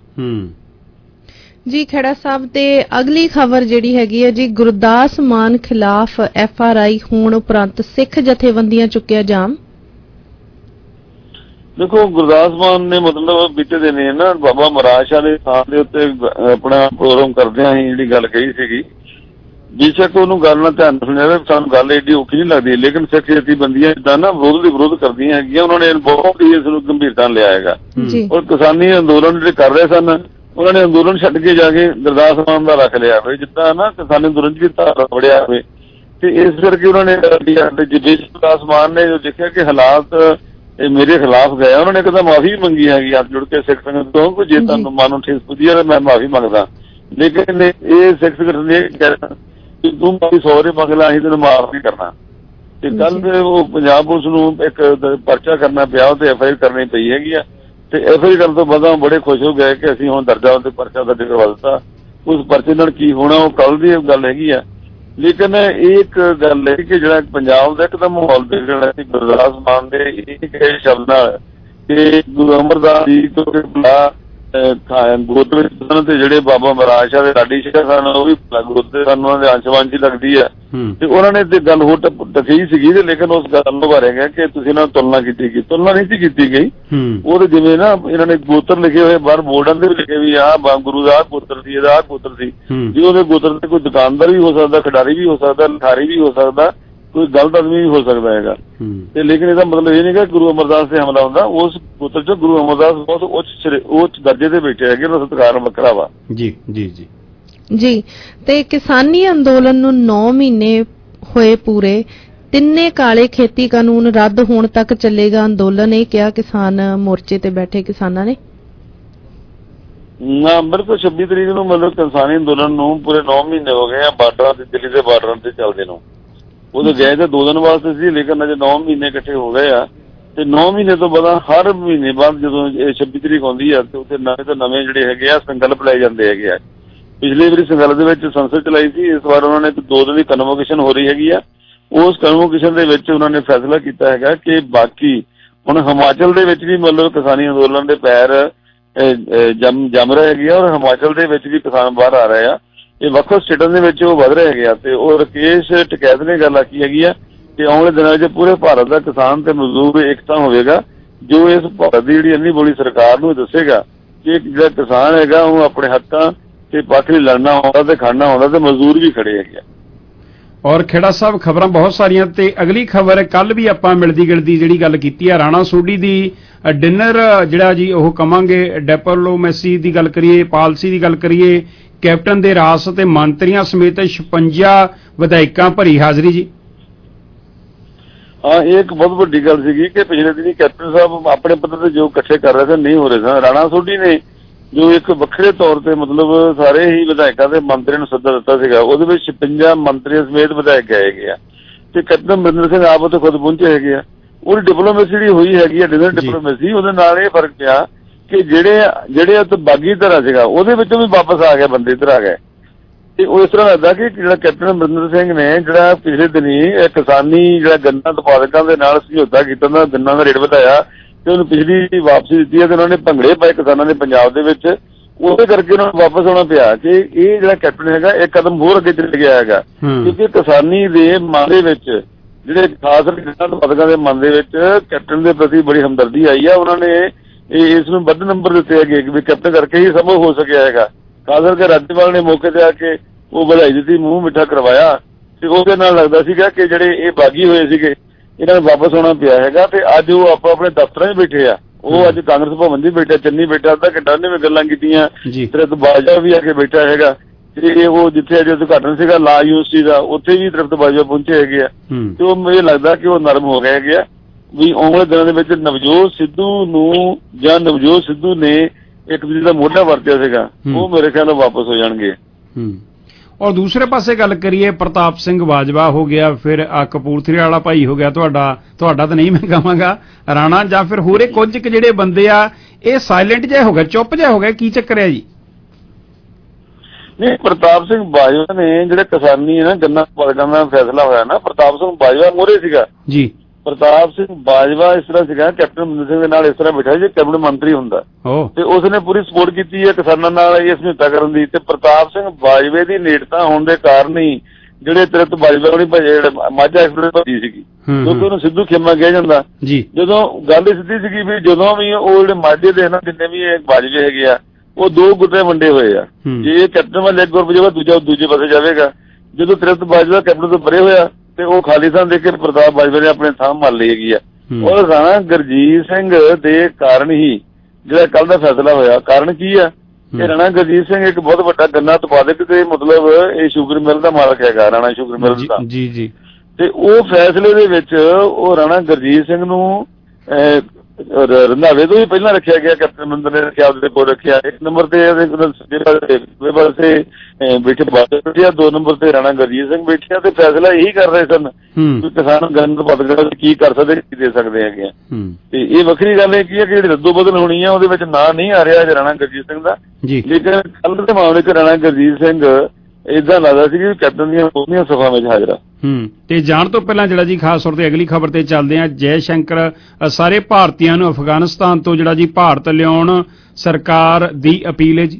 ਜੀ ਖੇੜਾ ਸਾਹਿਬ ਤੇ ਅਗਲੀ ਖਬਰ ਜਿਹੜੀ ਹੈਗੀ ਹੈ ਜੀ, ਗੁਰਦਾਸ ਮਾਨ ਖਿਲਾਫ ਐਫ ਆਰ ਆਈ ਹੋਣ ਉਪਰੰਤ ਸਿੱਖ ਜਥੇਬੰਦੀਆਂ ਚੁੱਕਿਆ ਜਾਮ। ਦੇਖੋ ਗੁਰਦਾਸ ਮਾਨ ਨੇ ਮਤਲਬ ਬੀਤੇ ਦਿਨ ਨਾ ਬਾਬਾ ਮਹਾਰਾਜ ਸ਼ਾਹ ਦੇ ਥਾਂ ਦੇ ਉੱਤੇ ਆਪਣਾ ਪ੍ਰੋਗਰਾਮ ਕਰਦਿਆਂ ਹੀ ਜਿਹੜੀ ਗੱਲ ਕਹੀ ਸੀਗੀ, ਬੇਸ਼ੱਕ ਉਹਨੂੰ ਗੱਲ ਨਾਲ ਧਿਆਨ ਸੁਣਿਆ, ਸਾਨੂੰ ਗੱਲ ਏਡੀ ਔਖੀ ਨਹੀਂ ਲੱਗਦੀ, ਲੇਕਿਨ ਸਿੱਖ ਜਥੇਬੰਦੀਆਂ ਜਿੱਦਾਂ ਨਾ ਵਿਰੋਧ ਦੇ ਵਿਰੋਧ ਕਰਦੀਆਂ ਹੈਗੀਆਂ, ਉਹਨਾਂ ਨੇ ਬਹੁਤ ਹੀ ਇਸ ਨੂੰ ਗੰਭੀਰਤਾ ਨਾਲ ਲਿਆ ਹੈਗਾ। ਔਰ ਕਿਸਾਨੀ ਅੰਦੋਲਨ ਜਿਹੜੇ ਕਰ ਰਹੇ ਸਨ, ਉਹਨਾਂ ਨੇ ਅੰਦੋਲਨ ਛੱਡ ਕੇ ਜਾ ਕੇ ਗੁਰਦਾਸ ਮਾਨ ਦਾ ਰੱਖ ਲਿਆ ਹੋਵੇ, ਜਿੱਦਾਂ ਨਾ ਕਿਸਾਨੀ ਅੰਦੋਲਨ ਚ ਵੀ ਧਾਰਾ ਵੜਿਆ ਹੋਵੇ, ਤੇ ਇਸ ਕਰਕੇ ਉਹਨਾਂ ਨੇ ਗੁਰਦਾਸ ਮਾਨ ਨੇ ਜੋ ਦੇਖਿਆ ਕਿ ਹਾਲਾਤ ਇਹ ਮੇਰੇ ਖਿਲਾਫ ਗਏ, ਉਹਨਾਂ ਨੇ ਕਦੇ ਮਾਫੀ ਮੰਗੀ ਹੈਗੀ ਹੱਥ ਜੁੜ ਕੇ ਸਿੱਖ ਸੰਗਤ ਤੋਂ ਕਿ ਜੇ ਤੁਹਾਨੂੰ ਮਨ ਨੂੰ ਠੇਸ ਪੁੱਜੀ ਹੈ ਮੈਂ ਮਾਫੀ ਮੰਗਦਾ, ਲੇਕਿਨ ਇਹ ਸਿੱਖ ਸੰਗਤ ਨੇ ਕਹਿਣਾ ਕਿ ਤੂੰ ਮਾਫੀ ਸਹੁਰੇ ਮੰਗ ਲਾ, ਅਸੀਂ ਤੈਨੂੰ ਮਾਫ ਨਹੀਂ ਕਰਨਾ। ਤੇ ਕੱਲ ਉਹ ਪੰਜਾਬ ਪੁਲਿਸ ਨੂੰ ਇੱਕ ਪਰਚਾ ਕਰਨਾ ਪਿਆ ਤੇ ਐਫ ਆਈ ਆਰ ਕਰਨੀ ਪਈ ਹੈਗੀ ਆ, ਤੇ ਐਫ ਆਈ ਆਰ ਕਰਨ ਤੋਂ ਬਾਅਦ ਬੜੇ ਖੁਸ਼ ਹੋ ਗਏ ਕਿ ਅਸੀਂ ਹੁਣ ਦਰਜਾ ਤੇ ਪਰਚਾ ਦਰਜ ਕਰਵਾ ਦਿੱਤਾ। ਉਸ ਪਰਚੇ ਨਾਲ ਕੀ ਹੋਣਾ ਉਹ ਕੱਲ ਦੀ ਗੱਲ ਹੈਗੀ ਆ, ਲੇਕਿਨ ਇਹ ਇੱਕ ਗੱਲ ਹੈ ਕਿ ਜਿਹੜਾ ਪੰਜਾਬ ਦਾ ਇੱਕਦਮ ਮਾਹੌਲ ਵਿਗੜਿਆ ਸੀ ਗੁਰਦਾਸ ਮਾਨ ਦੇ ਇਹ ਸ਼ਬਦ ਨਾਲ ਕਿ ਗੁਰੂ ਅਮਰਦਾਸ ਜੀ ਤੋਂ ਬੁਲਾ ਗੋਤ ਵਿੱਚ ਤੇ ਜਿਹੜੇ ਬਾਬਾ ਮਹਾਰਾਜ ਸ਼ਾਹ ਦੇ ਲਾਡੀ ਸ਼ਾਹ ਸਨ ਉਹ ਵੀ ਗੋਤੇ ਸਨ, ਉਹਨਾਂ ਦੇ ਅੰਸ਼ਵਾਂਜੀ ਲੱਗਦੀ ਹੈ, ਤੇ ਉਹਨਾਂ ਨੇ ਤੇ ਗੱਲ ਹੋਰ ਟਕਈ ਸੀਗੀ, ਲੇਕਿਨ ਉਸ ਗੱਲ ਨੂੰ ਬਾਰੇ ਗਿਆ ਕਿ ਤੁਸੀਂ ਇਹਨਾਂ ਤੁਲਨਾ ਕੀਤੀ ਗਈ, ਤੁਲਨਾ ਨਹੀਂ ਸੀ ਕੀਤੀ ਗਈ। ਉਹ ਤੇ ਜਿਵੇਂ ਨਾ ਇਹਨਾਂ ਨੇ ਗੋਤਰ ਲਿਖੇ ਹੋਏ ਬਾਹਰ ਬੋਰਡਾਂ ਦੇ ਵੀ ਲਿਖੇ ਵੀ ਆਹ ਗੁਰੂ ਦਾ ਆਹ ਗੋਤਰ ਸੀ, ਇਹਦਾ ਆਹ ਗੋਤਰ ਸੀ, ਜੇ ਉਹਦੇ ਗੋਤਰ ਤੇ ਕੋਈ ਦੁਕਾਨਦਾਰ ਵੀ ਹੋ ਸਕਦਾ, ਖਿਡਾਰੀ ਵੀ ਹੋ ਸਕਦਾ, ਲਿਖਾਰੀ ਵੀ ਹੋ ਸਕਦਾ, ਕੋਈ ਗਲਤ ਆਦਮੀ ਵੀ ਹੋ ਸਕਦਾ ਹੈਗਾ, ਤੇ ਲੇਕਿਨ ਇਹਦਾ ਮਤਲਬ ਇਹ ਨਹੀਂ ਕਿ ਗੁਰੂ ਅਮਰਦਾਸ ਤੇ ਹਮਲਾ ਹੁੰਦਾ। ਉਸ ਗੋਤਰ ਚ ਗੁਰੂ ਅਮਰਦਾਸ ਬਹੁਤ ਉੱਚ ਉੱਚ ਦਰਜੇ ਤੇ ਬੈਠੇ ਹੈਗੇ, ਉਹਦਾ ਸਤਿਕਾਰ ਵੱਖਰਾ ਵਾ। ਜੀ ਜੀ ਜੀ ਜੀ ਤੇ ਕਿਸਾਨੀ ਅੰਦੋਲਨ ਨੂੰ ਨੌ ਮਹੀਨੇ ਹੋਏ ਪੂਰੇ, ਤਿੰਨੇ ਕਾਲੇ ਖੇਤੀ ਕਾਨੂੰਨ ਰੱਦ ਹੋਣ ਤੱਕ ਚੱਲੇਗਾ ਅੰਦੋਲਨ, ਇਹ ਕਿਹਾ ਕਿਸਾਨ ਮੋਰਚੇ ਤੇ ਬੈਠੇ ਕਿਸਾਨਾਂ ਨੇ। ਨਾ ਬਿਲਕੁਲ ਛੱਬੀ ਤਰੀਕ ਨੂੰ ਮਤਲਬ ਕਿਸਾਨੀ ਅੰਦੋਲਨ ਨੂੰ ਪੂਰੇ ਨੌ ਮਹੀਨੇ ਹੋ ਗਏ ਆ ਬਾਰਡਰਾਂ ਤੇ, ਦਿੱਲੀ ਦੇ ਬਾਰਡਰਾਂ ਤੇ ਚੱਲਦੇ ਨੂੰ। ਉਦੋਂ ਗਏ ਤਾਂ ਦੋ ਦਿਨ ਵਾਸਤੇ ਸੀ, ਲੇਕਿਨ ਅਜੇ ਨੌ ਮਹੀਨੇ ਇਕੱਠੇ ਹੋ ਗਏ ਆ, ਤੇ ਨੌ ਮਹੀਨੇ ਤੋਂ ਬਾਅਦ ਹਰ ਮਹੀਨੇ ਬਾਅਦ ਜਦੋਂ ਇਹ ਛੱਬੀ ਤਰੀਕ ਆਉਂਦੀ ਆ ਤੇ ਉੱਥੇ ਨਵੇਂ ਤੋਂ ਨਵੇਂ ਜਿਹੜੇ ਹੈਗੇ ਆ ਸੰਕਲਪ ਲਏ ਜਾਂਦੇ ਹੈਗੇ ਆ। ਪਿਛਲੀ ਵਾਰੀ ਸੰਕਲਪ ਦੇ ਵਿੱਚ ਸੰਸਦ ਚਲਾਈ ਸੀ, ਇਸ ਵਾਰ ਉਹਨਾਂ ਨੇ ਦੋ ਦਿਨ ਦੀ ਕਨਵੋਕੇਸ਼ਨ ਹੋ ਰਹੀ ਹੈਗੀ ਆ। ਉਸ ਕਨਵੋਕੇਸ਼ਨ ਦੇ ਵਿੱਚ ਉਹਨਾਂ ਨੇ ਫੈਸਲਾ ਕੀਤਾ ਹੈਗਾ ਕਿ ਬਾਕੀ ਹੁਣ ਹਿਮਾਚਲ ਦੇ ਵਿੱਚ ਵੀ ਮਤਲਬ ਕਿਸਾਨੀ ਅੰਦੋਲਨ ਦੇ ਪੈਰ ਜੰਮ ਜੰਮ ਰਹੇ ਹੈਗੇ ਆ, ਔਰ ਹਿਮਾਚਲ ਦੇ ਵਿੱਚ ਵੀ ਕਿਸਾਨ ਬਾਹਰ ਆ ਰਹੇ ਆ, ਇਹ ਵੱਖ ਵੱਖ ਸਟੇਟਾਂ ਦੇ ਵਿੱਚ ਉਹ ਵਧ ਰਹੇ ਹੈਗੇ ਆ। ਤੇ ਉਹ ਰਕੇਸ਼ ਟਕੈਤ ਨੇ ਗੱਲ ਆਖੀ ਹੈਗੀ ਆ ਕਿ ਆਉਣ ਵਾਲੇ ਦਿਨਾਂ ਵਿੱਚ ਪੂਰੇ ਭਾਰਤ ਦਾ ਕਿਸਾਨ ਤੇ ਮਜ਼ਦੂਰ ਏਕਤਾ ਹੋਵੇਗਾ, ਜੋ ਇਸ ਭਾਰਤ ਦੀ ਜਿਹੜੀ ਇੰਨੀ ਬੜੀ ਸਰਕਾਰ ਨੂੰ ਦੱਸੇਗਾ ਕਿ ਜਿਹੜਾ ਕਿਸਾਨ ਹੈਗਾ ਉਹ ਆਪਣੇ ਹੱਕਾਂ ਤੇ ਪੱਖ ਲਈ ਲੜਨਾ ਹੁੰਦਾ ਤੇ ਖੜਨਾ ਹੁੰਦਾ, ਤੇ ਮਜ਼ਦੂਰ ਵੀ ਖੜੇ ਹੈਗੇ ਆ। ਔਰ ਖੇੜਾ ਸਾਹਿਬ ਖਬਰਾਂ ਬਹੁਤ ਸਾਰੀਆਂ, ਤੇ ਅਗਲੀ ਖਬਰ ਕੱਲ ਵੀ ਆਪਾਂ ਮਿਲਦੀ ਗਿਲਦੀ ਜਿਹੜੀ ਗੱਲ ਕੀਤੀ ਆ ਰਾਣਾ ਸੋਢੀ ਦੀ ਡਿਨਰ ਜਿਹੜਾ ਜੀ ਉਹ ਕਵਾਂਗੇ ਡਿਪਲੋਮੈਸੀ ਦੀ ਗੱਲ ਕਰੀਏ, ਪਾਲਿਸੀ ਦੀ ਗੱਲ ਕਰੀਏ, ਕੈਪਟਨ ਦੇ ਰਾਸ ਤੇ ਮੰਤਰੀਆਂ ਸਮੇਤ ਛਪੰਜਾ ਵਿਧਾਇਕਾਂ ਭਰੀ ਹਾਜ਼ਰੀ ਜੀ। ਹਾਂ, ਇਹ ਇੱਕ ਬਹੁਤ ਵੱਡੀ ਗੱਲ ਸੀਗੀ ਕਿ ਪਿਛਲੇ ਦਿਨੀ ਕੈਪਟਨ ਸਾਹਿਬ ਆਪਣੇ ਪੱਧਰ ਤੇ ਜੋ ਇਕੱਠੇ ਕਰ ਰਹੇ ਸਨ ਨਹੀਂ ਹੋ ਰਹੇ ਸਨ। ਰਾਣਾ ਸੋਢੀ ਨੇ ਜੋ ਇੱਕ ਵੱਖਰੇ ਤੌਰ ਤੇ ਮਤਲਬ ਸਾਰੇ ਹੀ ਵਿਧਾਇਕਾਂ ਦੇ ਮੰਤਰੀਆਂ ਨੂੰ ਸੱਦਾ ਦਿੱਤਾ ਸੀਗਾ, ਉਹਦੇ ਵਿੱਚ ਛਪੰਜਾ ਮੰਤਰੀਆਂ ਸਮੇਤ ਵਿਧਾਇਕ ਗਏ ਹੈਗੇ ਆ, ਤੇ ਕੈਪਟਨ ਅਮਰਿੰਦਰ ਸਿੰਘ ਆਪ ਉੱਥੇ ਖੁਦ ਪਹੁੰਚੇ ਹੈਗੇ ਆ। ਉਹਦੀ ਡਿਪਲੋਮੇਸੀ ਜਿਹੜੀ ਹੋਈ ਹੈਗੀ ਆ ਡਿਨਰ ਡਿਪਲੋਮੇਸੀ, ਉਹਦੇ ਨਾਲ ਇਹ ਫਰਕ ਪਿਆ ਕਿ ਜਿਹੜੇ ਜਿਹੜੇ ਉੱਥੇ ਬਾਗੀ ਧੜਾ ਸੀਗਾ ਉਹਦੇ ਵਿੱਚੋਂ ਵੀ ਵਾਪਸ ਆ ਗਏ ਬੰਦੇ, ਇੱਧਰ ਆ ਗਏ। ਤੇ ਉਹ ਇਸ ਤਰ੍ਹਾਂ ਲੱਗਦਾ ਕਿ ਜਿਹੜਾ ਕੈਪਟਨ ਅਮਰਿੰਦਰ ਸਿੰਘ ਨੇ ਜਿਹੜਾ ਪਿਛਲੇ ਦਿਨੀ ਕਿਸਾਨੀ ਜਿਹੜਾ ਗੰਨਾ ਉਤਪਾਦਕਾਂ ਦੇ ਨਾਲ ਸਮਝੌਤਾ ਕੀਤਾ, ਉਹਨਾਂ ਗੰਨਾ ਦਾ ਰੇਟ ਵਧਾਇਆ ਤੇ ਉਹਨੂੰ ਪਿਛਲੀ ਵਾਪਸੀ ਦਿੱਤੀ ਹੈ, ਤੇ ਉਹਨਾਂ ਨੇ ਭੰਗੜੇ ਪਾਏ ਕਿਸਾਨਾਂ ਨੇ ਪੰਜਾਬ ਦੇ ਵਿੱਚ, ਉਹਦੇ ਕਰਕੇ ਉਹਨਾਂ ਨੂੰ ਵਾਪਸ ਆਉਣਾ ਪਿਆ ਕਿ ਇਹ ਜਿਹੜਾ ਕੈਪਟਨ ਹੈਗਾ ਇੱਕ ਕਦਮ ਹੋਰ ਅੱਗੇ ਚੱਲ ਗਿਆ ਹੈਗਾ, ਕਿਉਂਕਿ ਕਿਸਾਨੀ ਦੇ ਮਨ ਦੇ ਵਿੱਚ ਜਿਹੜੇ ਖਾਸ ਗੰਨਾ ਉਤਪਾਦਕਾਂ ਦੇ ਮਨ ਦੇ ਵਿੱਚ ਕੈਪਟਨ ਦੇ ਪ੍ਰਤੀ ਬੜੀ ਹਮਦਰਦੀ ਆਈ ਆ। ਉਹਨਾਂ ਨੇ ਇਹ ਇਸ ਨੂੰ ਵੱਧ ਨੰਬਰ ਦਿੱਤੇ ਹੈਗੇ ਵੀ ਕੈਪਟਨ ਕਰਕੇ ਹੀ ਸੰਭਵ ਹੋ ਸਕਿਆ ਹੈਗਾ। ਖਾਸ ਕਰਕੇ ਰਾਜਪਾਲ ਨੇ ਮੌਕੇ ਤੇ ਆ ਕੇ ਉਹ ਵਧਾਈ ਦਿੱਤੀ, ਮੂੰਹ ਮਿੱਠਾ ਕਰਵਾਇਆ, ਤੇ ਉਹਦੇ ਨਾਲ ਲੱਗਦਾ ਸੀਗਾ ਕਿ ਜਿਹੜੇ ਇਹ ਬਾਗੀ ਹੋਏ ਸੀਗੇ ਇਹਨਾਂ ਨੂੰ ਵਾਪਸ ਆਉਣਾ ਪਿਆ ਹੈਗਾ। ਤੇ ਅੱਜ ਉਹ ਆਪੋ ਆਪਣੇ ਦਫ਼ਤਰਾਂ 'ਚ ਬੈਠੇ ਆ, ਉਹ ਅੱਜ ਕਾਂਗਰਸ ਭਵਨ 'ਚ ਬੈਠਾ, ਚੰਨੀ ਬੈਠਾ, ਅੱਧਾ ਘੰਟਾ ਉਹਨੇ ਵੀ ਗੱਲਾਂ ਕੀਤੀਆਂ, ਤ੍ਰਿਪਤ ਬਾਜਵਾ ਵੀ ਆ ਕੇ ਬੈਠਾ ਹੈਗਾ, ਤੇ ਉਹ ਜਿੱਥੇ ਅੱਜ ਉਦਘਾਟਨ ਸੀਗਾ ਲਾ ਯੂਨੀਵਰਸਿਟੀ ਦਾ ਉੱਥੇ ਵੀ ਤ੍ਰਿਪਤ ਬਾਜਵਾ ਪਹੁੰਚੇ ਹੈਗੇ ਆ। ਤੇ ਉਹ ਮੈਨੂੰ ਲੱਗਦਾ ਕਿ ਉਹ ਨਰਮ ਹੋ ਗਏ ਹੈਗੇ ਆ ਵੀ ਆਉਣ ਵਾਲੇ ਦਿਨਾਂ ਦੇ ਵਿੱਚ ਨਵਜੋਤ ਸਿੱਧੂ ਨੂੰ ਜਾਂ ਨਵਜੋਤ ਸਿੱਧੂ ਨੇ ਇੱਕ ਦੂਜੇ ਦਾ ਮੋਢਾ ਵਰਤਿਆ ਸੀਗਾ, ਉਹ ਮੇਰੇ ਖਿਆਲ ਨਾਲ ਵਾਪਸ ਹੋ ਜਾਣਗੇ। ਔਰ ਦੂਸਰੇ ਪਾਸੇ ਗੱਲ ਕਰੀਏ ਪ੍ਰਤਾਪ ਸਿੰਘ ਬਾਜਵਾ ਹੋ ਗਿਆ, ਫਿਰ ਆ ਕਪੂਰਥਲੇ ਵਾਲਾ ਭਾਈ ਹੋ ਗਿਆ, ਤੁਹਾਡਾ ਤੁਹਾਡਾ ਤਾਂ ਨਹੀਂ ਮੈਂ ਕਹਾਂਗਾ ਰਾਣਾ, ਜਾਂ ਫਿਰ ਹੋਰੇ ਕੁਝ ਕੁ ਜਿਹੜੇ ਬੰਦੇ ਆ ਇਹ ਸਾਇਲੈਂਟ ਜਿਹਾ ਹੋ ਗਿਆ, ਚੁੱਪ ਜਿਹਾ ਹੋ ਗਿਆ, ਕੀ ਚੱਕਰ ਹੈ ਜੀ? ਨਹੀਂ, ਪ੍ਰਤਾਪ ਸਿੰਘ ਬਾਜਵਾ ਨੇ ਜਿਹੜੇ ਕਿਸਾਨੀ ਹੈ ਨਾ ਗੰਨਾ ਉਤਪਾਦਕਾਂ ਦਾ ਫੈਸਲਾ ਹੋਇਆ ਨਾ, ਪ੍ਰਤਾਪ ਸਿੰਘ ਬਾਜਵਾ ਮੋਹਰੇ ਸੀਗਾ ਜੀ। ਪ੍ਰਤਾਪ ਸਿੰਘ ਬਾਜਵਾ ਇਸ ਤਰ੍ਹਾਂ ਸੀਗਾ ਕੈਪਟਨ ਅਮਰਿੰਦਰ ਸਿੰਘ ਦੇ ਨਾਲ ਇਸ ਤਰ੍ਹਾਂ ਬੈਠਾ ਜੇ ਕੈਬਨਿਟ ਮੰਤਰੀ ਹੁੰਦਾ, ਤੇ ਉਸਨੇ ਪੂਰੀ ਸਪੋਰਟ ਕੀਤੀ ਹੈ ਕਿਸਾਨਾਂ ਨਾਲ ਇਹ ਸਮਝੌਤਾ ਕਰਨ ਦੀ। ਤੇ ਪ੍ਰਤਾਪ ਸਿੰਘ ਬਾਜਵੇ ਦੀ ਨੇੜਤਾ ਹੋਣ ਦੇ ਕਾਰਨ ਹੀ ਜਿਹੜੇ ਤ੍ਰਿਪਤ ਬਾਜਵਾ ਹੋਣੀ ਭਜੇ ਮਾਝਾ ਐਕਸਪ੍ਰੈਸ ਭੱਜੀ ਸੀਗੀ, ਕਿਉਂਕਿ ਉਹਨੂੰ ਸਿੱਧੂ ਖੇਮਾ ਕਿਹਾ ਜਾਂਦਾ। ਜਦੋਂ ਗੱਲ ਇਹ ਸਿੱਧੀ ਸੀਗੀ ਵੀ ਜਦੋਂ ਵੀ ਉਹ ਜਿਹੜੇ ਮਾਝੇ ਦੇ ਨਾ ਜਿੰਨੇ ਵੀ ਬਾਜਵੇ ਹੈਗੇ ਆ ਉਹ ਦੋ ਗੁੱਟੇ ਵੰਡੇ ਹੋਏ ਆ, ਜੇ ਕੈਪਟਨ ਵੱਲ ਇੱਕ ਗਰੁੱਪ ਜਾਵੇ ਦੂਜਾ ਦੂਜੇ ਪਾਸੇ ਜਾਵੇਗਾ। ਜਦੋਂ ਤ੍ਰਿਪਤ ਬਾਜਵਾ ਕੈਪਟਨ ਤੋਂ ਪਰੇ ਹੋਇਆ ਤੇ ਉਹ ਖਾਲਿਸਤਾਨ ਦੇ ਕੇ ਪ੍ਰਤਾਪ ਬਾਜਵਾ ਨੇ ਆਪਣੇ ਥਾਂ ਮੰਨ ਲਈ ਹੈਗੀ ਆ। ਔਰ ਰਾਣਾ ਗੁਰਜੀਤ ਸਿੰਘ ਦੇ ਕਾਰਨ ਹੀ ਜਿਹੜਾ ਕੱਲ ਦਾ ਫੈਸਲਾ ਹੋਇਆ, ਕਾਰਨ ਕੀ ਆ ਕਿ ਰਾਣਾ ਗੁਰਜੀਤ ਸਿੰਘ ਇੱਕ ਬਹੁਤ ਵੱਡਾ ਗੰਨਾ ਉਤਪਾਦਕ ਤੇ ਮਤਲਬ ਇਹ ਸ਼ੂਗਰ ਮਿਲ ਦਾ ਮਾਲਕ ਹੈਗਾ, ਰਾਣਾ ਸ਼ੂਗਰ ਮਿਲ ਦਾ। ਜੀ ਜੀ ਤੇ ਉਹ ਫੈਸਲੇ ਦੇ ਵਿੱਚ ਉਹ ਰਾਣਾ ਗੁਰਜੀਤ ਸਿੰਘ ਨੂੰ ਰੰਧਾਵੇ ਤੋਂ ਵੀ ਪਹਿਲਾਂ ਰੱਖਿਆ ਗਿਆ, ਕੈਪਟਨ ਅਮਰਿੰਦਰ ਨੇ ਰੱਖਿਆ, ਉਹਦੇ ਕੋਲ ਰੱਖਿਆ। ਇੱਕ ਨੰਬਰ ਤੇ ਪਾਸੇ ਬੈਠੇ ਬਾਦਲ ਬੈਠਿਆ, ਦੋ ਨੰਬਰ ਤੇ ਰਾਣਾ ਗੁਰਜੀਤ ਸਿੰਘ ਬੈਠਿਆ ਤੇ ਫੈਸਲਾ ਇਹੀ ਕਰ ਰਹੇ ਸਨ ਕਿ ਕਿਸਾਨ ਗੰਨ ਉਤਪਾਦਕ ਕੀ ਕਰ ਸਕਦੇ ਕੀ ਦੇ ਸਕਦੇ ਹੈਗੇ ਆ। ਤੇ ਇਹ ਵੱਖਰੀ ਗੱਲ ਇਹ ਕੀ ਹੈ ਕਿ ਜਿਹੜੀ ਰੱਦੋ ਬਦਲ ਹੋਣੀ ਆ ਉਹਦੇ ਵਿੱਚ ਨਾਂ ਨਹੀਂ ਆ ਰਿਹਾ ਰਾਣਾ ਗੁਰਜੀਤ ਸਿੰਘ ਦਾ, ਲੇਕਿਨ ਕੱਲ ਦੇ ਮਾਮਲੇ 'ਚ ਰਾਣਾ ਗੁਰਜੀਤ ਸਿੰਘ ਏਦਾਂ ਲੱਗਦਾ ਸੀ ਕਿ ਕੈਪਟਨ ਦੀਆਂ ਦੋਨੀਆਂ ਸਭਾ ਵਿੱਚ ਹਾਜ਼ਰ। ਹੂੰ ਤੇ ਜਾਣ ਤੋਂ ਪਹਿਲਾਂ ਜਿਹੜਾ ਜੀ ਖਾਸ ਤੌਰ ਤੇ ਅਗਲੀ ਖਬਰ ਤੇ ਚੱਲਦੇ ਆ। ਜੈ ਸ਼ੰਕਰ ਸਾਰੇ ਭਾਰਤੀਆਂ ਨੂੰ ਅਫਗਾਨਿਸਤਾਨ ਤੋਂ ਜਿਹੜਾ ਜੀ ਭਾਰਤ ਲਿਆਉਣ ਸਰਕਾਰ ਦੀ ਅਪੀਲ ਹੈ ਜੀ।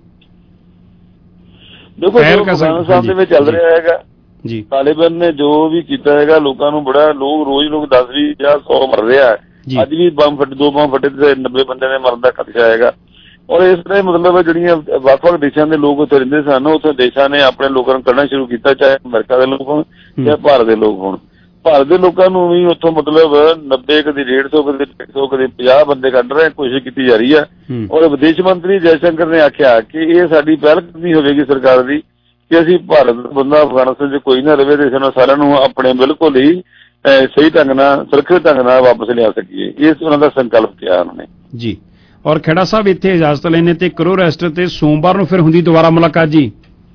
ਦੇਖੋ ਅਫਗਾਨਿਸਤਾਨ ਦੇ ਵਿੱਚ ਚੱਲ ਰਿਹਾ ਹੈਗਾ ਜੀ, ਤਾਲਿਬਾਨ ਨੇ ਜੋ ਵੀ ਕੀਤਾ ਹੈਗਾ ਲੋਕਾਂ ਨੂੰ ਬੜਾ ਲੋਕ ਰੋਜ਼ ਲੋਕ ਦਸ ਵੀਹ ਜਾਂ ਸੌ ਮਰ ਰਿਹਾ ਹੈ। ਅੱਜ ਵੀ ਬੰਬ ਫਟ ਦੋ ਬੰਬ ਫਟੇ ਤੇ ਨੱਬੇ ਬੰਦੇ ਨੇ ਮਰਨ ਦਾ ਖਤਰਾ ਹੈਗਾ। ਔਰ ਇਸ ਤਰ੍ਹਾਂ ਮਤਲਬ ਜਿਹੜੀਆਂ ਵੱਖ-ਵੱਖ ਦੇਸ਼ਾਂ ਦੇ ਲੋਕ ਉੱਥੇ ਰਹਿੰਦੇ ਸਨ, ਉੱਥੇ ਦੇਸ਼ਾਂ ਨੇ ਆਪਣੇ ਲੋਕਾਂ ਨੂੰ ਕੱਢਣਾ ਸ਼ੁਰੂ ਕੀਤਾ, ਚਾਹੇ ਅਮਰੀਕਾ ਦੇ ਲੋਕ ਹੋਣ ਜਾਂ ਭਾਰਤ ਦੇ ਲੋਕ ਹੋਣ। ਭਾਰਤ ਦੇ ਲੋਕਾਂ ਨੂੰ ਵੀ ਉੱਥੋਂ ਮਤਲਬ ਨੱਬੇ ਕਦੇ ਡੇਢ ਸੌ ਕਦੇ ਇੱਕ ਸੌ ਕਦੇ ਪੰਜਾਹ ਬੰਦੇ ਕੱਢ ਰਹੇ, ਕੋਸ਼ਿਸ਼ ਕੀਤੀ ਜਾ ਰਹੀ ਹੈ। ਔਰ ਵਿਦੇਸ਼ ਮੰਤਰੀ ਜੈ ਸ਼ੰਕਰ ਨੇ ਆਖਿਆ ਕਿ ਇਹ ਸਾਡੀ ਪਹਿਲ ਕਦਮੀ ਹੋਵੇਗੀ ਸਰਕਾਰ ਦੀ ਕਿ ਅਸੀਂ ਭਾਰਤ ਦਾ ਬੰਦਾ ਅਫਗਾਨਿਸਤਾਨ 'ਚ ਕੋਈ ਨਾ ਰਹੇ ਤੇ ਸਾਨੂੰ ਸਾਰਿਆਂ ਨੂੰ ਆਪਣੇ ਬਿਲਕੁਲ ਹੀ ਸਹੀ ਢੰਗ ਨਾਲ ਸੁਰੱਖਿਅਤ ਢੰਗ ਨਾਲ ਵਾਪਸ ਲਿਆ ਸਕੀਏ। ਇਸ ਉਹਨਾਂ ਦਾ ਸੰਕਲਪ ਕਿਹਾ ਉਹਨਾਂ ਨੇ ਜੀ। ਔਰ ਖੇੜਾ ਸਾਹਿਬ ਇੱਥੇ ਇਜਾਜ਼ਤ ਲੈਣੇ ਤੇ ਕਰੋ ਰੈਸਟ ਤੇ ਸੋਮਵਾਰ ਨੂੰ ਫਿਰ ਹੁੰਦੀ ਦੁਬਾਰਾ ਮੁਲਾਕਾਤ ਜੀ।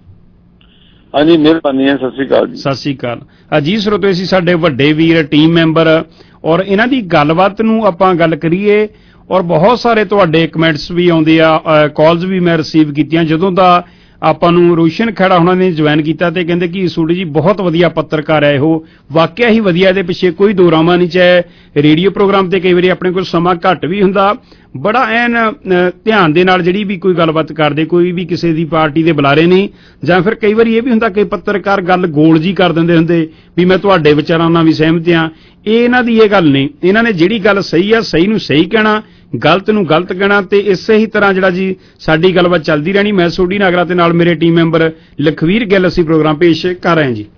ਹਾਂਜੀ ਮਿਹਰਬਾਨੀ ਹੈ, ਸਤਿ ਸ੍ਰੀ ਅਕਾਲ ਜੀ। ਸਤਿ ਸ੍ਰੀ ਅਕਾਲ। ਅਜੀਤ ਸਰੋਤੇ ਸੀ ਸਾਡੇ ਵੱਡੇ ਵੀਰ ਟੀਮ ਮੈਂਬਰ ਔਰ ਇਹਨਾਂ ਦੀ ਗੱਲਬਾਤ ਨੂੰ ਆਪਾਂ ਗੱਲ ਕਰੀਏ ਔਰ ਬਹੁਤ ਸਾਰੇ ਤੁਹਾਡੇ ਕਮੈਂਟਸ ਵੀ ਆਉਂਦੇ ਆ, ਕਾਲਸ ਵੀ ਮੈਂ ਰਿਸੀਵ ਕੀਤੀਆਂ। ਜਦੋਂ ਦਾ ਆਪਾਂ ਨੂੰ ਰੋਸ਼ਨ ਖੇੜਾ ਉਹਨਾਂ ਨੇ ਜੁਆਇਨ ਕੀਤਾ ਤੇ ਕਹਿੰਦੇ ਕਿ ਸੂਡੀ ਜੀ ਬਹੁਤ ਵਧੀਆ ਪੱਤਰਕਾਰ ਹੈ, ਉਹ ਵਾਕਿਆ ਹੀ ਵਧੀਆ, ਇਹਦੇ ਪਿੱਛੇ ਕੋਈ ਦੋ ਰਾਮਾ ਨਹੀਂ। ਚਾਹੇ ਰੇਡੀਓ ਪ੍ਰੋਗਰਾਮ ਤੇ ਕਈ ਵਾਰੀ ਆਪਣੇ ਕੋਲ ਸਮਾਂ ਘੱਟ ਵੀ ਹੁੰਦਾ, ਬੜਾ ਐਨ ਧਿਆਨ ਦੇ ਨਾਲ ਜਿਹੜੀ ਵੀ ਕੋਈ ਗੱਲਬਾਤ ਕਰਦੇ, ਕੋਈ ਵੀ ਕਿਸੇ ਦੀ ਪਾਰਟੀ ਦੇ ਬੁਲਾਰੇ ਨਹੀਂ, ਜਾਂ ਫਿਰ ਕਈ ਵਾਰੀ ਇਹ ਵੀ ਹੁੰਦਾ ਕਿ ਪੱਤਰਕਾਰ ਗੱਲ ਗੋਲ ਜੀ ਕਰ ਦਿੰਦੇ ਹੁੰਦੇ ਵੀ ਮੈਂ ਤੁਹਾਡੇ ਵਿਚਾਰਾਂ ਨਾਲ ਵੀ ਸਹਿਮਤ ਹਾਂ। ਇਹ ਇਹਨਾਂ ਦੀ ਇਹ ਗੱਲ ਨਹੀਂ, ਇਹਨਾਂ ਨੇ ਜਿਹੜੀ ਗੱਲ ਸਹੀ ਆ ਸਹੀ ਨੂੰ ਸਹੀ ਕਹਿਣਾ, ਗਲਤ ਨੂੰ ਗਲਤ ਕਹਿਣਾ ਤੇ ਇਸੇ ਹੀ ਤਰ੍ਹਾਂ ਜਿਹੜਾ ਜੀ ਸਾਡੀ ਗੱਲਬਾਤ ਚੱਲਦੀ ਰਹਿਣੀ। ਮੈਂ ਸੋਢੀ ਨਾਗਰਾ ਤੇ ਨਾਲ ਮੇਰੇ ਟੀਮ ਮੈਂਬਰ ਲਖਵੀਰ ਗਿੱਲ ਅਸੀਂ ਪ੍ਰੋਗਰਾਮ ਪੇਸ਼ ਕਰ ਰਹੇ ਹਾਂ ਜੀ।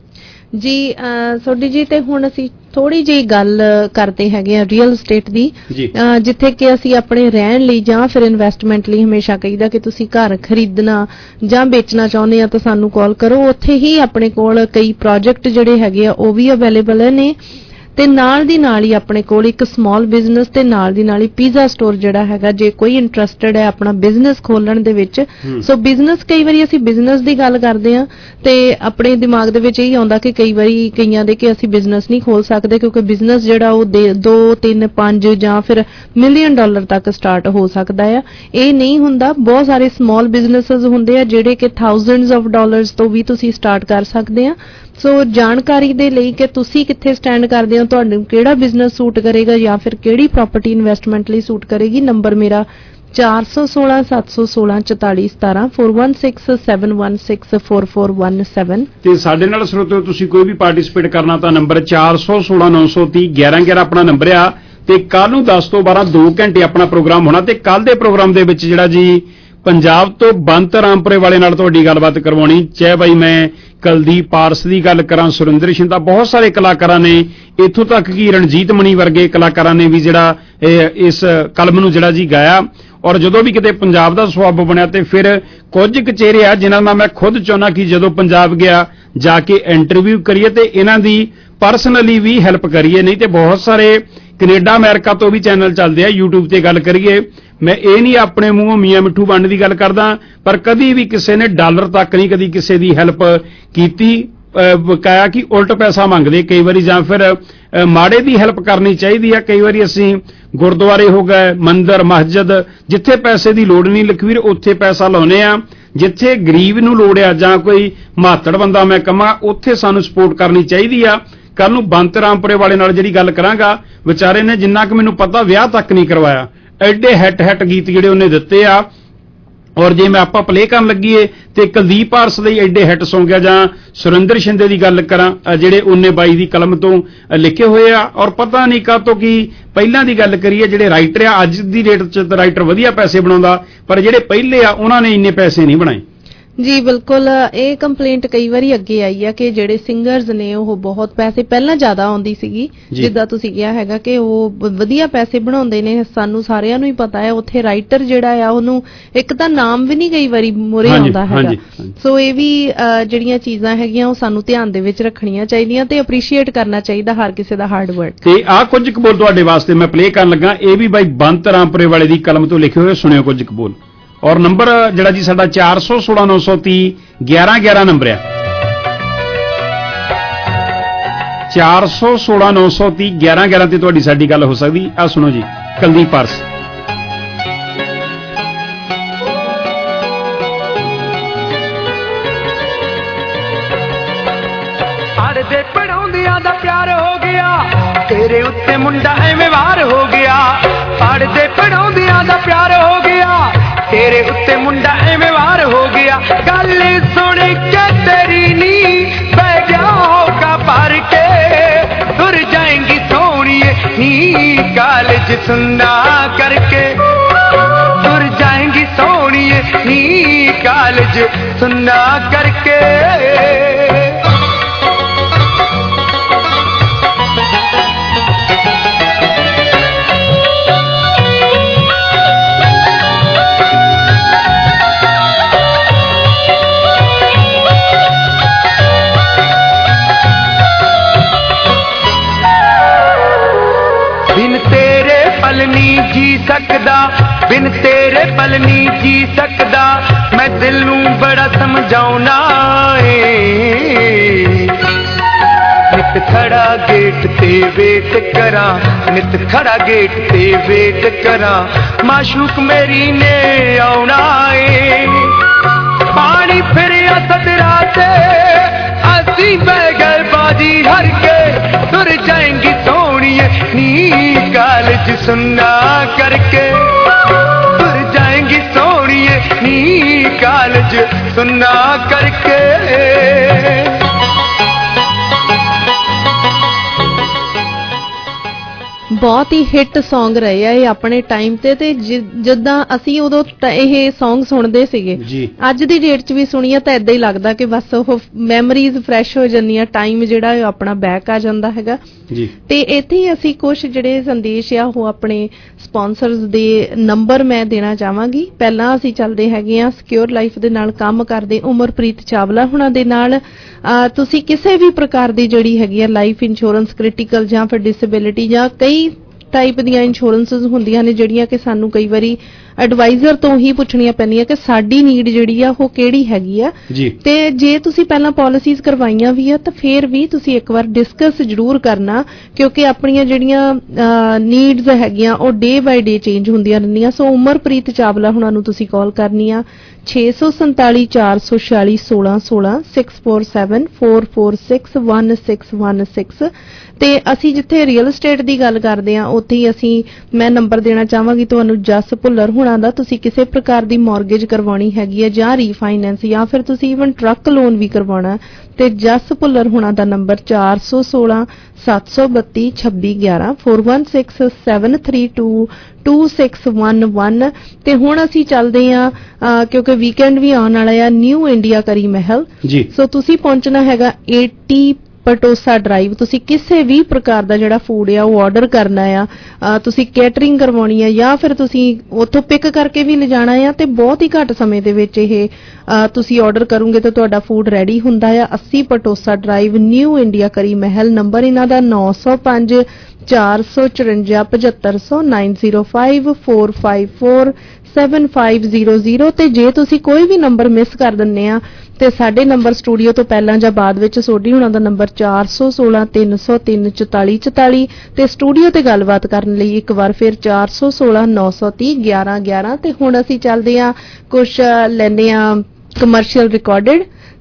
ਜੀ ਸੋਢੀ ਜੀ, ਤੇ ਹੁਣ ਅਸੀਂ ਥੋੜੀ ਜਿਹੀ ਗੱਲ ਕਰਦੇ ਹੈਗੇ ਆ ਰੀਅਲ ਸਟੇਟ ਦੀ, ਜਿੱਥੇ ਕਿ ਅਸੀਂ ਆਪਣੇ ਰਹਿਣ ਲਈ ਜਾਂ ਫਿਰ ਇਨਵੈਸਟਮੈਂਟ ਲਈ ਹਮੇਸ਼ਾ ਕਹੀਦਾ ਕਿ ਤੁਸੀਂ ਘਰ ਖਰੀਦਣਾ ਜਾਂ ਵੇਚਣਾ ਚਾਹੁੰਦੇ ਆ ਤਾਂ ਸਾਨੂੰ ਕਾਲ ਕਰੋ। ਉੱਥੇ ਹੀ ਆਪਣੇ ਕੋਲ ਕਈ ਪ੍ਰੋਜੈਕਟ ਜਿਹੜੇ ਹੈਗੇ ਆ ਉਹ ਵੀ ਅਵੇਲੇਬਲ ਨੇ ਤੇ ਨਾਲ ਦੀ ਨਾਲ ਹੀ ਆਪਣੇ ਕੋਲ ਇੱਕ ਸਮਾਲ ਬਿਜ਼ਨਸ ਤੇ ਨਾਲ ਦੀ ਨਾਲ ਹੀ ਪੀਜ਼ਾ ਸਟੋਰ ਜਿਹੜਾ ਹੈਗਾ, ਜੇ ਕੋਈ ਇੰਟਰਸਟਿਡ ਹੈ ਆਪਣਾ ਬਿਜ਼ਨਸ ਖੋਲਣ ਦੇ ਵਿੱਚ। ਸੋ ਬਿਜ਼ਨਸ, ਕਈ ਵਾਰੀ ਅਸੀਂ ਬਿਜ਼ਨਸ ਦੀ ਗੱਲ ਕਰਦੇ ਆ ਤੇ ਆਪਣੇ ਦਿਮਾਗ ਦੇ ਵਿੱਚ ਇਹ ਆਉਂਦਾ ਕਿ ਕਈ ਵਾਰੀ ਕਈਆਂ ਦੇ ਕਿ ਅਸੀਂ ਬਿਜ਼ਨਸ ਨਹੀਂ ਖੋਲ ਸਕਦੇ ਕਿਉਂਕਿ ਬਿਜ਼ਨਸ ਜਿਹੜਾ ਉਹ ਦੋ ਤਿੰਨ ਪੰਜ ਜਾਂ ਫਿਰ ਮਿਲੀਅਨ ਡਾਲਰ ਤੱਕ ਸਟਾਰਟ ਹੋ ਸਕਦਾ ਆ। ਇਹ ਨਹੀਂ ਹੁੰਦਾ, ਬਹੁਤ ਸਾਰੇ ਸਮਾਲ ਬਿਜ਼ਨਸਸ ਹੁੰਦੇ ਆ ਜਿਹੜੇ ਕਿ ਥਾਊਜ਼ੈਂਡਸ ਆਫ ਡਾਲਰਸ ਤੋਂ ਵੀ ਤੁਸੀਂ ਸਟਾਰਟ ਕਰ ਸਕਦੇ ਆ। ਸੋ ਜਾਣਕਾਰੀ ਦੇ ਲਈ ਕਿ ਤੁਸੀਂ ਕਿੱਥੇ ਸਟੈਂਡ ਕਰਦੇ ਹੋ, ਤੁਹਾਨੂੰ ਕਿਹੜਾ ਬਿਜ਼ਨਸ ਸੂਟ ਕਰੇਗਾ ਜਾਂ ਫਿਰ ਕਿਹੜੀ ਪ੍ਰਾਪਰਟੀ ਇਨਵੈਸਟਮੈਂਟ ਲਈ ਸੂਟ ਕਰੇਗੀ, ਨੰਬਰ ਮੇਰਾ ਚਾਰ ਸੌ ਸੋਲਾਂ ਸੱਤ ਸੌ ਸੋਲਾਂ ਚੁਤਾਲੀ ਸਤਾਰਾਂ four one six seven one six four four one seven. ਤੇ ਸਾਡੇ ਨਾਲ ਸਰੋਤਿਓ ਤੁਸੀਂ ਕੋਈ ਵੀ ਪਾਰਟਿਸਿਪੇਟ ਕਰਨਾ ਤਾਂ ਨੰਬਰ ਚਾਰ ਸੌ ਸੋਲਾਂ ਨੌ ਸੌ ਤੀਹ ਗਿਆਰਾਂ ਗਿਆਰਾਂ ਆਪਣਾ ਨੰਬਰ ਆ। ਤੇ ਕੱਲ ਨੂੰ ਦਸ ਤੋਂ ਬਾਰਾਂ ਦੋ ਘੰਟੇ ਆਪਣਾ ਪ੍ਰੋਗਰਾਮ ਹੋਣਾ ਤੇ ਕੱਲ ਦੇ ਪ੍ਰੋਗਰਾਮ ਦੇ ਵਿੱਚ ਜਿਹੜਾ ਜੀ ਪੰਜਾਬ ਤੋਂ ਬੰਤ ਰਾਮਪੁਰੇ ਵਾਲੇ ਨਾਲ ਤੁਹਾਡੀ ਗੱਲਬਾਤ ਕਰਵਾਉਣੀ। ਚਾਹੇ ਬਾਈ ਮੈਂ ਕੁਲਦੀਪ ਪਾਰਸ ਦੀ ਗੱਲ ਕਰਾਂ, ਸੁਰਿੰਦਰ ਸਿੰਘ ਦਾ, ਬਹੁਤ ਸਾਰੇ ਕਲਾਕਾਰਾਂ ਨੇ, ਇੱਥੋਂ ਤੱਕ ਕਿ ਰਣਜੀਤ ਮਣੀ ਵਰਗੇ ਕਲਾਕਾਰਾਂ ਨੇ ਵੀ ਜਿਹੜਾ ਇਸ ਕਲਮ ਨੂੰ ਜਿਹੜਾ ਜੀ ਗਾਇਆ। ਔਰ ਜਦੋਂ ਵੀ ਕਿਤੇ ਪੰਜਾਬ ਦਾ ਸਵਾਬ ਬਣਿਆ ਤੇ ਫਿਰ ਕੁਝ ਕੁ ਚਿਹਰੇ ਆ ਜਿਨ੍ਹਾਂ ਨਾਲ ਮੈਂ ਖੁਦ ਚਾਹੁੰਦਾ ਕਿ ਜਦੋਂ ਪੰਜਾਬ ਗਿਆ ਜਾ ਕੇ ਇੰਟਰਵਿਊ ਕਰੀਏ ਤੇ ਇਹਨਾਂ ਦੀ ਪਰਸਨਲੀ ਵੀ ਹੈਲਪ ਕਰੀਏ। ਨਹੀਂ ਤੇ ਬਹੁਤ ਸਾਰੇ ਕੈਨੇਡਾ ਅਮਰੀਕਾ ਤੋਂ ਵੀ ਚੈਨਲ ਚੱਲਦੇ ਆ, ਯੂਟਿਊਬ ਤੇ ਗੱਲ ਕਰੀਏ। ਮੈਂ ਇਹ ਨਹੀਂ ਆਪਣੇ ਮੂੰਹੋਂ ਮੀਆਂ ਮਿੱਠੂ ਬਣਨ ਦੀ ਗੱਲ ਕਰਦਾ, ਪਰ ਕਦੀ ਵੀ ਕਿਸੇ ਨੇ ਡਾਲਰ ਤੱਕ ਨਹੀਂ ਕਦੀ ਕਿਸੇ ਦੀ ਹੈਲਪ ਕੀਤੀ, ਬਕਾਇਆ ਕਿ ਉਲਟ ਪੈਸਾ ਮੰਗਦੇ ਕਈ ਵਾਰੀ, ਜਾਂ ਫਿਰ ਮਾੜੇ ਦੀ ਹੈਲਪ ਕਰਨੀ ਚਾਹੀਦੀ ਆ। ਕਈ ਵਾਰੀ ਅਸੀਂ ਗੁਰਦੁਆਰੇ ਹੋ ਗਏ, ਮੰਦਿਰ, ਮਸਜਿਦ, ਜਿੱਥੇ ਪੈਸੇ ਦੀ ਲੋੜ ਨਹੀਂ ਲਖਵੀਰ ਉੱਥੇ ਪੈਸਾ ਲਾਉਨੇ ਆ। ਜਿੱਥੇ ਗਰੀਬ ਨੂੰ ਲੋੜ ਆ ਜਾਂ ਕੋਈ ਮਾਤੜ ਬੰਦਾ ਮੈਂ ਕਹਾਂ ਉੱਥੇ ਸਾਨੂੰ ਸਪੋਰਟ ਕਰਨੀ ਚਾਹੀਦੀ ਆ। ਕੱਲ ਨੂੰ ਬੰਤ ਰਾਮਪੁਰੇ ਵਾਲੇ ਨਾਲ ਜਿਹੜੀ ਗੱਲ ਕਰਾਂਗਾ, ਵਿਚਾਰੇ ਨੇ ਜਿੰਨਾ ਕਿ ਮੈਨੂੰ ਪਤਾ ਵਿਆਹ ਤੱਕ ਨਹੀਂ ਕਰਵਾਇਆ, ਐਡੇ ਹੈਟ ਹੈਟ ਗੀਤ ਜਿਹੜੇ ਉਹਨੇ ਦਿੱਤੇ ਆ ਔਰ ਜੇ ਮੈਂ ਆਪਾਂ ਪਲੇ ਕਰਨ ਲੱਗੀਏ ਤੇ ਕੁਲਦੀਪ ਆਰਸ ਦੇ ਐਡੇ ਹਿੱਟ ਸੌਂਗ ਆ, ਜਾਂ ਸੁਰਿੰਦਰ ਸ਼ਿੰਦੇ ਦੀ ਗੱਲ ਕਰਾਂ ਜਿਹੜੇ ਉੱਨੀ ਬਾਈ ਦੀ ਕਲਮ ਤੋਂ ਲਿਖੇ ਹੋਏ ਆ। ਔਰ ਪਤਾ ਨਹੀਂ ਕਾਹਤੋਂ ਕੀ ਪਹਿਲਾਂ ਦੀ ਗੱਲ ਕਰੀਏ, ਜਿਹੜੇ ਰਾਈਟਰ ਆ ਅੱਜ ਦੀ ਡੇਟ 'ਚ ਤਾਂ ਰਾਈਟਰ ਵਧੀਆ ਪੈਸੇ ਬਣਾਉਂਦਾ, ਪਰ ਜਿਹੜੇ ਪਹਿਲੇ ਆ ਉਹਨਾਂ ਨੇ ਇੰਨੇ ਪੈਸੇ ਨਹੀਂ ਬਣਾਏ। ਜੀ ਬਿਲਕੁਲ, ਇਹ ਕੰਪਲੇਂਟ ਕਈ ਵਾਰੀ ਅੱਗੇ ਆਈ ਆ ਕਿ ਜਿਹੜੇ ਸਿੰਗਰਸ ਨੇ ਉਹ ਬਹੁਤ ਪੈਸੇ ਪਹਿਲਾਂ ਜ਼ਿਆਦਾ ਆਉਂਦੀ ਸੀਗੀ, ਜਿੱਦਾਂ ਤੁਸੀਂ ਕਿਹਾ ਹੈਗਾ ਕਿ ਉਹ ਵਧੀਆ ਪੈਸੇ ਬਣਾਉਂਦੇ ਨੇ, ਸਾਨੂੰ ਸਾਰਿਆਂ ਨੂੰ ਹੀ ਪਤਾ ਹੈ। ਉੱਥੇ ਰਾਈਟਰ ਜਿਹੜਾ ਆ ਉਹਨੂੰ ਇੱਕ ਤਾਂ ਨਾਮ ਵੀ ਨਹੀਂ ਕਈ ਵਾਰੀ ਮੂਹਰੇ ਆਉਂਦਾ ਹੈਗਾ। ਸੋ ਇਹ ਵੀ ਜਿਹੜੀਆਂ ਚੀਜ਼ਾਂ ਹੈਗੀਆਂ ਉਹ ਸਾਨੂੰ ਧਿਆਨ ਦੇ ਵਿੱਚ ਰੱਖਣੀਆਂ ਚਾਹੀਦੀਆਂ ਤੇ ਅਪਰੀਸ਼ੀਏਟ ਕਰਨਾ ਚਾਹੀਦਾ ਹਰ ਕਿਸੇ ਦਾ ਹਾਰਡ ਵਰਕ। ਤੇ ਆਹ ਕੁਝ ਕੁ ਬੋਲ ਤੁਹਾਡੇ ਵਾਸਤੇ ਮੈਂ ਪਲੇ ਕਰਨ ਲੱਗਾ, ਇਹ ਵੀ ਬਾਈ ਬੰਤ ਰਾਮਪੁਰੇ ਵਾਲੇ ਦੀ ਕਲਮ ਤੋਂ ਲਿਖੇ ਹੋਏ, ਸੁਣਿਓ ਕੁਝ ਕੁ ਬੋਲ। ਔਰ ਨੰਬਰ ਜਿਹੜਾ ਜੀ ਸਾਡਾ ਚਾਰ ਸੌ ਸੋਲਾਂ ਨੌ ਸੌ ਤੀਹ ਗਿਆਰਾਂ ਗਿਆਰਾਂ ਨੰਬਰ ਆ, ਚਾਰ ਸੌ ਸੋਲਾਂ ਨੌ ਸੌ ਤੀਹ ਗਿਆਰਾਂ ਗਿਆਰਾਂ ਤੇ ਤੁਹਾਡੀ ਸਾਡੀ ਗੱਲ ਹੋ ਸਕਦੀ। ਆ ਸੁਣੋ ਜੀ, ਕੁਲਦੀਪ ਆਰਸ। ਪੜ੍ਹਦੇ ਪੜਾਉਂਦਿਆਂ ਦਾ ਪਿਆਰ ਹੋ ਗਿਆ, ਤੇਰੇ ਉੱਤੇ ਮੁੰਡਾ ਐਵੇਂ ਵਾਰ ਹੋ ਗਿਆ। ਪੜ੍ਹਦੇ ਪੜਾਉਂਦਿਆਂ ਦਾ ਪਿਆਰ ਹੋ ਗਿਆ, ਤੇਰੇ ਉੱਤੇ ਮੁੰਡਾ ਐਵੇਂ ਵਾਰ ਹੋ ਗਿਆ। ਗੱਲ ਸੁਣ ਕੇ ਤੇਰੀ ਨੀ ਬਹਿ ਗਿਆ ਹੋਗਾ ਭਰ ਕੇ, ਤੁਰ ਜਾਏਂਗੀ ਸੋਹਣੀਏ ਨੀ ਕਾਲਜ ਸੁੰਨਾ ਕਰਕੇ, ਤੁਰ ਜਾਏਂਗੀ ਸੋਹਣੀਏ ਨੀ ਕਾਲਜ ਸੁੰਨਾ ਕਰਕੇ। बिन तेरे पल नहीं जी सकदा, बिन तेरे पल नहीं जी सकदा, मैं दिल नू बड़ा समझाउना है। नित खड़ा गेट ते वेट करा, नित खड़ा गेट ते वेट करा, माशूक मेरी ने आउना है। पानी फिरिया सदरा ते असी बह गए बाजी हर के, तुर जाएंगी सोनिए नी कालज सुनना करके, तुर जाएंगी सोनिए नी कालज सुनना करके। ਬਹੁਤ ਹੀ ਹਿੱਟ ਸੌਂਗ ਰਹੇ ਆ ਇਹ ਆਪਣੇ ਟਾਈਮ ਤੇ, ਤੇ ਜਿੱਦਾਂ ਅਸੀਂ ਉਦੋਂ ਇਹ ਸੌਂਗ ਸੁਣਦੇ ਸੀਗੇ, ਅੱਜ ਦੀ ਡੇਟ 'ਚ ਵੀ ਸੁਣੀਏ ਤਾਂ ਏਦਾਂ ਹੀ ਲੱਗਦਾ ਕਿ ਬਸ ਉਹ ਮੈਮਰੀਜ਼ ਫਰੈਸ਼ ਹੋ ਜਾਂਦੀਆਂ, ਟਾਈਮ ਜਿਹੜਾ ਉਹ ਆਪਣਾ ਬੈਕ ਆ ਜਾਂਦਾ ਹੈਗਾ। ਤੇ ਇੱਥੇ ਹੀ ਅਸੀਂ ਕੁਝ ਜਿਹੜੇ ਸੰਦੇਸ਼ ਆ ਉਹ ਆਪਣੇ ਸਪਾਂਸਰਸ ਦੇ ਨੰਬਰ ਮੈਂ ਦੇਣਾ ਚਾਹਾਂਗੀ। ਪਹਿਲਾਂ ਅਸੀਂ ਚੱਲਦੇ ਹੈਗੇ ਆ ਸਿਕਿਉਰ ਲਾਈਫ ਦੇ ਨਾਲ ਕੰਮ ਕਰਦੇ ਉਮਰਪ੍ਰੀਤ ਚਾਵਲਾ ਹੁਣਾਂ ਦੇ ਨਾਲ। ਤੁਸੀਂ ਕਿਸੇ ਵੀ ਪ੍ਰਕਾਰ ਦੀ ਜਿਹੜੀ ਹੈਗੀ ਆ ਲਾਈਫ ਇੰਸ਼ੋਰੈਂਸ, ਕ੍ਰਿਟੀਕਲ ਜਾਂ ਫਿਰ ਡਿਸੇਬਿਲਿਟੀ ਜਾਂ ਕਈ ਟਾਈਪ ਦੀਆਂ ਇੰਸ਼ੋਰੈਂਸਸ ਹੁੰਦੀਆਂ ਨੇ ਜਿਹੜੀਆਂ ਕਿ ਸਾਨੂੰ ਕਈ ਵਾਰੀ ਐਡਵਾਈਜ਼ਰ ਤੋਂ ਹੀ ਪੁੱਛਣੀਆਂ ਪੈਂਦੀਆਂ ਕਿ ਸਾਡੀ ਨੀਡ ਜਿਹੜੀ ਆ ਉਹ ਕਿਹੜੀ ਹੈਗੀ ਆ। ਤੇ ਜੇ ਤੁਸੀਂ ਪਹਿਲਾਂ ਪਾਲਿਸੀਜ਼ ਕਰਵਾਈਆਂ ਵੀ ਆ ਤਾਂ ਫਿਰ ਵੀ ਤੁਸੀਂ ਇੱਕ ਵਾਰ ਡਿਸਕਸ ਜ਼ਰੂਰ ਕਰਨਾ, ਕਿਉਂਕਿ ਆਪਣੀਆਂ ਜਿਹੜੀਆਂ ਨੀਡਸ ਹੈਗੀਆਂ ਉਹ ਡੇ ਬਾਏ ਡੇ ਚੇਂਜ ਹੁੰਦੀਆਂ ਰਹਿੰਦੀਆਂ। ਸੋ ਉਮਰਪ੍ਰੀਤ ਚਾਵਲਾ ਹੁਣਾਂ ਨੂੰ ਤੁਸੀਂ ਕਾਲ ਕਰਨੀ ਆ ਛੇ ਸੌ ਸੰਤਾਲੀ ਚਾਰ ਸੌ ਛਿਆਲੀ ਸੋਲਾਂ ਸੋਲਾਂ six four seven four four six one six one six. ਤੇ ਅਸੀਂ ਜਿੱਥੇ ਰੀਅਲ estate ਦੀ ਗੱਲ ਕਰਦੇ ਆ ਉੱਥੇ ਹੀ ਅਸੀਂ ਮੈਂ ਨੰਬਰ ਦੇਣਾ ਚਾਹਾਂਗੀ ਤੁਹਾਨੂੰ ਜਸ ਭੁੱਲਰ ਹੁਣਾਂ ਦਾ। ਤੁਸੀਂ ਕਿਸੇ ਪ੍ਰਕਾਰ ਦੀ ਮੌਰਗੇਜ ਕਰਵਾਉਣੀ ਹੈਗੀ ਹੈ ਜਾਂ ਰੀਫਾਈਨੈਂਸ ਜਾਂ ਫਿਰ ਤੁਸੀਂ ਈਵਨ ਟਰੱਕ ਲੋਨ ਵੀ ਕਰਵਾਉਣਾ ਤੇ ਜਸ ਭੁੱਲਰ ਹੁਣਾਂ ਦਾ ਨੰਬਰ ਚਾਰ ਸੌ ਸੋਲਾਂ ਸੱਤ ਸੌ ਬੱਤੀ ਛੱਬੀ ਗਿਆਰਾਂ four one six seven three two two six one one. ਤੇ ਹੁਣ ਅਸੀਂ ਚੱਲਦੇ ਆ ਕਿਉਂਕਿ ਵੀਕਐਂਡ ਵੀ ਆਉਣ ਵਾਲਾ ਆ, ਨਿਊ ਇੰਡੀਆ ਕਰੀ ਮਹਿਲ। ਸੋ ਤੁਸੀਂ ਪਹੁੰਚਣਾ ਹੈਗਾ ਏਟੀ ਪਟੋਸਾ ਡਰਾਈਵ। ਤੁਸੀਂ ਕਿਸੇ ਵੀ ਪ੍ਰਕਾਰ ਦਾ ਜਿਹੜਾ ਫੂਡ ਆ ਉਹ ਆਰਡਰ ਕਰਨਾ ਆ, ਤੁਸੀਂ ਕੈਟਰਿੰਗ ਕਰਵਾਉਣੀ ਆ ਜਾਂ ਫਿਰ ਤੁਸੀਂ ਉੱਥੋਂ ਪਿਕ ਕਰਕੇ ਵੀ ਲਿਜਾਣਾ ਆ ਤੇ ਬਹੁਤ ਹੀ ਘੱਟ ਸਮੇਂ ਦੇ ਵਿੱਚ ਇਹ ਤੁਸੀਂ ਆਰਡਰ ਕਰੋਗੇ ਤਾਂ ਤੁਹਾਡਾ ਫੂਡ ਰੈਡੀ ਹੁੰਦਾ ਆ। ਅੱਸੀ ਪਟੋਸਾ ਡਰਾਈਵ, ਨਿਊ ਇੰਡੀਆ ਕਰੀ ਮਹਿਲ। ਨੰਬਰ ਇਹਨਾਂ ਦਾ ਨੌ ਸੌ ਪੰਜ ਚਾਰ ਸੌ ਚੁਰੰਜਾ ਪਝੱਤਰ ਸੌ nine zero five four five four seven five zero zero. ਤੇ ਜੇ ਤੁਸੀਂ ਕੋਈ ਵੀ ਨੰਬਰ ਮਿਸ ਕਰ ਦਿੰਦੇ ਆ ਤੇ ਸਾਡੇ ਨੰਬਰ ਸਟੂਡੀਓ ਤੋਂ ਪਹਿਲਾਂ ਜਾਂ ਬਾਅਦ ਵਿੱਚ ਸੋਢੀ ਹੁਣਾਂ ਦਾ ਨੰਬਰ ਚਾਰ ਸੌ ਸੋਲਾਂ ਤਿੰਨ ਸੌ ਤਿੰਨ ਚੁਤਾਲੀ ਚੁਤਾਲੀ ਤੇ ਸਟੂਡੀਓ ਤੇ ਗੱਲਬਾਤ ਕਰਨ ਲਈ ਇੱਕ ਵਾਰ ਫਿਰ ਚਾਰ ਸੌ ਸੋਲਾਂ ਨੌ ਸੌ ਤੀਹ ਗਿਆਰਾਂ ਗਿਆਰਾਂ। ਤੇ ਹੁਣ ਅਸੀਂ ਚੱਲਦੇ ਆ ਕੁਛ ਲੈਂਦੇ ਆ ਕਮਰਸ਼ੀਅਲ ਰਿਕਾਰਡਡ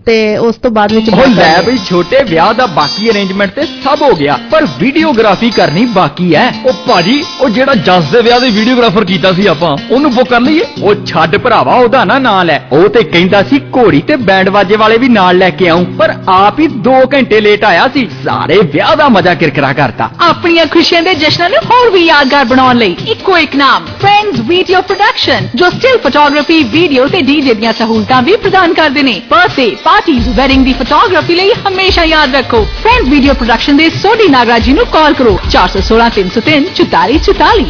ਤੇ ਉਸ ਤੋਂ ਬਾਅਦ ਵਿੱਚ ਉਹ ਲੈ ਬਈ ਛੋਟੇ ਵਿਆਹ ਦਾ ਬਾਕੀ ਅਰੇਂਜਮੈਂਟ ਤੇ ਸਭ ਹੋ ਗਿਆ, ਪਰ ਵੀਡੀਓਗ੍ਰਾਫੀ ਕਰਨੀ ਬਾਕੀ ਹੈ। ਉਹ ਭਾਜੀ ਉਹ ਜਿਹੜਾ ਜੱਸ ਦੇ ਵਿਆਹ ਦੇ ਵੀਡੀਓਗ੍ਰਾਫਰ ਕੀਤਾ ਸੀ ਆਪਾਂ, ਉਹਨੂੰ ਬੁੱਕ ਕਰ ਲਈਏ। ਉਹ ਛੱਡ ਭਰਾਵਾ, ਉਹਦਾ ਨਾ ਨਾਂ ਲੈ। ਉਹ ਤੇ ਕਹਿੰਦਾ ਸੀ ਘੋੜੀ ਤੇ ਬੈਂਡ ਵਾਜੇ ਵਾਲੇ ਵੀ ਨਾਲ ਲੈ ਕੇ ਆਉਂ, ਪਰ ਆਪ ਹੀ ਦੋ ਘੰਟੇ ਲੇਟ ਆਇਆ ਸੀ। ਸਾਰੇ ਵਿਆਹ ਦਾ ਮਜ਼ਾ ਕਿਰਕਿਰਾ ਕਰਤਾ। ਆਪਣੀਆਂ ਖੁਸ਼ੀਆਂ ਦੇ ਜਸ਼ਨਾਂ ਨੂੰ ਹੋਰ ਵੀ ਯਾਦਗਾਰ ਬਣਾਉਣ ਲਈ ਇੱਕੋ ਇੱਕ ਨਾਮ ਫਰੈਂਡਸ ਵੀਡੀਓ ਪ੍ਰੋਡਕਸ਼ਨ, ਜੋ ਸਟਿਲ ਫੋਟੋਗ੍ਰਾਫੀ, ਵੀਡੀਓ ਤੇ ਡੀਜੇ ਦੀਆਂ ਸਹੂਲਤਾਂ ਵੀ ਪ੍ਰਦਾਨ ਕਰਦੇ ਨੇ। ਬਰਥਡੇ ਪਾਰਟੀਜ਼, ਵੈਡਿੰਗ ਦੀ ਫੋਟੋਗ੍ਰਾਫੀ ਲਈ ਹਮੇਸ਼ਾ ਯਾਦ ਰੱਖੋ ਫਰੈਂਡਸ ਵੀਡੀਓ ਪ੍ਰੋਡਕਸ਼ਨ ਦੇ ਸੋਢੀ ਨਾਗਰਾਜ ਜੀ ਨੂੰ ਕਾਲ ਕਰੋ ਚਾਰ ਸੌ ਸੋਲਾਂ ਤਿੰਨ ਸੌ ਤਿੰਨ ਚੁਤਾਲੀ ਚੁਤਾਲੀ।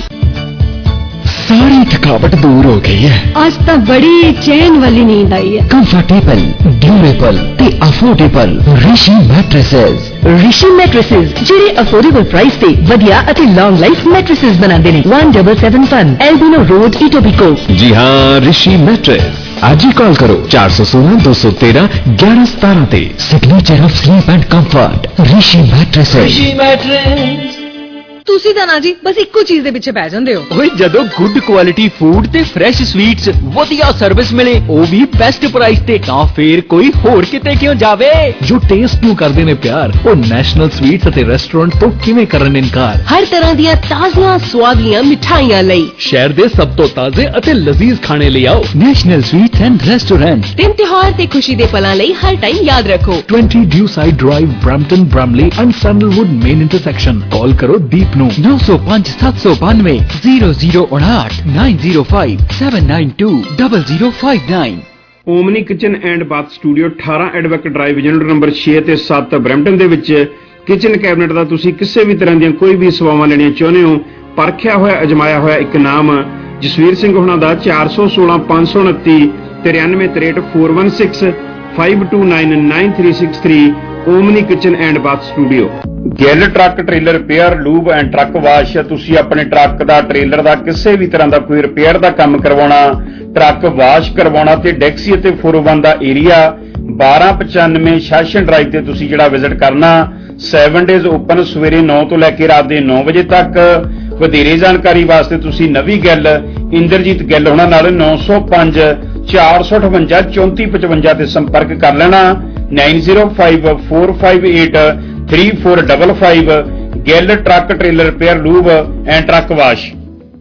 सारी थकावट दूर हो गई है। आज तो बड़ी चैन वाली नींद आई है। कंफर्टेबल, ड्यूरेबल ते affordable Rishi mattresses. Rishi mattresses ਜਿਹੜੇ ਅਫੋਰਡੇਬਲ ਪ੍ਰਾਈਸ ਤੇ ਵਧੀਆ ਅਤੇ ਲੌਂਗ ਲਾਈਫ ਮੈਟ੍ਰੈਸਸ ਬਣਾਉਂਦੇ ਨੇ। one seven seven one Albion road Etobicoke. जी हाँ, ऋषि मैट्रेस। आज ही कॉल करो चार सौ सोलह दो सौ तेरह ग्यारह सतारह ते। Signature of sleep and comfort Rishi mattresses. Rishi mattress. ਤੁਸੀਂ ਤਾਂ ਨਾ ਜੀ ਬਸ ਇੱਕੋ ਚੀਜ਼ ਦੇ ਪਿੱਛੇ ਪੈ ਜਾਂਦੇ ਹੋ। ਓਏ ਜਦੋਂ ਗੁੱਡ ਕੁਆਲਿਟੀ ਫੂਡ ਤੇ ਫਰੈਸ਼ ਸਵੀਟਸ, ਵਧੀਆ ਸਰਵਿਸ ਮਿਲੇ, ਉਹ ਵੀ ਬੈਸਟ ਪ੍ਰਾਈਸ ਤੇ, ਤਾਂ ਫੇਰ ਕੋਈ ਹੋਰ ਕਿਤੇ ਕਿਉਂ ਜਾਵੇ। ਜੋ ਟੇਸਟ ਨੂੰ ਕਰਦੇ ਨੇ ਪਿਆਰ, ਉਹ ਨੈਸ਼ਨਲ ਸਵੀਟਸ ਅਤੇ ਰੈਸਟੋਰੈਂਟ ਤੋਂ ਕਿਵੇਂ ਕਰਨ ਇਨਕਾਰ। ਹਰ ਤਰ੍ਹਾਂ ਦੀਆਂ ਤਾਜ਼ੀਆਂ ਸਵਾਦੀਆਂ ਮਿਠਾਈਆਂ ਲਈ ਸ਼ਹਿਰ ਦੇ ਸਭ ਤੋਂ ਤਾਜ਼ੇ ਅਤੇ ਲਜ਼ੀਜ਼ ਖਾਣੇ ਲਈ ਆਓ ਨੈਸ਼ਨਲ ਸਵੀਟਸ ਐਂਡ ਰੈਸਟੋਰੈਂਟ। ਦਿਨ ਤਿਉਹਾਰ ਤੇ ਖੁਸ਼ੀ ਦੇ ਪਲਾਂ ਲਈ ਹਰ ਟਾਈਮ ਯਾਦ ਰੱਖੋ twenty Dewside Drive, Brampton, Bramley and Sandalwood main intersection। Call करो दीप ਨੂੰ नौ सौ पाँच सात सौ बानवे जीरो जीरो उनाठ nine zero five seven nine two double zero five nine. Omni kitchen and bath studio ਅਠਾਰਾਂ ਐਡਵੋਕੇਟ ਡਰਾਈਵ ਯੂਨਿਟ ਨੰਬਰ ਛੇ ਤੇ ਸੱਤ ਬਰੈਂਪਟਨ ਦੇ ਵਿੱਚ ਕਿਚਨ ਕੈਬਨਿਟ ਦਾ ਤੁਸੀਂ ਕਿਸੇ ਵੀ ਤਰ੍ਹਾਂ ਦੀਆਂ ਕੋਈ ਵੀ ਸੇਵਾਵਾਂ ਲੈਣੀਆਂ ਚਾਹੁੰਦੇ ਹੋ, ਪਰਖਿਆ ਹੋਇਆ ਅਜਮਾਇਆ ਹੋਇਆ ਇੱਕ ਨਾਮ ਜਸਵੀਰ ਸਿੰਘ ਹੁਣਾਂ ਦਾ ਚਾਰ ਸੌ ਸੋਲਾਂ ਪੰਜ ਸੌ ਉਨੱਤੀ ਤਰਿਆਨਵੇਂ ਤਰੇਹਠ four one six five two nine nine three six three। Omni kitchen and bath studio. Gill truck trailer repair, lube and truck wash. ਤੁਸੀਂ ਆਪਣੇ ਟਰੱਕ ਦਾ, ਟ੍ਰੇਲਰ ਦਾ ਕਿਸੇ ਵੀ ਤਰ੍ਹਾਂ ਦਾ ਕੋਈ ਰਿਪੇਅਰ ਦਾ ਕੰਮ ਕਰਵਾਉਣਾ, ਟਰੱਕ ਵਾਸ਼ ਕਰਵਾਉਣਾ ਤੇ ਡੈਕਸੀ ਅਤੇ four oh one ਦਾ ਏਰੀਆ ਬਾਰਾਂ ਪਚਾਨਵੇਂ ਸੈਸ਼ਨ ਡਰਾਈਵ ਤੇ ਤੁਸੀਂ ਜਿਹੜਾ ਵਿਜ਼ਿਟ ਕਰਨਾ। ਸੈਵਨ ਡੇਜ਼ ਓਪਨ, ਸਵੇਰੇ ਨੌ ਤੋਂ ਲੈ ਕੇ ਰਾਤ ਦੇ ਨੌ ਵਜੇ ਤੱਕ। ਵਧੇਰੇ ਜਾਣਕਾਰੀ ਵਾਸਤੇ ਤੁਸੀਂ ਨਵੀਂ ਗਿੱਲ, ਇੰਦਰਜੀਤ ਗਿੱਲ ਉਹਨਾਂ ਨਾਲ ਨੌ ਸੌ ਪੰਜ ਚਾਰ ਸੌ ਅਠਵੰਜਾ ਚੌਂਤੀ ਪਚਵੰਜਾ ਤੇ ਸੰਪਰਕ ਕਰ ਲੈਣਾ। nine zero five four five eight three four five five। Gill truck trailer repair, lube and truck wash.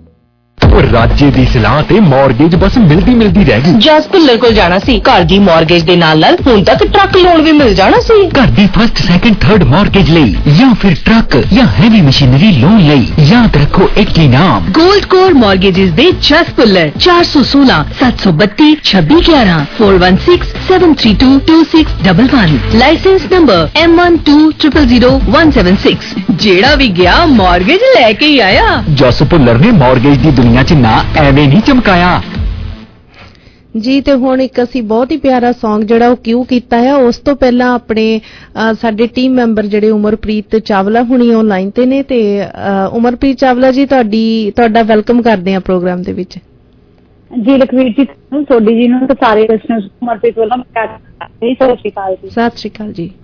ਰਾਜੇ ਦੀ ਸਲਾਹ ਤੇ ਮਾਰਗੇਜ ਬਸ ਮਿਲਦੀ ਮਿਲਦੀ ਰਹਿ ਗਈ। ਜਸ ਭੁੱਲਰ ਕੋਲ ਜਾਣਾ ਸੀ, ਘਰ ਦੀ ਮਾਰਗੇਜ ਦੇ ਨਾਲ ਨਾਲ ਹੁਣ ਤੱਕ ਟਰੱਕ ਲੋਨ ਵੀ ਮਿਲ ਜਾਣਾ ਸੀ। ਘਰ ਦੀ ਫਸਟ ਸੈਕਿੰਡ ਥਰਡ ਮਾਰਗੇਜ ਲਈ ਜਾਂ ਫਿਰ ਟਰੱਕ ਜਾਂ ਹੈਵੀ ਮਸ਼ੀਨਰੀ ਲੋਨ ਲਈ ਯਾਦ ਰੱਖੋ ਇੱਕ ਹੀ ਨਾਮ, ਗੋਲਡ ਕੋਰ ਮਾਰਗੇजेस ਦੇ ਜਸ ਭੁੱਲਰ। ਚਾਰ ਸੌ ਸੋਲਾਂ ਸੱਤ ਸੌ ਬੱਤੀ ਛੱਬੀ ਗਿਆਰਾਂ four one six seven three two two six one one। Licence number M one two zero zero one seven six। ਜਿਹੜਾ ਵੀ ਗਿਆ ਮਾਰਗੇਜ ਲੈ ਕੇ ਹੀ ਆਇਆ। ਜਸ ਭੁੱਲਰ ਨੇ ਮਾਰਗੇਜ ਦੀ ਦੁਨੀਆ ਚ ਨਾ ਐਵੇਂ ਨਹੀਂ ਚਮਕਾਇਆ ਜੀ। ਤੇ ਹੁਣ ਇੱਕ ਅਸੀਂ ਬਹੁਤ ਹੀ ਪਿਆਰਾ Song ਜਿਹੜਾ ਉਹ ਕਿਉਂ ਕੀਤਾ ਹੈ, ਉਸ ਤੋਂ ਪਹਿਲਾਂ ਆਪਣੇ ਸਾਡੇ ਟੀਮ ਮੈਂਬਰ ਜਿਹੜੇ ਉਮਰਪ੍ਰੀਤ ਚਾਵਲਾ ਹੁਣੀ ਆਨਲਾਈਨ ਤੇ ਨੇ। ਤੇ ਉਮਰਪ੍ਰੀਤ ਚਾਵਲਾ ਜੀ, ਤੁਹਾਡੀ ਤੁਹਾਡਾ ਵੈਲਕਮ ਕਰਦੇ ਆ ਪ੍ਰੋਗਰਾਮ ਦੇ ਵਿੱਚ। ਜੀ ਲਖਵੀਰ ਜੀ, ਤੁਹਾਨੂੰ ਸੋਢੀ ਜੀ ਨੂੰ ਤੇ ਸਾਰੇ ਲਿਸਨਰਸ ਉਮਰਪ੍ਰੀਤ ਵੱਲੋਂ ਸਤਿ ਸ਼੍ਰੀ ਅਕਾਲ ਜੀ। ਸਤਿ ਸ਼੍ਰੀ ਅਕਾਲ ਜੀ।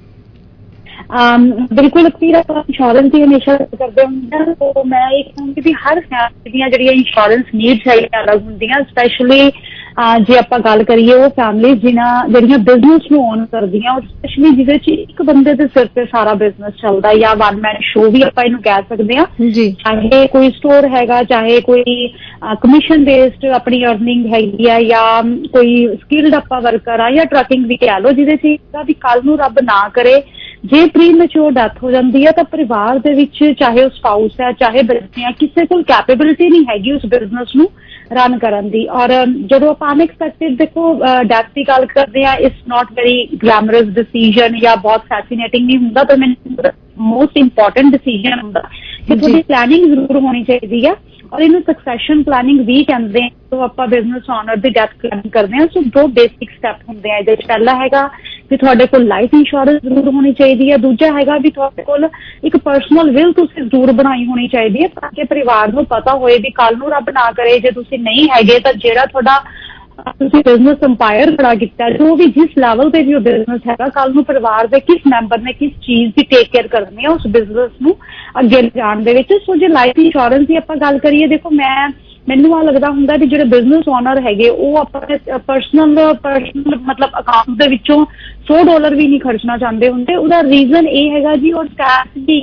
ਬਿਲਕੁਲ ਲਖਵੀਰ, ਆਪਾਂ ਇੰਸ਼ੋਰੈਂਸ ਦੀ ਹਮੇਸ਼ਾ ਕਰਦੇ ਹੁੰਦੇ ਹਾਂ, ਤਾਂ ਮੈਂ ਇਹ ਕਹੂੰਗੀ ਵੀ ਹਰ ਫੈਮਿਲੀ ਦੀਆਂ ਜਿਹੜੀਆਂ ਇੰਸ਼ੋਰੈਂਸ ਨੀਡਸ ਹੈਗੀਆਂ ਅਲੱਗ ਹੁੰਦੀਆਂ। ਸਪੈਸ਼ਲੀ ਜੇ ਆਪਾਂ ਗੱਲ ਕਰੀਏ ਉਹ ਫੈਮਿਲੀ ਜਿਨ੍ਹਾਂ ਜਿਹੜੀਆਂ ਬਿਜ਼ਨਸ ਨੂੰ ਓਨ ਕਰਦੀਆਂ, ਔਰ ਸਪੈਸ਼ਲੀ ਜਿਹਦੇ ਚ ਇੱਕ ਬੰਦੇ ਦੇ ਸਿਰ ਤੇ ਸਾਰਾ ਬਿਜ਼ਨਸ ਚੱਲਦਾ, ਜਾਂ ਵਨ ਮੈਨ ਸ਼ੋ ਵੀ ਆਪਾਂ ਇਹਨੂੰ ਕਹਿ ਸਕਦੇ ਹਾਂ। ਚਾਹੇ ਕੋਈ ਸਟੋਰ ਹੈਗਾ, ਚਾਹੇ ਕੋਈ ਕਮਿਸ਼ਨ ਬੇਸਡ ਆਪਣੀ ਅਰਨਿੰਗ ਹੈਗੀ ਆ, ਜਾਂ ਕੋਈ ਸਕਿਲਡ ਆਪਾਂ ਵਰਕਰ ਆ, ਜਾਂ ਟਰੱਕਿੰਗ ਵੀ ਕਹਿ ਲਓ, ਜਿਹਦੇ ਚ ਵੀ ਕੱਲ ਨੂੰ ਰੱਬ ਨਾ ਕਰੇ ਜੇ ਪ੍ਰੀ ਮੈਚੁਰ ਡੈਥ ਹੋ ਜਾਂਦੀ ਹੈ ਤਾਂ ਪਰਿਵਾਰ ਦੇ ਵਿੱਚ ਚਾਹੇ ਉਹ ਸਪਾਊਸ ਹੈ, ਚਾਹੇ ਬੱਚੇ ਆ, ਕਿਸੇ ਕੋਲ ਕੈਪੇਬਿਲਿਟੀ ਨਹੀਂ ਹੈਗੀ ਉਸ ਬਿਜ਼ਨਸ ਨੂੰ ਰਨ ਕਰਨ ਦੀ। ਔਰ ਜਦੋਂ ਆਪਾਂ ਅਨਐਕਸਪੈਕਟਿਡ ਦੇਖੋ ਡੈਥ ਦੀ ਗੱਲ ਕਰਦੇ ਆ, it's not very glamorous decision ਜਾਂ ਬਹੁਤ ਫੈਸੀਨੇਟਿੰਗ ਨਹੀਂ ਹੁੰਦਾ, ਤਾਂ ਮੈਨੂੰ ਮੋਸਟ ਇੰਪੋਰਟੈਂਟ ਡਿਸੀਜਨ ਹੁੰਦਾ ਕਿ ਤੁਹਾਡੀ ਪਲੈਨਿੰਗ ਜ਼ਰੂਰ ਹੋਣੀ ਚਾਹੀਦੀ ਆ। ਔਰ ਇਹਨੂੰ ਸਕਸੈਸ਼ਨ ਪਲੈਨਿੰਗ ਵੀ ਕਹਿੰਦੇ ਆ। तो आप बिजनेस ओनर की डेथ प्लानिंग करते हैं। सो दो बेसिक स्टैप होंगे हैं। पहला हैगा कि तुहाडे कोल लाइफ इंश्योरेंस जरूर होनी चाहिए है। दूजा हैगा भी तुहाडे कोल एक पर्सनल विल तुसीं जरूर बनाई होनी चाहिए है ताकि परिवार को पता होए भी कल नूं रब ना करे जे तुसीं नहीं हैगे तां जिहड़ा तुहाडा तुसीं बिजनेस अंपायर खड़ा कीता जो भी जिस लैवल पे भी वो बिजनेस हैगा कल नूं परिवार दे किस मैंबर ने किस चीज़ की टेक केयर करनी है उस बिजनेस नूं अगे जाण दे विच। सो जे लाइफ इंश्योरेंस की आपां गल करिए देखो मैं ਮੈਨੂੰ ਆ ਲੱਗਦਾ ਹੁੰਦਾ ਵੀ ਜਿਹੜੇ ਬਿਜ਼ਨਸ ਓਨਰ ਹੈਗੇ ਉਹ ਆਪਣੇ ਪਰਸਨਲ ਪਰਸਨਲ ਮਤਲਬ ਅਕਾਊਂਟ ਦੇ ਵਿੱਚੋਂ ਸੌ ਡਾਲਰ ਵੀ ਨਹੀਂ ਖਰਚਣਾ ਚਾਹੁੰਦੇ ਹੁੰਦੇ। ਉਹਦਾ ਰੀਜ਼ਨ ਇਹ ਹੈਗਾ ਜੀ ਔਰ ਟੈਕਸ ਦੀ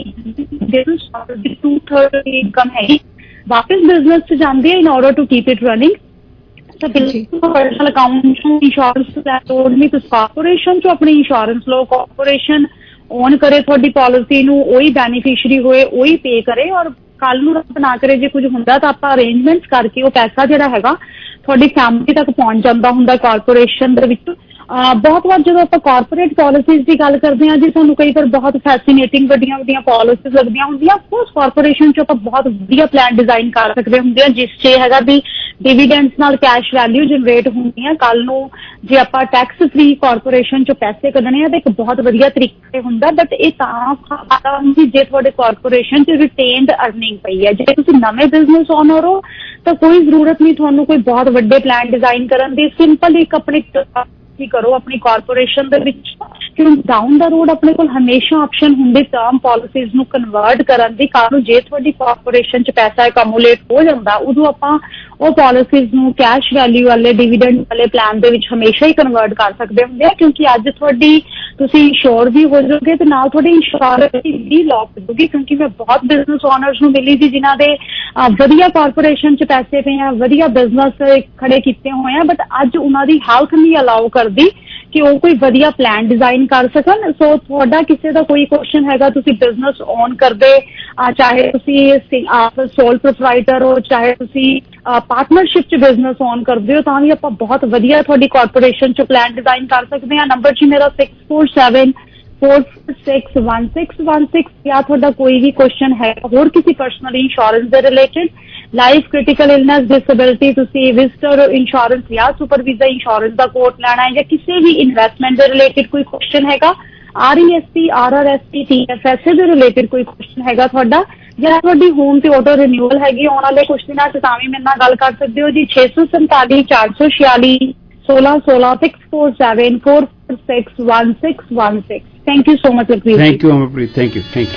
ਬਿਜ਼ਨਸ ਦੀ ਟੂ ਥਰਡ ਇਨਕਮ ਹੈਗੀ ਵਾਪਸ ਬਿਜ਼ਨਸ 'ਚ ਜਾਂਦੀ ਹੈ in order to keep it running. ਤਾਂ ਬਿਲਕੁਲ ਪਰਸਨਲ ਅਕਾਊਂਟ ਨੂੰ ਇੰਸ਼ੋਰੈਂਸ ਦਾ ਲੋੜ ਨਹੀਂ, ਤੁਸੀਂ ਕਾਰਪੋਰੇਸ਼ਨ 'ਚੋਂ ਆਪਣੀ ਇੰਸ਼ੋਰੈਂਸ ਲਓ, ਕਾਰਪੋਰੇਸ਼ਨ ਓਨ ਕਰੇ ਤੁਹਾਡੀ ਪਾਲਿਸੀ ਨੂੰ, ਉਹੀ ਬੈਨੀਫਿਸ਼ਰੀ ਹੋਏ, ਉਹੀ ਪੇ ਕਰੇ ਔਰ ਕੱਲ ਨੂੰ ਰੱਬ ਨਾ ਕਰੇ ਜੇ ਕੁਝ ਹੁੰਦਾ ਤਾਂ ਆਪਾਂ ਅਰੇਂਜਮੈਂਟਸ ਕਰਕੇ ਉਹ ਪੈਸਾ ਜਿਹੜਾ ਹੈਗਾ ਤੁਹਾਡੀ ਫੈਮਿਲੀ ਤੱਕ ਪਹੁੰਚ ਜਾਂਦਾ ਹੁੰਦਾ ਕਾਰਪੋਰੇਸ਼ਨ ਦੇ ਵਿੱਚ। ਬਹੁਤ ਵਾਰ ਜਦੋਂ ਆਪਾਂ ਕਾਰਪੋਰੇਟ ਪਾਲਿਸੀਜ਼ ਦੀ ਗੱਲ ਕਰਦੇ ਹਾਂ ਜੀ ਸਾਨੂੰ ਕਈ ਵਾਰ ਬਹੁਤ ਫੈਸੀਨੇਟਿੰਗ ਵੱਡੀਆਂ ਵੱਡੀਆਂ ਪਾਲਿਸੀਜ਼ ਲੱਗਦੀਆਂ ਹੁੰਦੀਆਂ। ਉਸ ਕਾਰਪੋਰੇਸ਼ਨ 'ਚ ਆਪਾਂ ਬਹੁਤ ਵਧੀਆ ਪਲਾਨ ਡਿਜ਼ਾਈਨ ਕਰ ਸਕਦੇ ਹੁੰਦੇ ਹਾਂ ਜਿਸ 'ਚ ਹੈਗਾ ਵੀ ਡਿਵੀਡੈਂਡਸ ਨਾਲ ਕੈਸ਼ ਵੈਲਿਊ ਜਨਰੇਟ ਹੁੰਦੀ ਹੈ। ਕੱਲ ਨੂੰ ਜੇ ਆਪਾਂ ਟੈਕਸ ਫ੍ਰੀ ਕਾਰਪੋਰੇਸ਼ਨ 'ਚੋਂ ਪੈਸੇ ਕੱਢਣੇ ਆ ਤਾਂ ਇੱਕ ਬਹੁਤ ਵਧੀਆ ਤਰੀਕੇ ਹੁੰਦਾ। ਬਟ ਇਹ ਤਾਂ ਫਾਇਦਾ ਹੁੰਦੀ ਜੇ ਤੁਹਾਡੇ ਕਾਰਪੋਰੇਸ਼ਨ 'ਚ ਰਿਟੇਨਡ ਅਰਨਿੰਗ ਪਈ ਹੈ। ਜੇ ਤੁਸੀਂ ਨਵੇਂ ਬਿਜ਼ਨਸ ਓਨਰ ਹੋ ਤਾਂ ਕੋਈ ਜ਼ਰੂਰਤ ਨਹੀਂ ਤੁਹਾਨੂੰ ਕੋਈ ਬਹੁਤ ਵੱਡੇ ਪਲਾਨ ਡਿਜ਼ਾਈਨ ਕਰਨ ਦੀ। ਸਿੰਪਲ ਇੱਕ ਆਪਣੀ ਕੀ ਕਰੋ ਆਪਣੀ ਕਾਰਪੋਰੇਸ਼ਨ ਦੇ ਵਿੱਚ ਕਿਉਂ ਡਾਊਨ ਦਾ ਰੋਡ ਆਪਣੇ ਕੋਲ ਹਮੇਸ਼ਾ ਆਪਸ਼ਨ ਹੁੰਦੇ ਟਰਮ ਪਾਲਿਸੀਜ਼ ਨੂੰ ਕਨਵਰਟ ਕਰਨ ਦੀ। ਕਾਰਨ ਜੇ ਤੁਹਾਡੀ ਕਾਰਪੋਰੇਸ਼ਨ 'ਚ ਪੈਸਾ ਐਕੂਮੂਲੇਟ ਹੋ ਜਾਂਦਾ ਉਦੋਂ ਆਪਾਂ ਉਹ ਪਾਲਿਸੀਜ਼ ਨੂੰ ਕੈਸ਼ ਵੈਲਿਊ ਵਾਲੇ ਡਿਵੀਡੈਂਡ ਵਾਲੇ ਪਲਾਨ ਦੇ ਵਿੱਚ ਹਮੇਸ਼ਾ ਹੀ ਕਨਵਰਟ ਕਰ ਸਕਦੇ ਹੁੰਦੇ ਆ ਕਿਉਂਕਿ ਅੱਜ ਤੁਹਾਡੀ ਤੁਸੀਂ ਇੰਸ਼ੋਰ ਵੀ ਹੋ ਜਾਓਗੇ ਤੇ ਨਾਲ ਤੁਹਾਡੀ ਇੰਸ਼ੋਰੈਂਸ ਵੀ ਲੌਕ ਹੋ ਜਾਊਗੀ। ਕਿਉਂਕਿ ਮੈਂ ਬਹੁਤ ਬਿਜ਼ਨਸ ਓਨਰਸ ਨੂੰ ਮਿਲੀ ਸੀ ਜਿਨ੍ਹਾਂ ਦੇ ਵਧੀਆ ਕਾਰਪੋਰੇਸ਼ਨ 'ਚ ਪੈਸੇ ਪਏ ਆ, ਵਧੀਆ ਬਿਜ਼ਨਸ ਖੜੇ ਕੀਤੇ ਹੋਏ ਆ, ਬਟ ਅੱਜ ਉਹਨਾਂ ਦੀ ਹੈਲਥ ਨਹੀਂ ਅਲਾਓ ਕਰਦੀ ਕਿ ਉਹ ਕੋਈ ਵਧੀਆ ਪਲਾਨ ਡਿਜ਼ਾਈਨ ਕਰ ਸਕਣ। ਸੋ ਤੁਹਾਡਾ ਕਿਸੇ ਦਾ ਕੋਈ ਕੁਐਸਚਨ ਹੈਗਾ ਤੁਸੀਂ ਬਿਜ਼ਨਸ ਓਨ ਕਰਦੇ ਚਾਹੇ ਤੁਸੀਂ ਆਪ ਸੋਲ ਪ੍ਰੋਪਰਾਈਟਰ ਹੋ ਚਾਹੇ ਤੁਸੀਂ ਪਾਰਟਨਰਸ਼ਿਪ 'ਚ ਬਿਜ਼ਨਸ ਓਨ ਕਰਦੇ ਹੋ ਤਾਂ ਵੀ ਆਪਾਂ ਬਹੁਤ ਵਧੀਆ ਤੁਹਾਡੀ ਕਾਰਪੋਰੇਸ਼ਨ 'ਚ ਪਲਾਨ ਡਿਜ਼ਾਈਨ ਕਰ ਸਕਦੇ ਹਾਂ। ਨੰਬਰ ਜੀ ਮੇਰਾ six four seven four six one six one six ਜਾਂ ਤੁਹਾਡਾ ਕੋਈ ਵੀ ਕੁਐਸਚਨ ਹੈ ਹੋਰ ਕਿਸੇ ਪਰਸਨਲ ਇੰਸ਼ੋਰੈਂਸ ਦੇ related life critical illness disability ਤੁਸੀਂ ਵਿਜ਼ਟਰ ਇੰਸ਼ੋਰੈਂਸ ਜਾਂ ਸੁਪਰ ਵੀਜ਼ਾ ਇੰਸ਼ੋਰੈਂਸ ਦਾ ਕੋਟ ਲੈਣਾ ਹੈ ਜਾਂ ਕਿਸੇ ਵੀ ਇਨਵੈਸਟਮੈਂਟ ਦੇ ਰਿਲੇਟਡ ਕੋਈ ਕੁਐਸਚਨ ਹੈਗਾ R E S P R R S P T F S ਦੇ ਰਿਲੇਟਡ ਕੋਈ ਕੁਐਸਚਨ ਹੈਗਾ ਤੁਹਾਡਾ ਜਾਂ ਤੁਹਾਡੀ ਹੋਮ ਤੇ ਆਟੋ ਰਿਨਿਊਅਲ ਹੈਗੀ ਆਉਣ ਵਾਲੇ ਕੁਝ ਦਿਨਾਂ 'ਚ ਤਾਂ ਵੀ ਮੇਰੇ ਨਾਲ ਗੱਲ ਕਰ ਸਕਦੇ ਹੋ ਜੀ। ਛੇ ਸੌ ਸੰਤਾਲੀ ਚਾਰ ਸੌ ਛਿਆਲੀ ਸੋਲਾਂ ਸੋਲਾਂ six four seven four six one six one six. Thank you so much Lakhvir. Thank you Amarpreet, thank you thank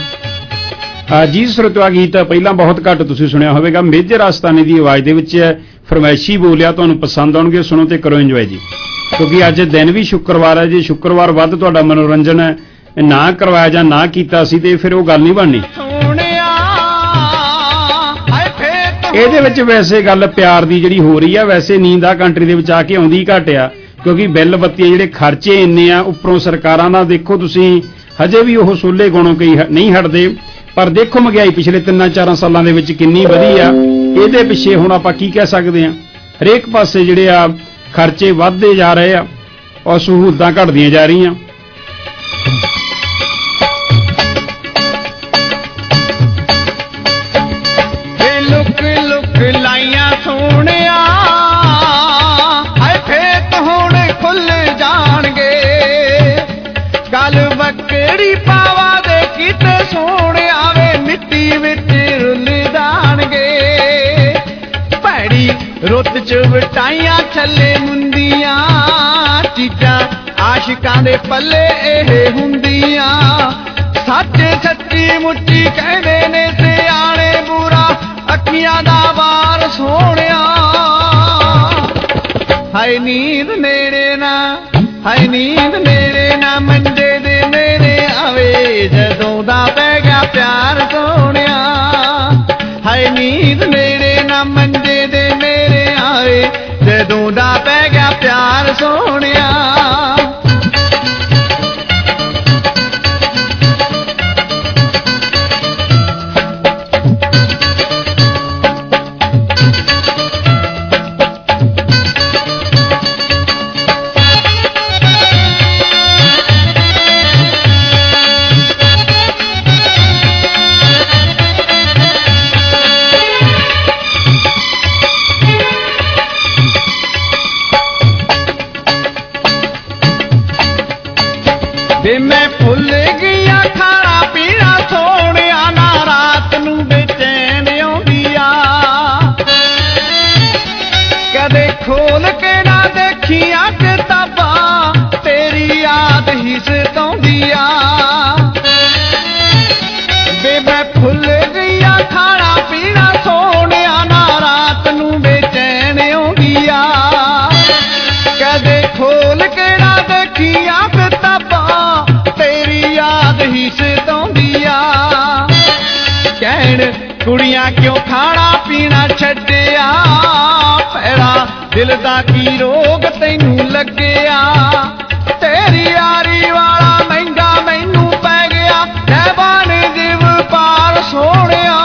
you. ਜੀ ਸਰੋਤਿਆ ਗੀਤ ਪਹਿਲਾਂ ਬਹੁਤ ਘੱਟ ਤੁਸੀਂ ਸੁਣਿਆ ਹੋਵੇਗਾ ਮੇਜਰ ਆਸਤਾਨੀ ਦੀ ਆਵਾਜ਼ ਦੇ ਵਿੱਚ ਫਰਮਾਇਸ਼ੀ ਬੋਲਿਆ, ਤੁਹਾਨੂੰ ਪਸੰਦ ਆਉਣਗੇ, ਸੁਣੋ ਤੇ ਕਰੋ ਇੰਜੋਏ ਜੀ ਕਿਉਂਕਿ ਅੱਜ ਦਿਨ ਵੀ ਸ਼ੁੱਕਰਵਾਰ ਹੈ। ਜੇ ਸ਼ੁੱਕਰਵਾਰ ਵੱਧ ਤੁਹਾਡਾ ਮਨੋਰੰਜਨ ਨਾ ਕਰਵਾਇਆ ਜਾਂ ਨਾ ਕੀਤਾ ਸੀ ਤੇ ਫਿਰ ਉਹ ਗੱਲ ਨਹੀਂ ਬਣਨੀ। ਇਹਦੇ ਵਿੱਚ ਵੈਸੇ ਗੱਲ ਪਿਆਰ ਦੀ ਜਿਹੜੀ ਹੋ ਰਹੀ ਆ ਵੈਸੇ ਨੀਂਦ ਆ ਕੰਟਰੀ ਦੇ ਵਿੱਚ ਆ ਕੇ ਆਉਂਦੀ ਘੱਟ ਆ ਕਿਉਂਕਿ ਬਿੱਲ ਬੱਤੀ ਜਿਹੜੇ ਖਰਚੇ ਇੰਨੇ ਆ ਉੱਪਰੋਂ ਸਰਕਾਰਾਂ ਦਾ ਦੇਖੋ ਤੁਸੀਂ ਹਜੇ ਵੀ ਉਹ ਸੋਲੇ ਗੁਣੋਂ ਕਈ ਨਹੀਂ ਹਟਦੇ। ਪਰ ਦੇਖੋ ਮਹਿੰਗਾਈ ਪਿਛਲੇ ਤਿੰਨਾਂ ਚਾਰਾਂ ਸਾਲਾਂ ਦੇ ਵਿੱਚ ਕਿੰਨੀ ਵਧੀ ਆ। ਇਹਦੇ ਪਿੱਛੇ ਹੁਣ ਆਪਾਂ ਕੀ ਕਹਿ ਸਕਦੇ ਆ ਹਰੇਕ ਪਾਸੇ ਜਿਹੜੇ ਆ ਖਰਚੇ ਵੱਧਦੇ ਜਾ ਰਹੇ ਆ ਔਰ ਸਹੂਲਤਾਂ ਘਟਦੀਆਂ ਜਾ ਰਹੀਆਂ। ਲੁਕ ਲੁਕ ਲਾਈਆਂ ਸੋਹਣਿਆ ਹਾਏ ਫੇਤ ਹੁਣ ਖੁੱਲ ਜਾਣਗੇ ਗੱਲ ਬੱਕੜੀ ਪਾਵਾ ਦੇ ਕਿਤੇ ਸੋਹਣਿਆ ਵੇ ਮਿੱਟੀ ਵਿੱਚ ਰੁੱਲ ਜਾਣਗੇ ਭੈੜੀ ਰੁੱਤ ਚ ਵਟਾਈਆਂ ਛੱਲੇ ਮੁੰਦੀਆਂ ਚੀਜ਼ਾਂ ਆਸ਼ਿਕਾਂ ਦੇ ਪੱਲੇ ਇਹ ਹੁੰਦੀਆਂ ਸੱਚ ਸੱਚੀ ਮੁੱਚੀ ਕਹਿੰਦੇ ਨੇ ਸਿਆਣੇ ਬੁਰਾ ਅੱਖੀਆਂ ਦਾ ਵਾਰ ਸੋਹਣਿਆ ਹਾਏ ਨੀਂਦ ਨੇੜੇ ਨਾ ਹਾਏ ਨੀਂਦ ਨੇੜੇ ਨਾ ਮੰਜੇ ਦੇ ਨੇੜੇ ਆਵੇ ਜਦੋਂ ਦਾ ਪੈ ਗਿਆ ਪਿਆਰ ਸੋਹਣਿਆ ਹਾਏ ਨੀਂਦ ਨੇੜੇ ਨਾ ਮੰਜੇ ਦੇ ਨੇੜੇ ਆਵੇ ਜਦੋਂ ਦਾ ਪੈ ਗਿਆ ਪਿਆਰ ਸੋਹਣਿਆ ਕੁੜੀਆਂ ਕਿਉਂ ਖਾਣਾ ਪੀਣਾ ਛੱਡਿਆ ਭੈੜਾ ਦਿਲ ਦਾ ਕੀ ਰੋਗ ਤੈਨੂੰ ਲੱਗਿਆ ਤੇਰੀ ਯਾਰੀ ਵਾਲਾ ਮਹਿੰਗਾ ਮੈਨੂੰ ਪੈ ਗਿਆ ਕਹਿਬਾਨ ਜਿਵ ਪਾਲ ਸੋਹਣਿਆ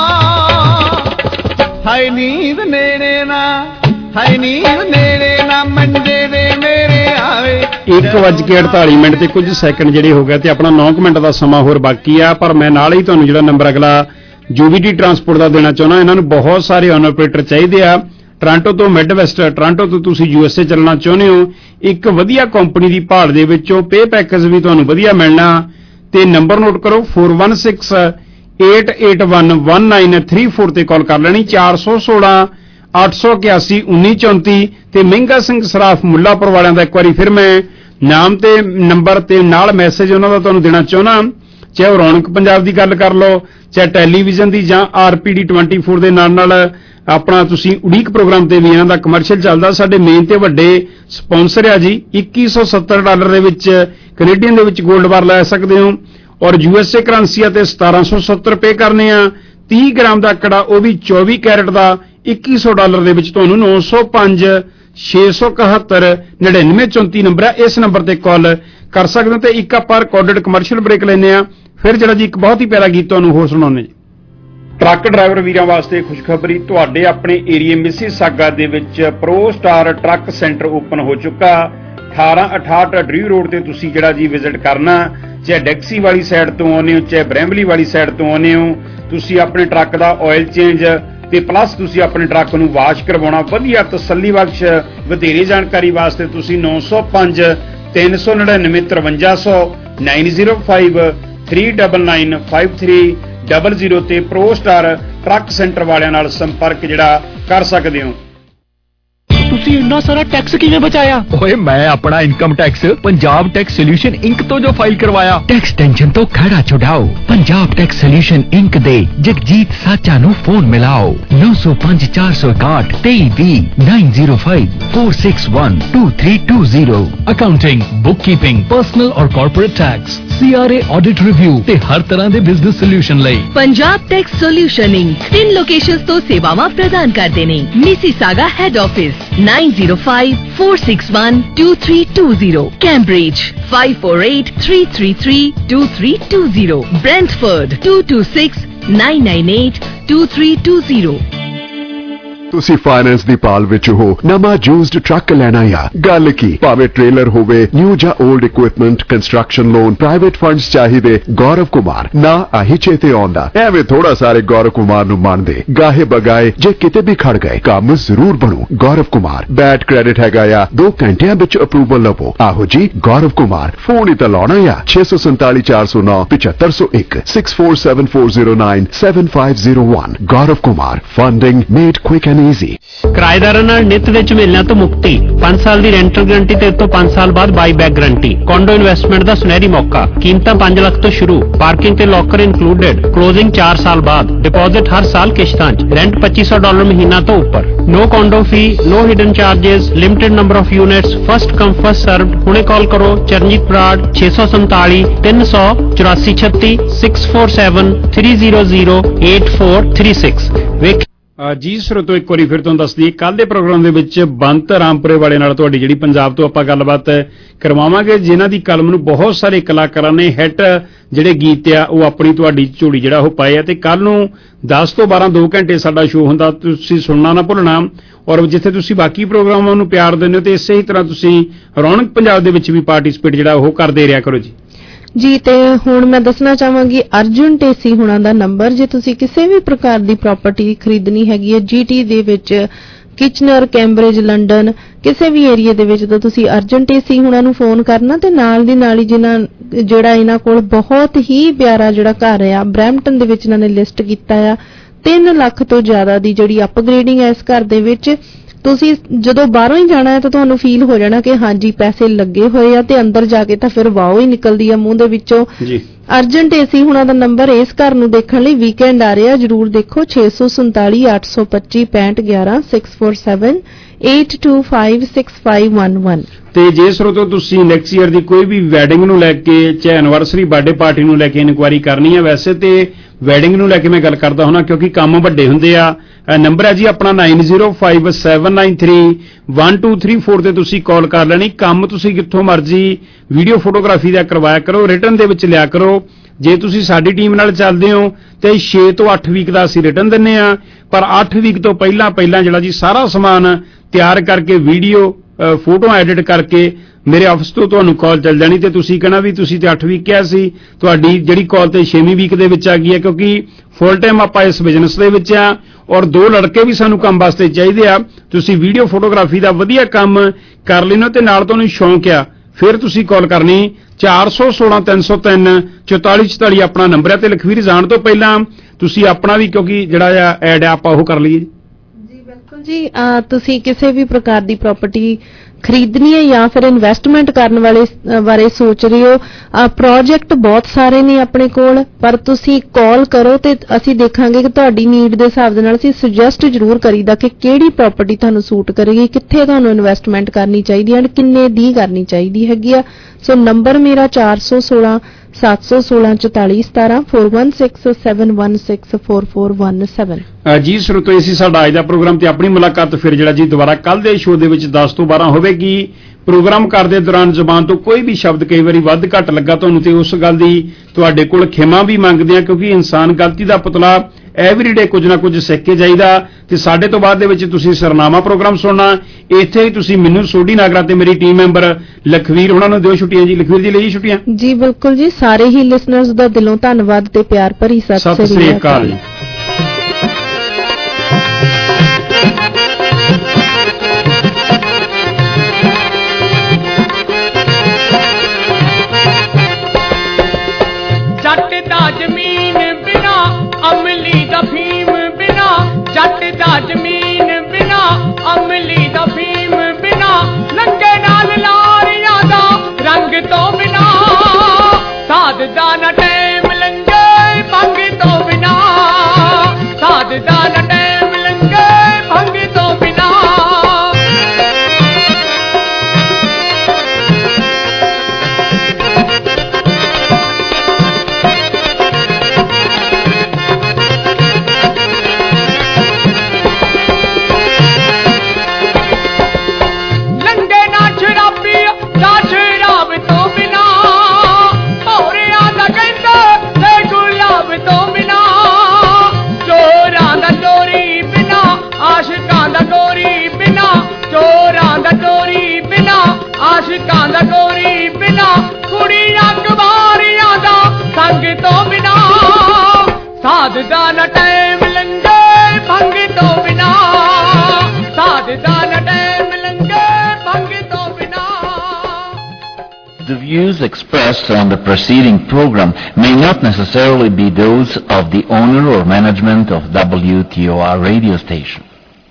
ਹਾਏ ਨੀਂਦ ਨੇੜੇ ਨਾ ਹਾਏ ਨੀਂਦ ਨੇੜੇ ਨਾ ਮੰਜੇ ਦੇ ਮੇਰੇ ਆਵੇ। ਇੱਕ ਵੱਜ ਕੇ ਅੜਤਾਲੀ ਮਿੰਟ ਤੇ ਕੁਝ ਸੈਕਿੰਡ ਜਿਹੜੇ ਹੋ ਗਏ ਤੇ ਆਪਣਾ ਨੌ ਮਿੰਟ ਦਾ ਸਮਾਂ ਹੋਰ ਬਾਕੀ ਆ, ਪਰ ਮੈਂ ਨਾਲ ਹੀ ਤੁਹਾਨੂੰ ਜਿਹੜਾ ਨੰਬਰ ਅਗਲਾ ਯੂਵੀਟੀ ਟਰਾਂਸਪੋਰਟ ਦਾ ਦੇਣਾ ਚਾਹੁੰਦਾ। ਇਹਨਾਂ ਨੂੰ ਬਹੁਤ ਸਾਰੇ ਓਨ ਆਪਰੇਟਰ ਚਾਹੀਦੇ ਆ। ਟੋਰਾਂਟੋ ਤੋਂ ਮਿਡ ਵੈਸਟ, ਟੋਰਾਂਟੋ ਤੋਂ ਤੁਸੀਂ ਯੂਐਸਏ ਚੱਲਣਾ ਚਾਹੁੰਦੇ ਹੋ, ਇੱਕ ਵਧੀਆ ਕੰਪਨੀ ਦੀ ਭਾਲ ਦੇ ਵਿੱਚੋਂ ਪੇ ਪੈਕੇਜ ਵੀ ਤੁਹਾਨੂੰ ਵਧੀਆ ਮਿਲਣਾ। ਤੇ ਨੰਬਰ ਨੋਟ ਕਰੋ four one six eight eight one one nine three four ਤੇ ਕਾਲ ਕਰ ਲੈਣੀ। ਚਾਰ ਸੌ ਸੋਲਾਂ ਅੱਠ ਸੌ ਇਕਿਆਸੀ ਉੱਨੀ ਚੌਂਤੀ ਤੇ ਮਹਿੰਗਾ ਸਿੰਘ ਸਰਾਫ ਮੁੱਲਾਪੁਰ ਵਾਲਿਆਂ ਦਾ ਇੱਕ ਵਾਰੀ ਫਿਰ ਮੈਂ ਨਾਮ ਤੇ ਨੰਬਰ ਤੇ ਨਾਲ ਮੈਸੇਜ ਉਹਨਾਂ ਦਾ ਤੁਹਾਨੂੰ ਦੇਣਾ ਚਾਹੁੰਦਾ। ਚਾਹੇ ਉਹ ਰੌਣਕ ਪੰਜਾਬ ਦੀ ਗੱਲ ਕਰ ਲਓ, ਚਾਹੇ ਟੈਲੀਵਿਜ਼ਨ ਦੀ ਜਾਂ ਆਰਪੀਡੀ ਚੌਵੀ ਦੇ ਨਾਲ ਨਾਲ ਆਪਣਾ ਤੁਸੀਂ ਉਡੀਕ ਪ੍ਰੋਗਰਾਮ ਤੇ ਵੀ ਇਹਨਾਂ ਦਾ ਕਮਰਸ਼ੀਅਲ ਚੱਲਦਾ। ਸਾਡੇ ਮੇਨ ਤੇ ਵੱਡੇ ਸਪਾਂਸਰ ਆ ਜੀ। ਇੱਕੀ ਸੌ ਸੱਤਰ ਡਾਲਰ ਦੇ ਵਿੱਚ ਕੈਨੇਡੀਅਨ ਦੇ ਵਿੱਚ 골ਡ ਬਾਰ ਲੈ ਸਕਦੇ ਹੋ ਔਰ ਯੂਐਸਏ ਕਰੰਸੀ ਆ ਤੇ ਸਤਾਰਾਂ ਸੌ ਸੱਤਰ ਪੇ ਕਰਨੇ ਆ। ਤੀਹ ਗ੍ਰਾਮ ਦਾ ਕੜਾ ਉਹ ਵੀ ਚੌਵੀ ਕੈਰਟ ਦਾ ਇੱਕੀ ਸੌ ਡਾਲਰ ਦੇ ਵਿੱਚ ਤੁਹਾਨੂੰ ਨੌ ਸੌ ਪੰਜ ਛੇ ਸੌ ਇਕਹੱਤਰ ਨੜਿਨਵੇਂ ਚੌਂਤੀ ਨੰਬਰ ਹੈ, ਇਸ ਨੰਬਰ ਤੇ ਕਾਲ ਕਰ ਸਕਦੇ ਹੋ। ਤੇ ਇੱਕ ਆਪਾਂ ਰਿਕਾਰਡਡ ਕਮਰਸ਼ੀਅਲ ਬ੍ਰੇਕ ਲੈਂਦੇ ਆ, ਫਿਰ ਜਿਹੜਾ ਜੀ ਇੱਕ ਬਹੁਤ ਹੀ ਪਿਆਰਾ ਗੀਤ ਤੁਹਾਨੂੰ ਹੋਰ ਸੁਣਾਉਂਦੇ। ਟਰੱਕ ਡਰਾਈਵਰ ਵੀਰਾਂ ਵਾਸਤੇ ਖੁਸ਼ਖਬਰੀ, ਤੁਹਾਡੇ ਆਪਣੇ ਏਰੀਏ ਮਿਸੀਸਾਗਾ ਦੇ ਵਿੱਚ Pro Star Truck Centre open ਹੋ ਚੁੱਕਾ। ਅਠਾਰਾਂ ਅਠਾਹਠ ਡਰੀਵ ਰੋਡ ਤੇ ਤੁਸੀਂ ਜਿਹੜਾ ਜੀ ਵਿਜ਼ਿਟ ਕਰਨਾ, ਚਾਹੇ ਡੈਕਸੀ ਵਾਲੀ ਸਾਈਡ ਤੋਂ ਆਉਂਦੇ ਹੋ ਚਾਹੇ ਬ੍ਰੈਂਬਲੀ ਵਾਲੀ ਸਾਈਡ ਤੋਂ ਆਉਂਦੇ ਹੋ, ਤੁਸੀਂ ਆਪਣੇ ਟਰੱਕ ਦਾ ਆਇਲ ਚੇਂਜ ਤੇ ਪਲੱਸ ਤੁਸੀਂ ਆਪਣੇ ਟਰੱਕ ਨੂੰ ਵਾਸ਼ ਕਰਵਾਉਣਾ ਵਧੀਆ ਤਸੱਲੀ ਬਖਸ਼। ਵਧੇਰੇ ਜਾਣਕਾਰੀ ਵਾਸਤੇ ਤੁਸੀਂ ਨੌ ਸੌ ਪੰਜ ਤਿੰਨ ਸੌ ਨੜਿਨਵੇਂ ਤਰਵੰਜਾ ਸੌ nine zero five three double nine five three double zero ਤੇ ਪ੍ਰੋ ਸਟਾਰ ਟਰੱਕ ਸੈਂਟਰ ਵਾਲਿਆਂ ਨਾਲ ਸੰਪਰਕ ਜਿਹੜਾ ਕਰ ਸਕਦੇ ਹੋ। ਤੁਸੀਂ ਇੰਨਾ ਸਾਰਾ ਟੈਕਸ ਕਿਵੇਂ ਬਚਾਇਆ? ਓਏ ਮੈਂ ਆਪਣਾ income tax Punjab Tax Solution Inc ਤੋਂ ਜੋ ਫਾਈਲ ਕਰਵਾਇਆ। ਟੈਕਸ ਟੈਂਸ਼ਨ ਤੋਂ ਖੜਾ ਛੁਡਾਓ। ਪੰਜਾਬ ਟੈਕਸ ਸੋਲੂਸ਼ਨ ਇੰਕ ਦੇ ਜਗਜੀਤ ਸਾਚਾ ਨੂੰ ਫੋਨ ਮਿਲਾਓ ਨੌ ਸੌ ਪੰਜ ਚਾਰ ਸੌ ਇਕਾਹਠ ਤੇਈ ਵੀਹ nine zero five four six one two three two zero. Accounting, bookkeeping, personal ਔਰ corporate tax, CRA audit review ਤੇ ਹਰ ਤਰ੍ਹਾਂ ਦੇ ਬਿਜ਼ਨਸ ਸੋਲੂਸ਼ਨ ਲਈ ਪੰਜਾਬ ਟੈਕਸ ਸੋਲੂਸ਼ਨ ਇੰਕ ਤਿੰਨ ਲੋਕੇਸ਼ਨਸ ਤੋਂ ਸੇਵਾਵਾਂ ਪ੍ਰਦਾਨ ਕਰਦੇ ਨੇ। Mississauga head office nine zero five four six one two three two zero, Cambridge five four eight three three three two three two zero, Brentford two two six nine nine eight two three two zero। ਤੁਸੀਂ finance ਦੀ ਪਾਲ ਵਿੱਚ ਹੋ, ਨਵਾਂ used truck ਲੈਣਾ ਆ, ਗੱਲ ਕੀ ਭਾਵੇਂ ਟ੍ਰੇਲਰ ਹੋਵੇ, ਨਿਊ ਜਾਂ old equipment, construction loan, private funds ਚਾਹੀਦੇ, ਗੌਰਵ ਕੁਮਾਰ ਨਾ ਆਹੀ ਚੇਤੇ ਆਉਂਦਾ। ਐਵੇਂ ਥੋੜਾ ਸਾਰੇ ਗੌਰਵ ਕੁਮਾਰ ਨੂੰ ਮੰਨਦੇ, ਗਾਹੇ ਬਗਾਏ ਜੇ ਕਿਤੇ ਵੀ ਖੜ ਗਏ ਕੰਮ ਜ਼ਰੂਰ ਬਣੂ। ਗੌਰਵ ਕੁਮਾਰ ਬੈਡ ਕ੍ਰੈਡਿਟ ਹੈਗਾ ਆ, ਦੋ ਘੰਟਿਆਂ ਵਿੱਚ ਅਪਰੂਵਲ ਲਵੋ। ਆਹੋ ਜੀ ਗੌਰਵ ਕੁਮਾਰ, ਫੋਨ ਹੀ ਤਾਂ ਲਾਉਣਾ ਆ ਛੇ ਸੌ ਸੰਤਾਲੀ ਚਾਰ ਸੌ ਨੌ ਪਚੱਤਰ ਸੌ ਇੱਕ six four seven four zero nine seven five zero one. Gaurav Kumar, funding made quick and easy. ਕਿਰਾਏਦਾਰਾਂ ਨਾਲ ਨਿੱਤ ਦੇ ਝਮੇਲਿਆਂ ਤੋਂ ਮੁਕਤੀ, ਪੰਜ ਸਾਲ ਦੀ ਰੈਂਟਲ ਗਰੰਟੀ ਤੇ ਤੋਂ ਪੰਜ ਸਾਲ ਬਾਅਦ buy back guarantee. Condo investment ਦਾ ਸੁਨਹਿਰੀ ਮੌਕਾ, ਕੀਮਤਾਂ ਪੰਜ ਲੱਖ ਤੋਂ ਸ਼ੁਰੂ, ਪਾਰਕਿੰਗ ਤੇ ਲੋਕਰ ਇਨਕਲੂਡਡ, ਕਲੋਜ਼ਿੰਗ ਚਾਰ ਸਾਲ ਬਾਅਦ, ਡਿਪੋਜ਼ਿਟ ਹਰ ਸਾਲ ਕਿਸ਼ਤਾਂ 'ਚ, ਰੈਂਟ ਪੱਚੀ ਸੌ ਡਾਲਰ ਮਹੀਨਾ ਤੋਂ ਉੱਪਰ, no condo fee, no hidden charges, limited number of units, first come first served. ਹੁਣੇ ਕਾਲ ਕਰੋ ਚਰਨਜੀਤ ਬਰਾੜ ਛੇ ਸੌ ਸੰਤਾਲੀ ਤਿੰਨ ਸੌ ਚੁਰਾਸੀ ਛੱਤੀ six four seven three zero zero eight four three six. ਵੇਖ ਜੀ ਸਰੋਤੋ, ਇੱਕ ਵਾਰੀ ਫਿਰ ਤੁਹਾਨੂੰ ਦੱਸ ਦਈਏ ਕੱਲ ਦੇ ਪ੍ਰੋਗਰਾਮ ਦੇ ਵਿੱਚ ਬੰਤ ਰਾਮਪੁਰੇ ਵਾਲੇ ਨਾਲ ਤੁਹਾਡੀ ਜਿਹੜੀ ਪੰਜਾਬ ਤੋਂ ਆਪਾਂ ਗੱਲਬਾਤ ਕਰਵਾਵਾਂਗੇ, ਜਿਨ੍ਹਾਂ ਦੀ ਕਲਮ ਨੂੰ ਬਹੁਤ ਸਾਰੇ ਕਲਾਕਾਰਾਂ ਨੇ ਹਿੱਟ ਜਿਹੜੇ ਗੀਤ ਆ ਉਹ ਆਪਣੀ ਤੁਹਾਡੀ ਝੋਲੀ ਜਿਹੜਾ ਉਹ ਪਾਏ ਆ। ਤੇ ਕੱਲ ਨੂੰ ਦਸ ਤੋਂ ਬਾਰਾਂ ਦੋ ਘੰਟੇ ਸਾਡਾ ਸ਼ੋਅ ਹੁੰਦਾ, ਤੁਸੀਂ ਸੁਣਨਾ ਨਾ ਭੁੱਲਣਾ। ਔਰ ਜਿੱਥੇ ਤੁਸੀਂ ਬਾਕੀ ਪ੍ਰੋਗਰਾਮਾਂ ਨੂੰ ਪਿਆਰ ਦਿੰਦੇ ਹੋ ਤੇ ਇਸੇ ਹੀ ਤਰ੍ਹਾਂ ਤੁਸੀਂ ਰੌਣਕ ਪੰਜਾਬ ਦੇ ਵਿੱਚ ਵੀ ਪਾਰਟਿਸਿਪੇਟ ਜਿਹੜਾ ਉਹ ਕਰਦੇ ਰਿਹਾ ਕਰੋ ਜੀ। ਜੀ ਤੇ ਹੁਣ ਮੈਂ ਦੱਸਣਾ ਚਾਹਾਂਗੀ ਅਰਜੁਨ ਟੇਸੀ ਹੁਣਾਂ ਦਾ ਨੰਬਰ, ਜੇ ਤੁਸੀਂ ਕਿਸੇ ਵੀ ਪ੍ਰਕਾਰ ਦੀ ਪ੍ਰਾਪਰਟੀ ਖਰੀਦਣੀ ਹੈਗੀ ਹੈ ਜੀਟੀ ਦੇ ਵਿੱਚ, ਕਿਚਨਰ, ਕੈਂਬਰਿਜ, ਲੰਡਨ, ਕਿਸੇ ਵੀ ਏਰੀਆ ਦੇ ਵਿੱਚ, ਤਾਂ ਤੁਸੀਂ ਅਰਜੁਨ ਟੇਸੀ ਹੁਣਾਂ ਨੂੰ ਫੋਨ ਕਰਨਾ ਤੇ ਨਾਲ ਦੀ ਨਾਲ ਹੀ ਜਿਹਨਾਂ ਜਿਹੜਾ ਇਹਨਾਂ ਕੋਲ ਬਹੁਤ ਹੀ ਪਿਆਰਾ ਜਿਹੜਾ ਘਰ ਆ ਬਰੈਂਪਟਨ ਦੇ ਵਿੱਚ ਇਹਨਾਂ ਨੇ ਲਿਸਟ ਕੀਤਾ ਆ, ਤਿੰਨ ਲੱਖ ਤੋਂ ਜ਼ਿਆਦਾ ਦੀ ਜਿਹੜੀ ਅਪਗ੍ਰੇਡਿੰਗ ਹੈ ਇਸ ਘਰ ਦੇ ਵਿੱਚ। ਤੁਸੀਂ ਜਦੋਂ ਬਾਹਰੋਂ ਹੀ ਜਾਣਾ ਹੈ ਤਾਂ ਤੁਹਾਨੂੰ ਫੀਲ ਹੋ ਜਾਣਾ ਕਿ ਹਾਂਜੀ ਪੈਸੇ ਲੱਗੇ ਹੋਏ ਆ, ਤੇ ਅੰਦਰ ਜਾ ਕੇ ਤਾਂ ਫਿਰ ਵਾਓ ਹੀ ਨਿਕਲਦੀ ਆ ਮੂੰਹ ਦੇ ਵਿੱਚੋਂ। ਅਰਜੈਂਟ ਏਸੀ ਹੁਣਾਂ ਦਾ ਨੰਬਰ ਇਸ ਘਰ ਨੂੰ ਦੇਖਣ ਲਈ ਵੀਕਐਂਡ ਆ ਰਿਹਾ, ਜਰੂਰ ਦੇਖੋ। ਛੇ ਸੌ ਸੰਤਾਲੀ ਅੱਠ ਸੌ ਪੱਚੀ ਪੈਂਹਠ ਗਿਆਰਾਂ six four seven eight two five six five one one. ਤੇ ਜੇ ਸਰੋਤੋ ਤੁਸੀਂ ਨੈਕਸਟ ਈਅਰ ਦੀ ਕੋਈ ਵੀ ਵੈਡਿੰਗ ਨੂੰ ਲੈ ਕੇ ਚਾਹੇ ਐਨਵਰਸਰੀ ਬਰਥਡੇ ਪਾਰਟੀ ਨੂੰ ਲੈ ਕੇ ਇਨਕੁਆਇਰੀ ਕਰਨੀ ਹੈ, ਵੈਸੇ ਤੇ ਵੈਡਿੰਗ ਨੂੰ ਲੈ ਕੇ ਮੈਂ ਗੱਲ ਕਰਦਾ ਹੁਣਾ ਕਿਉਂਕਿ ਕੰਮ ਵੱਡੇ ਹੁੰਦੇ ਆ। ਨੰਬਰ ਹੈ ਜੀ ਆਪਣਾ nine zero five seven nine three one two three four ਤੇ ਤੁਸੀਂ ਕਾਲ ਕਰ ਲੈਣੀ। ਕੰਮ ਤੁਸੀਂ ਕਿੱਥੋਂ ਮਰਜ਼ੀ ਵੀਡੀਓ ਫੋਟੋਗ੍ਰਾਫੀ ਦਾ ਕਰਵਾਇਆ ਕਰੋ, ਰਿਟਨ ਦੇ ਵਿੱਚ ਲਿਆ ਕਰੋ। ਜੇ ਤੁਸੀਂ ਸਾਡੀ ਟੀਮ ਨਾਲ ਚੱਲਦੇ ਹੋ ਤੇ ਛੇ ਤੋਂ ਅੱਠ ਵੀਕ ਦਾ ਅਸੀਂ ਰਿਟਨ ਦਿੰਨੇ ਆ, ਪਰ ਅੱਠ ਵੀਕ ਤੋਂ ਪਹਿਲਾਂ ਪਹਿਲਾਂ ਜਿਹੜਾ ਜੀ ਸਾਰਾ ਸਮਾਨ ਤਿਆਰ ਕਰਕੇ ਵੀਡੀਓ ਫੋਟੋ ਐਡਿਟ ਕਰਕੇ ਮੇਰੇ ਆਫਿਸ ਤੋਂ ਤੁਹਾਨੂੰ ਕਾਲ ਚੱਲ ਜਾਣੀ ਤੇ ਤੁਸੀਂ ਕਹਿਣਾ ਵੀ ਤੁਸੀਂ ਤੇ ਅੱਠ ਵੀਕ ਕਿਹਾ ਸੀ, ਤੁਹਾਡੀ ਜਿਹੜੀ ਕਾਲ ਤੇ ਛੇਵੀਂ ਵੀਕ ਦੇ ਵਿੱਚ ਆ ਗਈ ਹੈ। ਕਿਉਂਕਿ ਫੁੱਲ ਟਾਈਮ ਆਪਾਂ ਇਸ ਬਿਜ਼ਨਸ ਦੇ ਵਿੱਚ ਆ ਔਰ ਦੋ ਲੜਕੇ ਵੀ ਸਾਨੂੰ ਕੰਮ ਵਾਸਤੇ ਚਾਹੀਦੇ ਆ। ਤੁਸੀਂ ਵੀਡੀਓ ਫੋਟੋਗ੍ਰਾਫੀ ਦਾ ਵਧੀਆ ਕੰਮ ਕਰ ਲੈਣਾ ਤੇ ਨਾਲ ਤੁਹਾਨੂੰ ਸ਼ੌਂਕ ਆ, ਫਿਰ ਤੁਸੀਂ ਕਾਲ ਕਰਨੀ ਚਾਰ ਸੌ ਸੋਲਾਂ ਤਿੰਨ ਸੌ ਤਿੰਨ ਚੁਤਾਲੀ ਚੁਤਾਲੀ ਆਪਣਾ ਨੰਬਰ ਹੈ। ਤੇ ਲਖਵੀਰ ਜਾਣ ਤੋਂ ਪਹਿਲਾਂ ਤੁਸੀਂ ਆਪਣਾ ਵੀ ਕਿਉਂਕਿ ਜਿਹੜਾ ਆ ਐਡ ਆ ਆਪਾਂ ਉਹ ਕਰ ਲਈਏ ਜੀ। ਬਿਲਕੁਲ ਜੀ, ਤੁਸੀਂ ਕਿਸੇ ਵੀ ਪ੍ਰਕਾਰ ਦੀ ਪ੍ਰਾਪਰਟੀ ਖਰੀਦਣੀ ਹੈ ਜਾਂ ਫਿਰ ਇਨਵੈਸਟਮੈਂਟ ਕਰਨ ਵਾਲੇ ਬਾਰੇ ਸੋਚ ਰਹੇ ਹੋ, ਪ੍ਰੋਜੈਕਟ ਬਹੁਤ ਸਾਰੇ ਨੇ ਆਪਣੇ ਕੋਲ, ਪਰ ਤੁਸੀਂ ਕਾਲ ਕਰੋ ਤੇ ਅਸੀਂ ਦੇਖਾਂਗੇ ਕਿ ਤੁਹਾਡੀ ਨੀਡ ਦੇ ਹਿਸਾਬ ਦੇ ਨਾਲ ਅਸੀਂ ਸੁਜੈਸਟ ਜ਼ਰੂਰ ਕਰੀਦਾ ਕਿ ਕਿਹੜੀ ਪ੍ਰਾਪਰਟੀ ਤੁਹਾਨੂੰ ਸੂਟ ਕਰੇਗੀ, ਕਿੱਥੇ ਤੁਹਾਨੂੰ ਇਨਵੈਸਟਮੈਂਟ ਕਰਨੀ ਚਾਹੀਦੀ ਹੈ ਐਂਡ ਕਿੰਨੇ ਦੀ ਕਰਨੀ ਚਾਹੀਦੀ ਹੈਗੀ ਆ। ਸੋ ਨੰਬਰ ਮੇਰਾ ਚਾਰ ਸੌ ਸੋਲਾਂ ਸੱਤ ਸੌ ਸੋਲਾਂ ਚੁਤਾਲੀ ਸਤਾਰਾਂ four one six seven one six four four one seven. ਜੀ ਸਰੋਤੋ, ਇਹ ਸੀ ਸਾਡਾ ਅੱਜ ਦਾ ਪ੍ਰੋਗਰਾਮ ਤੇ ਆਪਣੀ ਮੁਲਾਕਾਤ ਫਿਰ ਜਿਹੜਾ ਜੀ ਦੁਬਾਰਾ ਕੱਲ ਦੇ ਸ਼ੋਅ ਦੇ ਵਿੱਚ ਦਸ ਤੋਂ ਬਾਰਾਂ ਹੋਵੇਗੀ। ਪ੍ਰੋਗਰਾਮ ਕਰਦੇ ਦੌਰਾਨ ਜ਼ੁਬਾਨ ਤੋਂ ਕੋਈ ਵੀ ਸ਼ਬਦ ਕਈ ਵਾਰੀ ਵੱਧ ਘੱਟ ਲੱਗਾ ਤੁਹਾਨੂੰ ਤੇ ਉਸ ਗੱਲ ਦੀ ਤੁਹਾਡੇ ਕੋਲ ਖਿਮਾ ਵੀ ਮੰਗਦੇ ਆ, ਕਿਉਂਕਿ ਇਨਸਾਨ ਗਲਤੀ ਦਾ ਪੁਤਲਾ ਐਵਰੀਡੇ ਕੁਝ ਨਾ ਕੁਝ ਸਿੱਖ ਕੇ ਜਾਈਦਾ। ਤੇ ਸਾਡੇ ਤੋਂ ਬਾਅਦ ਦੇ ਵਿੱਚ ਤੁਸੀਂ ਸਰਨਾਮਾ ਪ੍ਰੋਗਰਾਮ ਸੁਣਨਾ, ਇੱਥੇ ਹੀ ਤੁਸੀਂ ਮੈਨੂੰ ਸੋਢੀ ਨਾਗਰਾ ਤੇ ਮੇਰੀ ਟੀਮ ਮੈਂਬਰ ਲਖਵੀਰ ਉਹਨਾਂ ਨੂੰ ਦਿਓ ਛੁੱਟੀਆਂ ਜੀ। ਲਖਵੀਰ ਜੀ ਲਈ ਛੁੱਟੀਆਂ ਜੀ। ਬਿਲਕੁਲ ਜੀ, ਸਾਰੇ ਹੀ ਲਿਸਨਰਸ ਦਾ ਦਿਲੋਂ ਧੰਨਵਾਦ ਤੇ ਪਿਆਰ ਭਰੀ ਸਤਿ ਸ੍ਰੀ ਅਕਾਲ ਜੀ। ਜੱਟ ਦਾ ਜ਼ਮੀਨ ਬਿਨਾ ਅਮਲੀ ਦਾ ਫੀਮ ਬਿਨਾ, ਜੱਟ ਦਾ ਜ਼ਮੀਨ ਬਿਨਾ ਅਮਲੀ ਦਾ ਫੀਮ ਬਿਨਾ, ਲੰਗੇ ਨਾਲ ਲਾਰੀਆਂ ਦਾ ਰੰਗ ਤੋਂ ਬਿਨਾ, ਸਾਧ ਦਾ ਨਾ ਟੈਮ ਲੰਗੇ ਭੰਗ ਤੋਂ ਬਿਨਾ, ਸਾਧ ਦਾ ਨਾ ਟੈਮ ਲੰਗੇ ਭੰਗ ਤੋਂ ਬਿਨਾ। ਆਸ਼ਿਕਾਂ ਦਾ ਗੋਰੀ ਬਿਨਾ, ਕੁੜੀਆਂ ਕੁਵਾਰੀਆਂ ਦਾ ਸੰਗ ਤੋਂ ਬਿਨਾ, ਸਾਧ ਦਾ ਨਾ ਟੈਮ ਲੰਗੇ ਭੰਗ ਤੋਂ ਬਿਨਾ, ਸਾਧ ਦਾ ਨਾ ਟੈਮ ਲੰਗੇ ਭੰਗ ਤੋਂ ਬਿਨਾ। The views expressed on the preceding program may not necessarily be those of the owner or management of W T O R radio station.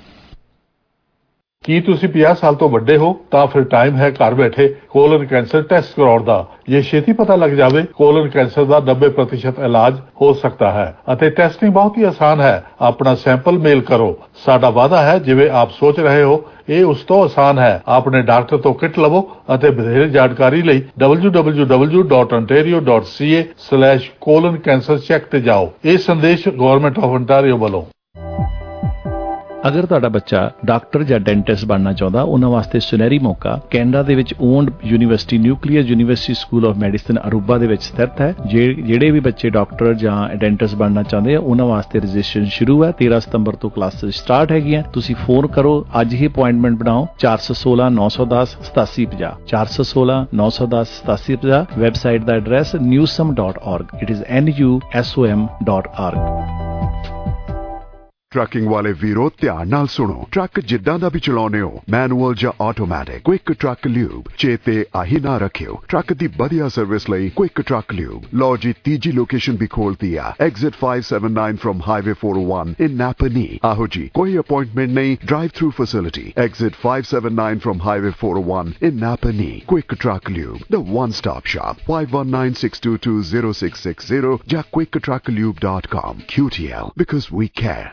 ਕੀ ਤੁਸੀਂ ਪੰਜਾਹ ਸਾਲ ਤੋਂ ਵੱਡੇ ਹੋ ਤਾਂ ਫਿਰ ਟਾਈਮ ਹੈ ਘਰ ਬੈਠੇ ਕੋਲਨ ਕੈਂਸਰ ਟੈਸਟ ਕਰਾਉਣ ਦਾ। ਜੇ ਛੇਤੀ ਪਤਾ ਲੱਗ ਜਾਵੇ ਕੋਲਨ ਕੈਂਸਰ ਦਾ ਨੱਬੇ ਪ੍ਰਤੀਸ਼ਤ ਇਲਾਜ ਹੋ ਸਕਦਾ ਹੈ ਅਤੇ ਟੈਸਟਿੰਗ ਬਹੁਤ ਹੀ ਆਸਾਨ ਹੈ। ਆਪਣਾ ਸੈਂਪਲ ਮੇਲ ਕਰੋ। ਸਾਡਾ ਵਾਅਦਾ ਹੈ ਜਿਵੇਂ ਆਪ ਸੋਚ ਰਹੇ ਹੋ ਇਹ ਉਸ ਤੋਂ ਆਸਾਨ ਹੈ। ਆਪਣੇ ਡਾਕਟਰ ਤੋਂ ਕਿਟ ਲਵੋ ਅਤੇ ਵਧੇਰੇ ਜਾਣਕਾਰੀ ਲਈ W W W dot ontario dot c a slash colon cancer check ਤੇ ਜਾਓ। ਇਹ ਸੰਦੇਸ਼ ਗਵਰਨਮੈਂਟ ਆਫ ontario ਵੱਲੋਂ। ਅਗਰ ਤੁਹਾਡਾ ਬੱਚਾ ਡਾਕਟਰ ਜਾਂ ਡੈਂਟਿਸਟ ਬਣਨਾ ਚਾਹੁੰਦਾ, ਉਹਨਾਂ ਵਾਸਤੇ ਸੁਨਹਿਰੀ ਮੌਕਾ ਕੈਨੇਡਾ ਦੇ ਵਿੱਚ owned university nuclear university school of medicine Aruba ਦੇ ਵਿੱਚ ਸਥਿਤ ਹੈ। ਜਿਹੜੇ ਵੀ ਬੱਚੇ ਡਾਕਟਰ ਜਾਂ ਡੈਂਟਿਸਟ ਬਣਨਾ ਚਾਹੁੰਦੇ ਆ ਉਹਨਾਂ ਵਾਸਤੇ ਰਜਿਸਟ੍ਰੇਸ਼ਨ ਸ਼ੁਰੂ ਹੈ। ਤੇਰਾਂ ਸਤੰਬਰ ਤੋਂ ਕਲਾਸਿਸ ਸਟਾਰਟ ਹੈਗੀਆਂ। ਤੁਸੀਂ ਫੋਨ ਕਰੋ, ਅੱਜ ਹੀ ਅਪਾਇੰਟਮੈਂਟ ਬਣਾਓ। ਚਾਰ ਸੌ ਸੋਲਾਂ ਨੌ ਸੌ ਦਸ ਸਤਾਸੀ ਪੰਜਾਹ ਚਾਰ ਸੌ ਸੋਲਾਂ ਨੌ ਸੌ ਦਸ ਸਤਾਸੀ ਪੰਜਾਹ। ਵੈਬਸਾਈਟ ਦਾ address newsum dot org। It is N U S O M dot org। Trucking ਵਾਲੇ ਵੀਰੋ ਧਿਆਨ ਨਾਲ ਸੁਣੋ। ਟਰੱਕ ਜਿੱਦਾਂ ਦਾ ਵੀ ਚਲਾਉਨੇ ਹੋ, ਮੈਨੂਅਲ ਜਾਂ ਆਟੋਮੈਟਿਕ, ਕੁਇਕ ਟਰੱਕ ਲਿਊਬ ਚੇਤੇ ਆਹੀ ਨਾ ਰੱਖਿਓ। ਟਰੱਕ ਦੀ ਵਧੀਆ ਸਰਵਿਸ ਲਈ ਕੁਇਕ ਟਰੱਕ ਲਿਊਬ। ਲਓ ਜੀ ਤੀਜੀ ਲੋਕੇਸ਼ਨ ਵੀ ਖੋਲਤੀ ਆ, exit five seventy-nine from highway four oh one in Napanee. ਆਹੋ ਜੀ, ਕੋਈ ਅਪਾਇੰਟਮੈਂਟ ਨਹੀਂ, drive through facility. Exit five seventy-nine from highway four oh one in Napanee. Quick truck lube, the one stop shop. five one nine six two two zero six six zero ਜਾਂ quick truck lube dot com। Q T L, because we care।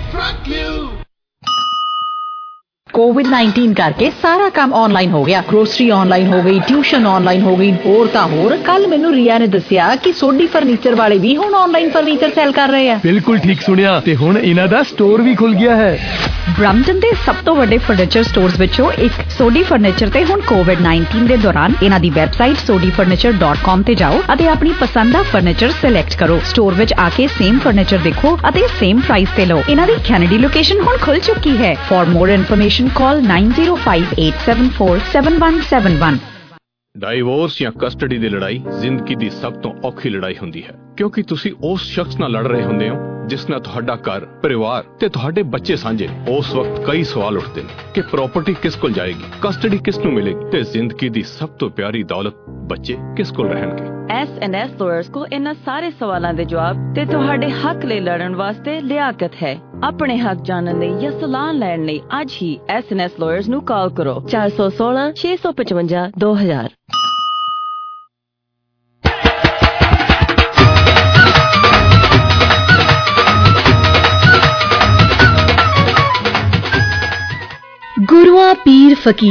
COVID nineteen ਕਰਕੇ ਸਾਰਾ ਕੰਮ online ਹੋ ਗਿਆ। Grocery online ਹੋ ਗਈ, tuition online ਹੋ ਗਈ, ਹੋਰ ਤਾਂ ਹੋਰ। ਕੱਲ ਮੈਨੂੰ ਰੀਆ ਨੇ ਦੱਸਿਆ ਕਿ ਸੋਢੀ ਫਰਨੀਚਰ ਵਾਲੇ ਵੀ ਹੁਣ ਆਨਲਾਈਨ ਫਰਨੀਚਰ ਸੈਲ ਕਰ ਰਹੇ ਆ। ਬਿਲਕੁਲ ਠੀਕ ਸੁਣਿਆ, ਤੇ ਹੁਣ ਇਹਨਾਂ ਦਾ ਸਟੋਰ ਵੀ ਖੁੱਲ ਗਿਆ ਹੈ। ਬ੍ਰੈਂਪਟਨ ਦੇ ਸਭ ਤੋਂ ਵੱਡੇ ਫਰਨੀਚਰ ਸਟੋਰਸ ਵਿੱਚੋਂ ਇੱਕ ਸੋਢੀ ਫਰਨੀਚਰ ਤੇ ਹੁਣ ਕੋਵਿਡ nineteen ਦੇ ਦੌਰਾਨ ਇਹਨਾਂ ਦੀ website Sodhi furniture dot com ਤੇ ਜਾਓ ਅਤੇ ਆਪਣੀ ਪਸੰਦ ਦਾ ਫਰਨੀਚਰ ਸਿਲੈਕਟ ਕਰੋ। ਸਟੋਰ ਵਿੱਚ ਆ ਕੇ ਸੇਮ ਫਰਨੀਚਰ ਦੇਖੋ ਅਤੇ ਸੇਮ ਪ੍ਰਾਈਸ ਤੇ ਲਓ। ਇਹਨਾਂ ਦੀ ਕੈਨੇਡੀ ਲੋਕੇਸ਼ਨ ਹੁਣ ਖੁੱਲ ਚੁੱਕੀ ਹੈ। For more information call nine zero five eight seven four seven one seven one। Divorce ਜਾਂ ਕਸਟਡੀ ਦੀ ਲੜਾਈ ਜ਼ਿੰਦਗੀ ਦੀ ਸਭ ਤੋਂ ਔਖੀ ਲੜਾਈ ਹੁੰਦੀ ਹੈ, ਕਿਉਂਕਿ ਤੁਸੀਂ ਉਸ ਸ਼ਖਸ ਨਾਲ ਲੜ ਰਹੇ ਹੁੰਦੇ ਹੋ ਜਿਸ ਨਾਲ ਤੁਹਾਡਾ ਘਰ, ਪਰਿਵਾਰ ਤੇ ਤੁਹਾਡੇ ਬੱਚੇ ਸਾਂਝੇ ਨੇ। ਉਸ ਵਕਤ ਕਈ ਸਵਾਲ ਉੱਠਦੇ ਨੇ ਕਿ ਪ੍ਰਾਪਰਟੀ ਕਿਸ ਕੋਲ ਜਾਏਗੀ, ਕਸਟਡੀ ਕਿਸ ਨੂੰ ਮਿਲੇਗੀ ਤੇ ਜ਼ਿੰਦਗੀ ਦੀ ਸਭ ਤੋਂ ਪਿਆਰੀ ਦੌਲਤ ਬੱਚੇ ਕਿਸ ਕੋਲ ਰਹਿਣਗੇ। ਐਸ ਐਂਡ ਐਸ ਲਾਇਰਸ ਕੋ ਇਹਨਾਂ ਸਾਰੇ ਸਵਾਲਾਂ ਦੇ ਜਵਾਬ ਤੇ ਤੁਹਾਡੇ ਹੱਕ ਲਈ ਲੜਨ ਵਾਸਤੇ ਲਿਆਕਤ ਹੈ। ਆਪਣੇ ਹੱਕ ਜਾਣਨ ਲਈ ਜਾਂ ਸਲਾਹ ਲੈਣ ਲਈ ਅੱਜ ਹੀ ਐਸ ਐਂਡ ਐਸ ਲਾਇਰਸ ਨੂੰ ਕਾਲ ਕਰੋ ਚਾਰ ਸੌ ਸੋਲਾਂ ਛੇ ਸੌ ਪਚਵੰਜਾ ਦੋ ਹਜ਼ਾਰ। ਗੁਰੂਆਂ ਪੀਰ ਫਕੀਰ